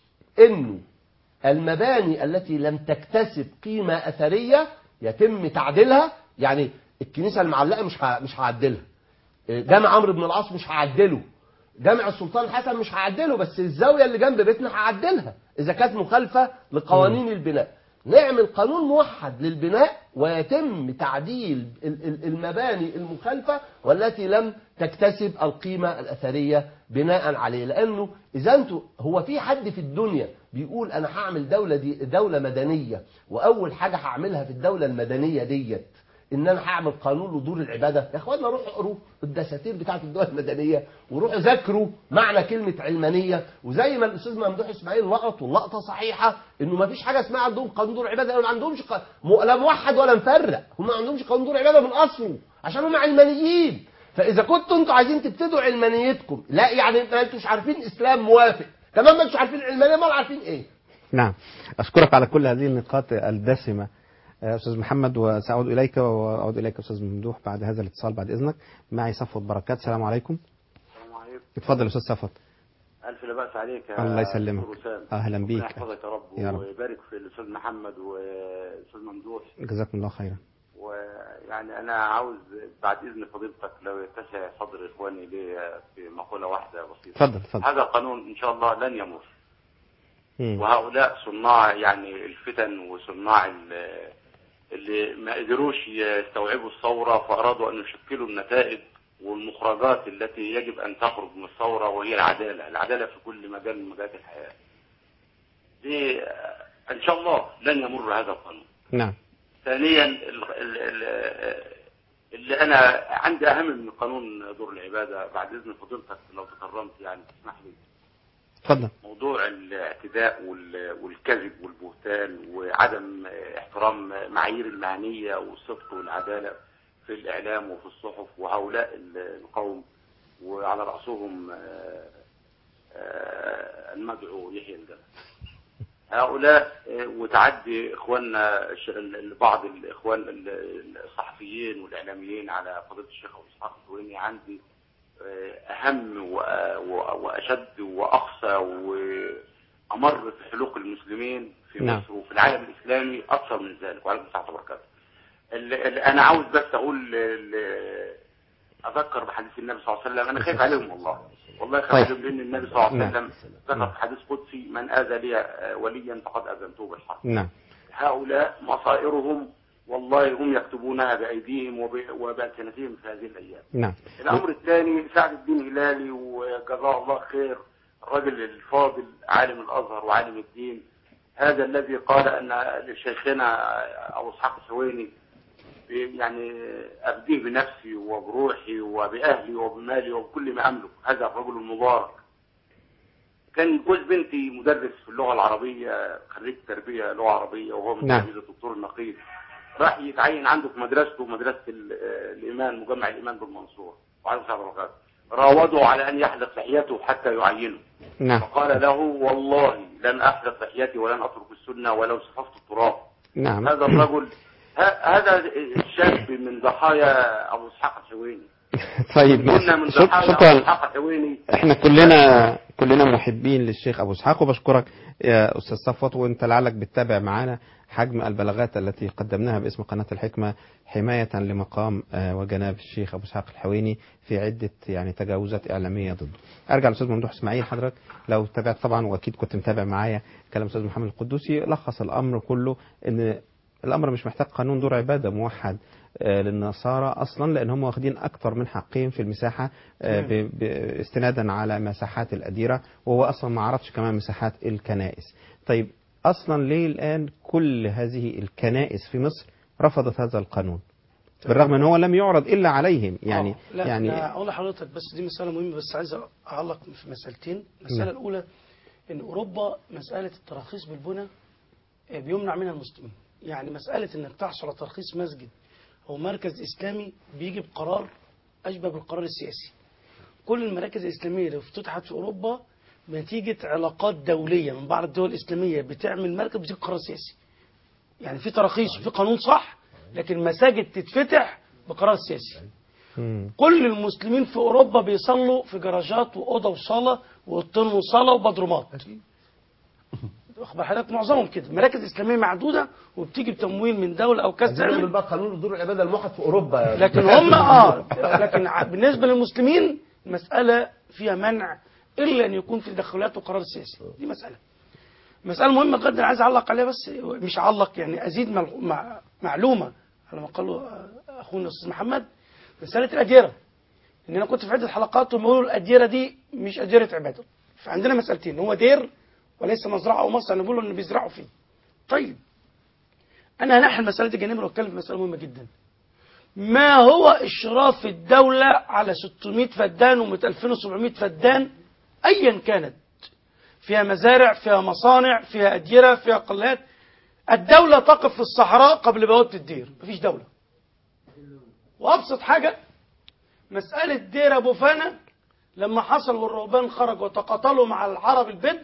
انه المباني التي لم تكتسب قيمة أثرية يتم تعديلها. يعني الكنيسة المعلقة مش مش هعدلها، جامع عمرو بن العاص مش هعدله، جامع السلطان الحسن مش هعدله، بس الزاوية اللي جنب بيتنا هعدلها إذا كانت مخالفة لقوانين البناء. نعمل قانون موحد للبناء ويتم تعديل المباني المخالفة والتي لم تكتسب القيمة الأثرية بناء عليه. لأنه إذا أنتوا هو في حد في الدنيا بيقول أنا هعمل دولة دي دولة مدنية وأول حاجة هعملها في الدولة المدنية ديت ان انا هعمل قانون لدور العباده. يا اخوانا روحوا اقروا الدساتير بتاعه الدول المدنيه وروحوا ذاكروا معنى كلمه علمانيه. وزي ما الاستاذ ممدوح اسماعيل لقط واللقطه صحيحه انه ما فيش حاجه اسمها عندهم قانون دور عباده، ما عندهمش ق... لا موحد ولا مفرق، هم ما عندهمش قانون دور عباده من اصله عشان هم علمانيين. فاذا كنتوا انتوا عايزين تبتدوا علمانيتكم، لا يعني ما انتوش عارفين اسلام موافق كمان، ما انتوش عارفين علمانيه، ما عارفين ايه. نعم، اشكرك على كل هذه النقاط الدسمه استاذ محمد، وساعود اليك واعود اليك استاذ ممدوح بعد هذا الاتصال بعد اذنك. معي صفوت بركات. السلام عليكم. السلام عليكم. اتفضل يا استاذ صفوت. الف لا باس عليك يا الله يسلمك. اهلا بيك. يحفظك يا رب, يا رب ويبارك في الاستاذ محمد والاستاذ ممدوح. جزاكم الله خيرا. ويعني انا عاوز بعد اذن فضيلتك لو يتسع صدر اخواني لي في مقوله واحده بسيطه. اتفضل اتفضل. هذا القانون ان شاء الله لن يمر. مم. وهؤلاء صناع يعني الفتن وصناع اللي ما قدروش يستوعبوا الثوره فارادوا ان يشكلوا النتائج والمخرجات التي يجب ان تخرج من الثوره، وهي العداله، العداله في كل مجال من مجالات الحياه. دي ان شاء الله لن يمر هذا القانون. نعم. ثانيا اللي انا عندي اهم من قانون دور العباده بعد اذن فضيلتك لو تكرمت يعني تسمح لي. اتفضل. موضوع الاعتداء والكذب والبهتان وعدم احترام معايير المهنيه والصدق والعداله في الاعلام وفي الصحف، وهؤلاء القوم وعلى راسهم المدعو يحيى الجبل. هؤلاء وتعدي اخواننا بعض الاخوان الصحفيين والاعلاميين على فضيله الشيخ ابو اسحاق الحويني عندي اهم واشد واقسى وامر في حلوق المسلمين في نعم. مصر وفي العالم الاسلامي اكثر من ذلك، وعليكم السلام وبركاته. انا عاوز بس اقول اذكر بحديث النبي صلى الله عليه وسلم. انا خايف عليهم والله والله خايف عليهم، لان النبي صلى الله عليه وسلم ذكر في حديث قدسي: من اذى لي وليا فقد اذنته بالحرب. نعم. هؤلاء مصائرهم والله هم يكتبونها بايديهم وبألسنتهم في هذه الايام. نعم. الامر الثاني سعد الدين هلالي وجزاه الله خير، الرجل الفاضل عالم الازهر وعالم الدين، هذا الذي قال ان لشيخنا ابو اسحاق الحويني يعني أبديه بنفسي وبروحي وبأهلي وبمالي وبكل ما أملك. هذا الرجل المبارك كان جوز بنتي مدرس في اللغة العربية، خريج تربية لغة عربية، وهو من نعم. تلاميذ الدكتور النقيب. راح يتعين عنده في مدرسته مدرسة الإيمان مجمع الإيمان بالمنصورة، وعلى السلام عليكم. راودوا على أن يحلق لحيته حتى يعينه. نعم. فقال له: والله لن أحلق لحيتي ولن أترك السنة ولو صففت التراب. نعم. هذا الرجل هذا الشاب من ضحايا ابو اسحاق الحويني. طيب كنا من ضحايا ابو اسحاق الحويني. احنا كلنا كلنا محبين للشيخ ابو اسحاق، وبشكرك يا استاذ صفوت، وانت لعلك بتتابع معانا حجم البلاغات التي قدمناها باسم قناه الحكمه حمايه لمقام وجناب الشيخ ابو اسحاق الحويني في عده يعني تجاوزات اعلاميه ضده. ارجع للاستاذ ممدوح اسماعيل. حضرتك لو تابعت طبعا واكيد كنت متابع معايا كلام الاستاذ محمد القدوسي، لخص الامر كله ان الأمر مش محتاج قانون دور عبادة موحد للنصارى أصلا، لأن هم واخدين أكثر من حقين في المساحة استنادا على مساحات الأديرة، وهو أصلا ما عرفش كمان مساحات الكنائس. طيب أصلا ليه الآن كل هذه الكنائس في مصر رفضت هذا القانون بالرغم أنه هو لم يعرض إلا عليهم؟ يعني لا يعني لا أقول لحضرتك بس دي مسألة مهمة، بس عايز أعلق في مسألتين. المسألة الأولى إن أوروبا مسألة التراخيص بالبنى بيمنع منها المسلمين. يعني مسألة انك تحصل على ترخيص مسجد او مركز اسلامي بيجي بقرار اشبه بالقرار السياسي. كل المراكز الاسلامية اللي افتتحت في اوروبا نتيجة علاقات دولية من بعض الدول الاسلامية بتعمل مركز بتيجي قرار سياسي. يعني في تراخيص وفي قانون صح، لكن مساجد تتفتح بقرار سياسي. كل المسلمين في اوروبا بيصلوا في جراجات واوضه وصاله واوضتين وصاله وبدرومات. اخبار حضرتك معظمهم كده مراكز اسلاميه معدوده وبتيجي بتمويل من دوله او كذا تعمل بقى قانون دور العباده الموحد في اوروبا يعني. لكن هم اه لكن بالنسبه للمسلمين المساله فيها منع الا ان يكون في تدخلات وقرار سياسي. دي مساله مساله مهمه جدا عايز اعلق عليها، بس مش اعلق يعني ازيد مع معلومه على ما قاله اخونا الاستاذ محمد. مساله الاديره ان انا كنت في عده حلقات وبقول الاديره دي مش اديره عباده. فعندنا مسالتين، هو دير وليس مزرعه او مصنع نقول انه بيزرعوا فيه. طيب انا هنحل مساله الجنابر واتكلم في مساله مهمه جدا. ما هو إشراف الدولة على ستمائة فدان و ألفين وسبعمائة فدان أيا كانت، فيها مزارع، فيها مصانع، فيها أديرة، فيها قلات. الدولة تقف في الصحراء قبل بوابة الدير، مفيش دولة. وأبسط حاجة مسألة دير أبو فانا لما حصل والرهبان خرجوا وتقاتلوا مع العرب البدو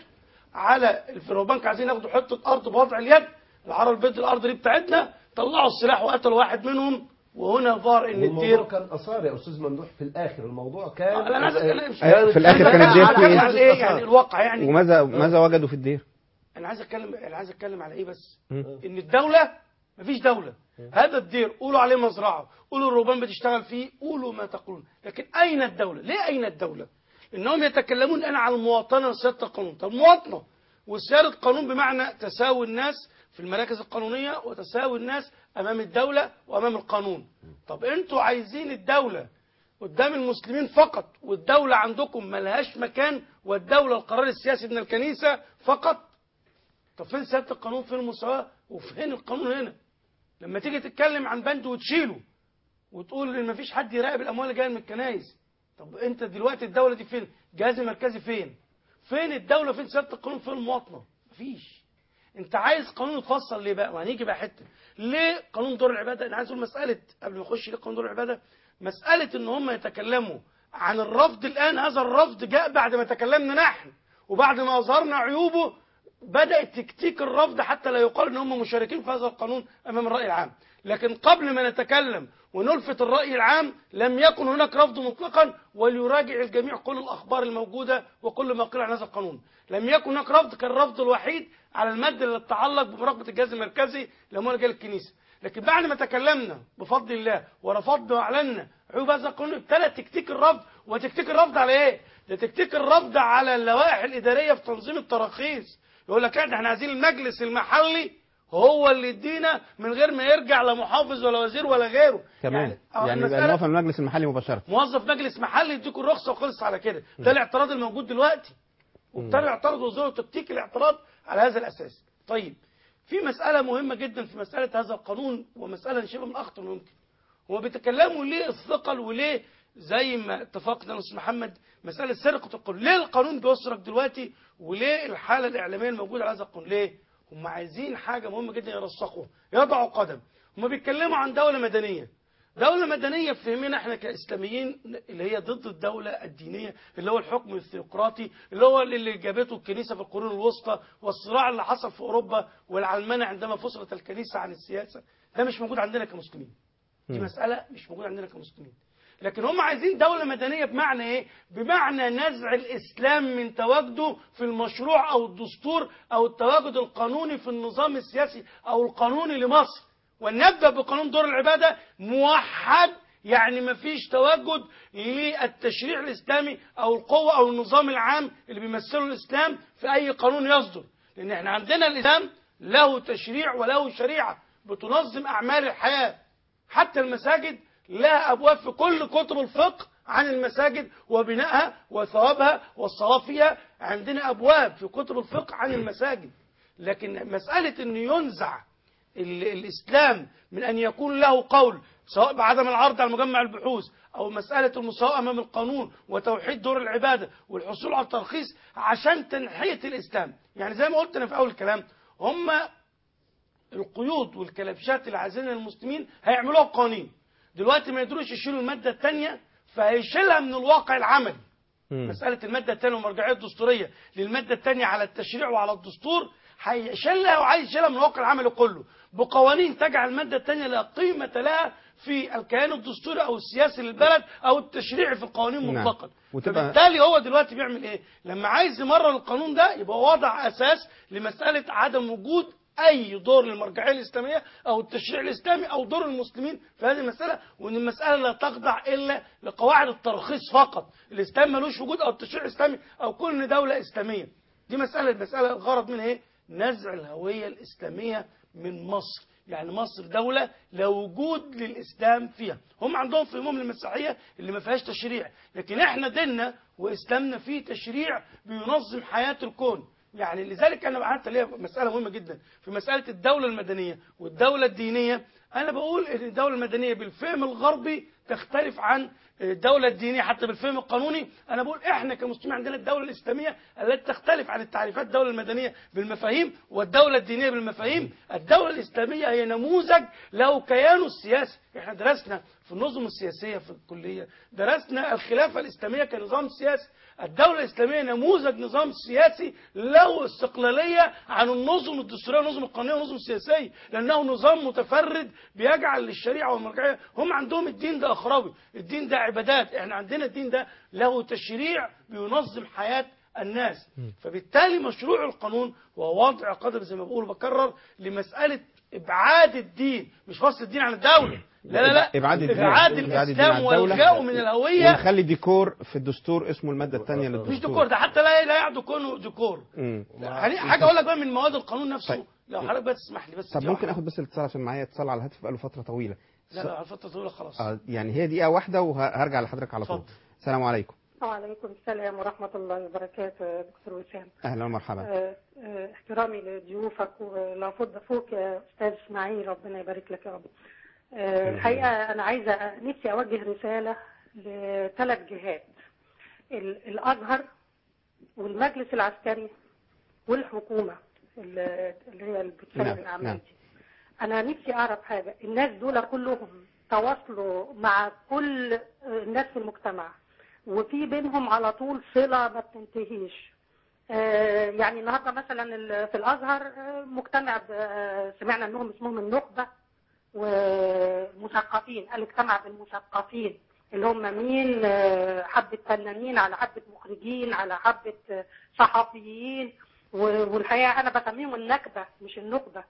على الرهبان كانوا عايزين ياخدوا حتة أرض بوضع اليد، العرب البدو الأرض دي بتاعتنا، طلعوا السلاح وقتلوا واحد منهم. وهنا ظهر ان الدير كان اثار يا استاذ ممدوح في الاخر. الموضوع كان آه أنا في الاخر كان الدير فين؟ على ايه يعني الواقع يعني وماذا ماذا وجدوا في الدير؟ انا عايز اتكلم انا عايز اتكلم على ايه بس م. ان الدوله مفيش دوله. م. هذا الدير قولوا عليه مزرعه، قولوا الرهبان بتشتغل فيه، قولوا ما تقولون، لكن اين الدوله؟ ليه اين الدوله؟ انهم يتكلمون الان عن المواطنه وسياده القانون. طب مواطنه وسياده القانون بمعنى تساوي الناس في المراكز القانونيه وتساوي الناس امام الدوله وامام القانون. طب انتوا عايزين الدوله قدام المسلمين فقط، والدوله عندكم ملهاش مكان، والدوله القرار السياسي من الكنيسه فقط. طب فين سياده القانون؟ فين المساواه؟ وفين القانون هنا؟ لما تيجي تتكلم عن بند وتشيله وتقول ان مفيش حد يراقب الاموال اللي جايه من الكنايس، طب انت دلوقتي الدوله دي فين؟ جهاز مركزي فين؟ فين الدوله؟ فين سياده القانون؟ فين المواطنه؟ مفيش. انت عايز قانون يتفصل ليه بقى؟ وهنيجي بقى حته ليه قانون دور العباده. انا عايز اقول مساله قبل ما اخش ليه قانون دور العباده، مساله ان هم يتكلموا عن الرفض الان. هذا الرفض جاء بعد ما تكلمنا نحن وبعد ما اظهرنا عيوبه، بدات تكتيك الرفض حتى لا يقال ان هم مشاركين في هذا القانون امام الراي العام. لكن قبل ما نتكلم ونلفت الراي العام لم يكن هناك رفض مطلقا، وليراجع الجميع كل الاخبار الموجوده وكل ما قيل عن هذا القانون. لم يكن هناك رفض، كان الرفض الوحيد على الماده اللي تتعلق بمراقبه الجهاز المركزي لاموال رجال الكنيسه. لكن بعد ما تكلمنا بفضل الله ورفضنا واعلنا عيوب هذا القانون، ابتدى تكتيك الرفض. وتكتيك الرفض على ايه؟ ده تكتيك الرفض على اللوائح الاداريه في تنظيم التراخيص. يقول لك احنا عايزين المجلس المحلي هو اللي يدينا من غير ما يرجع لا محافظ ولا وزير ولا غيره كمان. يعني, يعني يبقى موظف المجلس المحلي مباشره، موظف مجلس محلي يديكوا الرخصه وخلص على كده. ده الاعتراض الموجود دلوقتي، وابتدى يعترض وزاره تكتيك الاعتراض على هذا الاساس. طيب في مساله مهمه جدا في مساله هذا القانون، ومساله شبه من اخطر ممكن. هو بيتكلموا ليه الثقل وليه زي ما اتفقنا استاذ محمد مساله سرقه القانون. ليه القانون بيسرق دلوقتي؟ وليه الحاله الاعلاميه الموجوده على هذا القانون؟ ليه؟ هم عايزين حاجه مهمه جدا يرسخوها، يضعوا قدم. هم بيتكلموا عن دوله مدنيه. دولة مدنية في فهمنا احنا كإسلاميين اللي هي ضد الدولة الدينية، اللي هو الحكم الثيوقراطي، اللي هو اللي جابته الكنيسة في القرون الوسطى، والصراع اللي حصل في أوروبا والعلمنة عندما فصلت الكنيسة عن السياسة. ده مش موجود عندنا كمسلمين. دي مسألة مش موجودة عندنا كمسلمين. لكن هم عايزين دولة مدنية بمعنى ايه؟ بمعنى نزع الإسلام من تواجده في المشروع أو الدستور أو التواجد القانوني في النظام السياسي أو القانوني لمصر. ونبدأ بقانون دور العبادة موحد، يعني ما فيش تواجد للتشريع الإسلامي أو القوة أو النظام العام اللي بيمثله الإسلام في أي قانون يصدر. لأن احنا عندنا الإسلام له تشريع وله شريعة بتنظم أعمال الحياة. حتى المساجد لها أبواب في كل كتب الفقه عن المساجد وبنائها وثوابها والصلاة فيها. عندنا أبواب في كتب الفقه عن المساجد. لكن مسألة أن ينزع الإسلام من أن يكون له قول سواء بعدم العرض على مجمع البحوث أو مسألة المساواة أمام القانون وتوحيد دور العبادة والحصول على الترخيص عشان تنحية الإسلام. يعني زي ما قلت أنا في أول الكلام، هم القيود والكلبشات اللي عايزينها المسلمين هيعملوها قوانين. دلوقتي ما يقدروش يشيلوا المادة الثانية، فهيشيلها من الواقع العملي. م. مسألة المادة الثانية والمرجعية الدستورية للمادة الثانية على التشريع وعلى الدستور هيشيلها، وعايز يشيلها من الواقع العملي كله بقوانين تجعل المادة الثانية لا قيمة لها في الكيان الدستوري أو السياسي للبلد أو التشريعي في القوانين مطلقا. نعم. فبالتالي هو دلوقتي بيعمل إيه؟ لما عايز يمرر القانون ده يبقى وضع أساس لمسألة عدم وجود أي دور للمرجعية الإسلامية أو التشريع الإسلامي أو دور المسلمين في هذه المسألة، وأن المسألة لا تخضع إلا لقواعد الترخيص فقط. الإسلام ملوش وجود أو التشريع الإسلامي أو كل دولة إسلامية. دي مسألة المسألة الغرض منها إيه؟ نزع الهوية الإسلامية من مصر. يعني مصر دولة لا وجود للإسلام فيها. هم عندهم في أمم المسيحية اللي ما فيهاش تشريع، لكن إحنا ديننا وإسلامنا فيه تشريع بينظم حياة الكون. يعني لذلك أنا حتى ليها مسألة مهمة جدا في مسألة الدولة المدنية والدولة الدينية. أنا بقول إن الدولة المدنية بالفهم الغربي تختلف عن الدولة الدينية حتى بالفهم القانوني. أنا بقول إحنا كمسلمين عندنا الدولة الإسلامية التي تختلف عن التعريفات الدولة المدنية بالمفاهيم والدولة الدينية بالمفاهيم. الدولة الإسلامية هي نموذج له كيانه السياسي. إحنا درسنا في النظم السياسية في الكلية، درسنا الخلافة الإسلامية كنظام سياسي. الدولة الإسلامية نموذج نظام سياسي له استقلالية عن النظم الدستورية والنظم القانونية والنظم السياسية، لأنه نظام متفرد بيجعل للشريعة والمرجعية. هم عندهم الدين ده أخروي، الدين ده عبادات، احنا عندنا الدين ده له تشريع بينظم حياة الناس. فبالتالي مشروع القانون هو وضع قدر زي ما بقول بكرر لمسألة إبعاد الدين، مش فصل الدين عن الدولة، لا لا لا إبعاد الدين إبعاد إبعاد الإسلام والغاء من الهوية، ونخلي ديكور في الدستور اسمه المادة الثانية للدستور. مش ديكور ده حتى لا لا يعد كونه ديكور. يعني حاجة أقول لك بقى من مواد القانون نفسه. طيب. لو حضرتك بس تسمح لي بس. طب ممكن آخد بس الاتصال عشان معايا اتصال على الهاتف بقاله فترة طويلة. لا لا على فترة طويلة خلاص. آه يعني هي دقيقة واحدة وهرجع لحضرتك على طول. السلام عليكم. وعليكم السلام ورحمة الله وبركاته يا دكتور وسام. أهلا ومرحبا. اه اه احترامي لضيوفك ولو فض فوق يا أستاذ إسماعيل، ربنا يبارك لك يا رب. اه الحقيقة أنا عايزة نفسي أوجه رسالة لثلاث جهات: الأزهر والمجلس العسكري والحكومة اللي هي اللي بتسوي الأعمال دي. أنا نفسي أعرف حاجة، الناس دول كلهم تواصلوا مع كل الناس في المجتمع وفي بينهم على طول صلة ما بتنتهيش. آه يعني النهارده مثلا في الازهر مجتمع، سمعنا انهم اسمهم النخبه ومثقفين، قال اجتمع بالمثقفين اللي هم مين؟ آه حبه فنانين على حبه مخرجين على حبه صحفيين، والحقيقه انا بسميهم النكبه مش النخبه.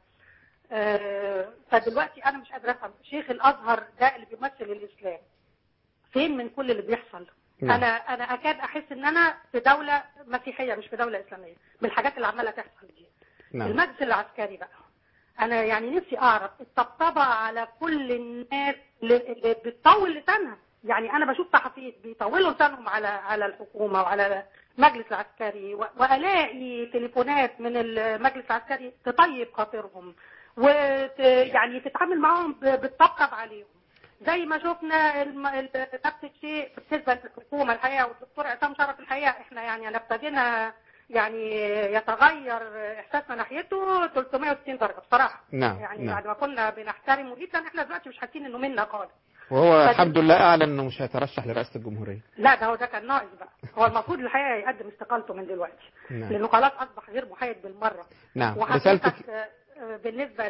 آه فدلوقتي انا مش قادره افهم شيخ الازهر ده اللي بيمثل الاسلام فين من كل اللي بيحصل؟ نعم. انا انا اكاد احس ان انا في دوله مسيحيه مش في دوله اسلاميه من الحاجات اللي عماله تحصل دي. نعم. المجلس العسكري بقى انا يعني نفسي اعرف الطبطبه على كل الناس اللي بتطول لسانها. يعني انا بشوف صحفيين بيطولوا لسانهم على على الحكومه وعلى المجلس العسكري، والاقي تليفونات من المجلس العسكري تطيب خاطرهم ويعني تتعامل معاهم بتطبطب عليهم زي ما شفنا نفس الشيء بالنسبه للحكومه. الحقيقه والدكتور عصام شرف الحقيقه احنا يعني ابتدينا يعني يتغير احساسنا ناحيته ثلاثمائة وستين درجه بصراحه. نعم. يعني نعم. بعد ما كنا بنحترمه جدا احنا دلوقتي مش حاسين انه منا خالص. وهو الحمد لله اعلن انه مش هيترشح لرئاسه الجمهوريه. لا ده هو ده كان ناقص بقى، هو المفروض الحقيقه يقدم استقالته من دلوقتي. نعم. لانه خلاص اصبح غير محايد بالمره. نعم. رسالتك بالنسبة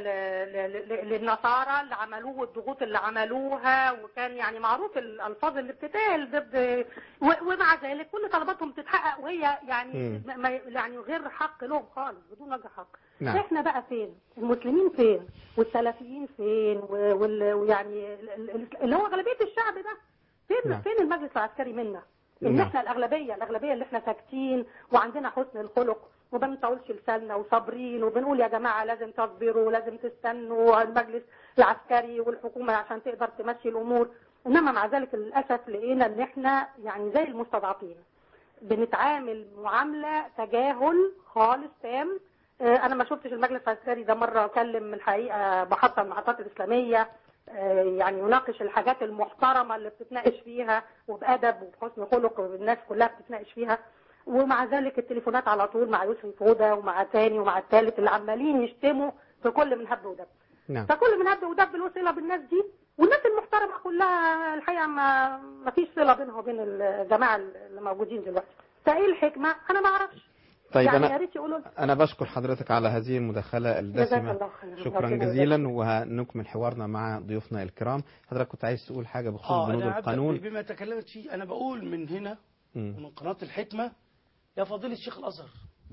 للنصارى اللي عملوه والضغوط اللي عملوها، وكان يعني معروف الألفاظ اللي بتتقال ضد، ومع ذلك كل طلباتهم تتحقق وهي يعني ما يعني غير حق لهم خالص بدون وجه حق. نعم. احنا بقى فين؟ المسلمين فين؟ والسلفيين فين؟ ويعني اللي هو أغلبية الشعب ده فين؟ نعم. فين المجلس العسكري منا؟ ان احنا الاغلبيه الاغلبيه اللي احنا ساكتين وعندنا حسن الخلق وما بنطولش لساننا وصابرين وبنقول يا جماعه لازم تصبروا ولازم تستنوا المجلس العسكري والحكومه عشان تقدر تمشي الامور، انما مع ذلك للاسف لقينا ان احنا يعني زي المستضعفين بنتعامل معامله تجاهل خالص تام. انا ما شفتش المجلس العسكري ده مره اكلم الحقيقه محطه من المحطات الاسلاميه يعني يناقش الحاجات المحترمة اللي بتتناقش فيها وبأدب وبحسن خلق والناس كلها بتتناقش فيها، ومع ذلك التليفونات على طول مع يوسف فودة ومع تاني ومع الثالث اللي عمالين يشتموا في كل من هب ودب. نعم. فكل من هب ودب الوصلة بالناس دي، والناس المحترمة كلها الحقيقة ما ما فيش صلة بينها وبين الجماعة اللي موجودين دلوقتي. فايه الحكمة؟ أنا ما أعرفش. طيب يعني أنا, أنا بشكر حضرتك على هذه المداخلة الدسمة، شكرا جزيلا، وهنكمل حوارنا مع ضيوفنا الكرام. حضرتك كنت عايز تقول حاجة بخصوص آه بنود القانون. بما تكلمت فيه أنا بقول من هنا م. ومن قناة الحكمة، يا فضيلة الشيخ الأزهر،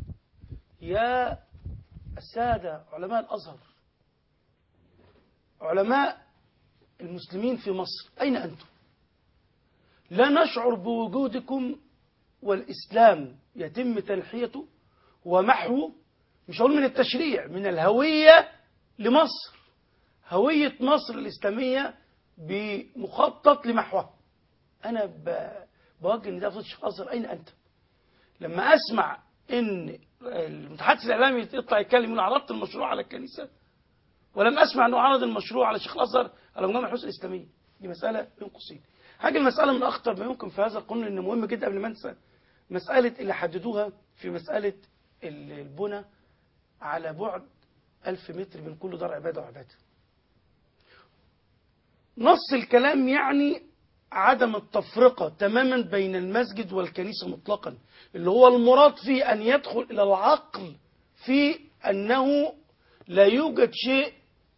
يا السادة علماء الأزهر، علماء المسلمين في مصر، أين أنتم؟ لا نشعر بوجودكم والإسلام يتم تنحيته ومحوه، مش هقول من التشريع، من الهوية لمصر. هوية مصر الإسلامية بمخطط لمحوها. أنا بوجه نداء فضيلة الشيخ الأزهر، أين أنت؟ لما أسمع إن المتحدث الإعلامي يطلع يتكلم يقول عرضت المشروع على الكنيسة، ولم أسمع أنه عرض المشروع على شيخ الأزهر على مجمع البحوث الإسلامية. دي مسألة بين قوسين. حاجة المسألة من أخطر ما يمكن في هذا القانون، إنه مهم جدا قبل ما أنسى، مسألة اللي حددوها في مسألة البنى على بعد ألف متر من كل دار عبادة وعبادة. نص الكلام يعني عدم التفرقة تماما بين المسجد والكنيسة مطلقا، اللي هو المراد فيه أن يدخل إلى العقل في أنه لا يوجد شيء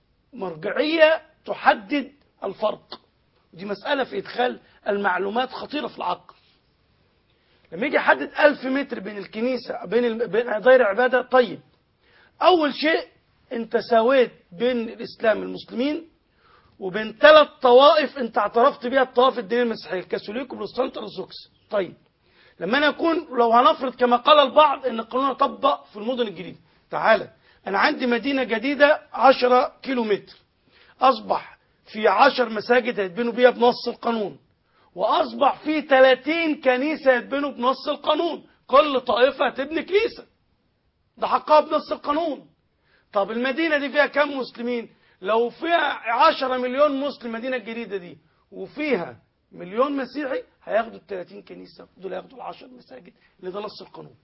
مرجعية تحدد الفرق. ودي مسألة في إدخال المعلومات خطيرة في العقل. لما يجي يحدد ألف متر بين الكنيسة بين بين دايرة عبادة، طيب أول شيء أنت سويت بين الإسلام المسلمين وبين ثلاث طوائف أنت اعترفت بها، الطوائف الدينية المسيحية، الكاثوليك والبروتستانت والأرثوذكس. طيب لما أنا أكون لو هنفرض كما قال البعض أن القانون يطبق في المدن الجديدة، تعالى أنا عندي مدينة جديدة عشرة كيلو متر، أصبح في عشر مساجد هيتبنوا بيها بنص القانون، وأصبح في ثلاثين كنيسة يتبنوا بنص القانون، كل طائفة هتبني كنيسة، ده حقها بنص القانون. طب المدينة دي فيها كم مسلمين؟ لو فيها عشرة مليون مسلم المدينة الجديدة دي وفيها مليون مسيحي، هياخدوا الثلاثين كنيسة، دول هياخدوا العشر مساجد اللي ده نص القانون.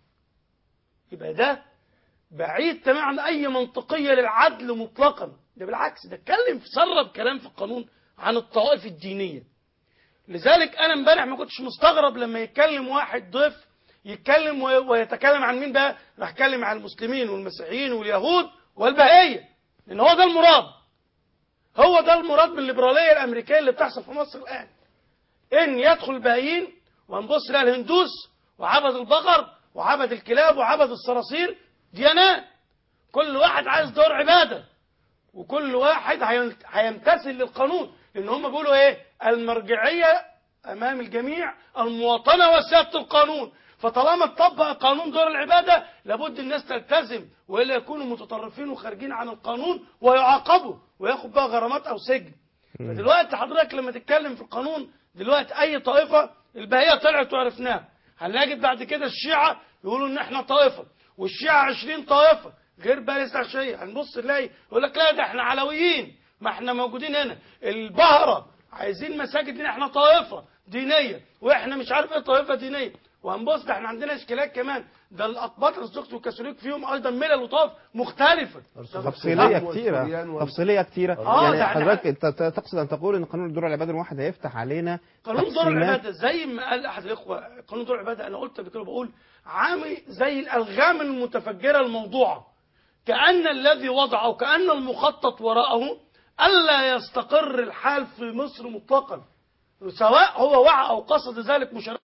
يبقى ده بعيد تماما عن أي منطقية للعدل مطلقا، ده بالعكس، ده اتكلم سرب كلام في القانون عن الطوائف الدينية. لذلك أنا امبارح ما كنتش مستغرب لما يتكلم واحد ضيف يتكلم ويتكلم عن مين بقى؟ راح يتكلم عن المسلمين والمسيحيين واليهود والبهائية، لأن هو ده المراد، هو ده المراد من الليبرالية الأمريكية اللي بتحصل في مصر الآن، إن يدخل البهائيين وهنبص لها الهندوس وعبد البقر وعبد الكلاب وعبد الصراصير، ديانات، كل واحد عايز دور عبادة، وكل واحد هيمتثل للقانون، لأن هم بيقولوا إيه؟ المرجعية أمام الجميع المواطنة وسيادة القانون. فطالما اتطبق قانون دور العبادة لابد الناس تلتزم، وإلا يكونوا متطرفين وخارجين عن القانون ويعاقبوا وياخد بقى غرامات أو سجن. فدلوقتي حضرتك لما تتكلم في القانون دلوقتي أي طائفة، البهائية طلعت وعرفناها، هنلاقي بعد كده الشيعة يقولوا إن إحنا طائفة، والشيعة عشرين طائفة غير بقى لسه شيعة، هنبص نلاقي يقول لك لا ده إحنا علويين، ما إحنا موجودين هنا. البهرة عايزين مساجد لنا، إحنا طائفة دينية، وإحنا مش عارف إيه طائفة دينية. وهنبص ده احنا عندنا اشكالات كمان، ده الاقباط الارثوذكس والكاثوليك فيهم ايضا ملل وطوائف مختلفه تفصيليه كتيره تفصيليه كتيره آه يعني حضرتك انت تقصد ان تقول ان قانون دور العباده الواحد هيفتح علينا قانون دور العباده زي ما قال احد الاخوه، قانون دور العباده انا قلت قبل كده بقول عامل زي الالغام المتفجره الموضوعه، كأن الذي وضعه كأن المخطط وراءه الا يستقر الحال في مصر مطلقا، سواء هو وعى او قصد ذلك مشاركة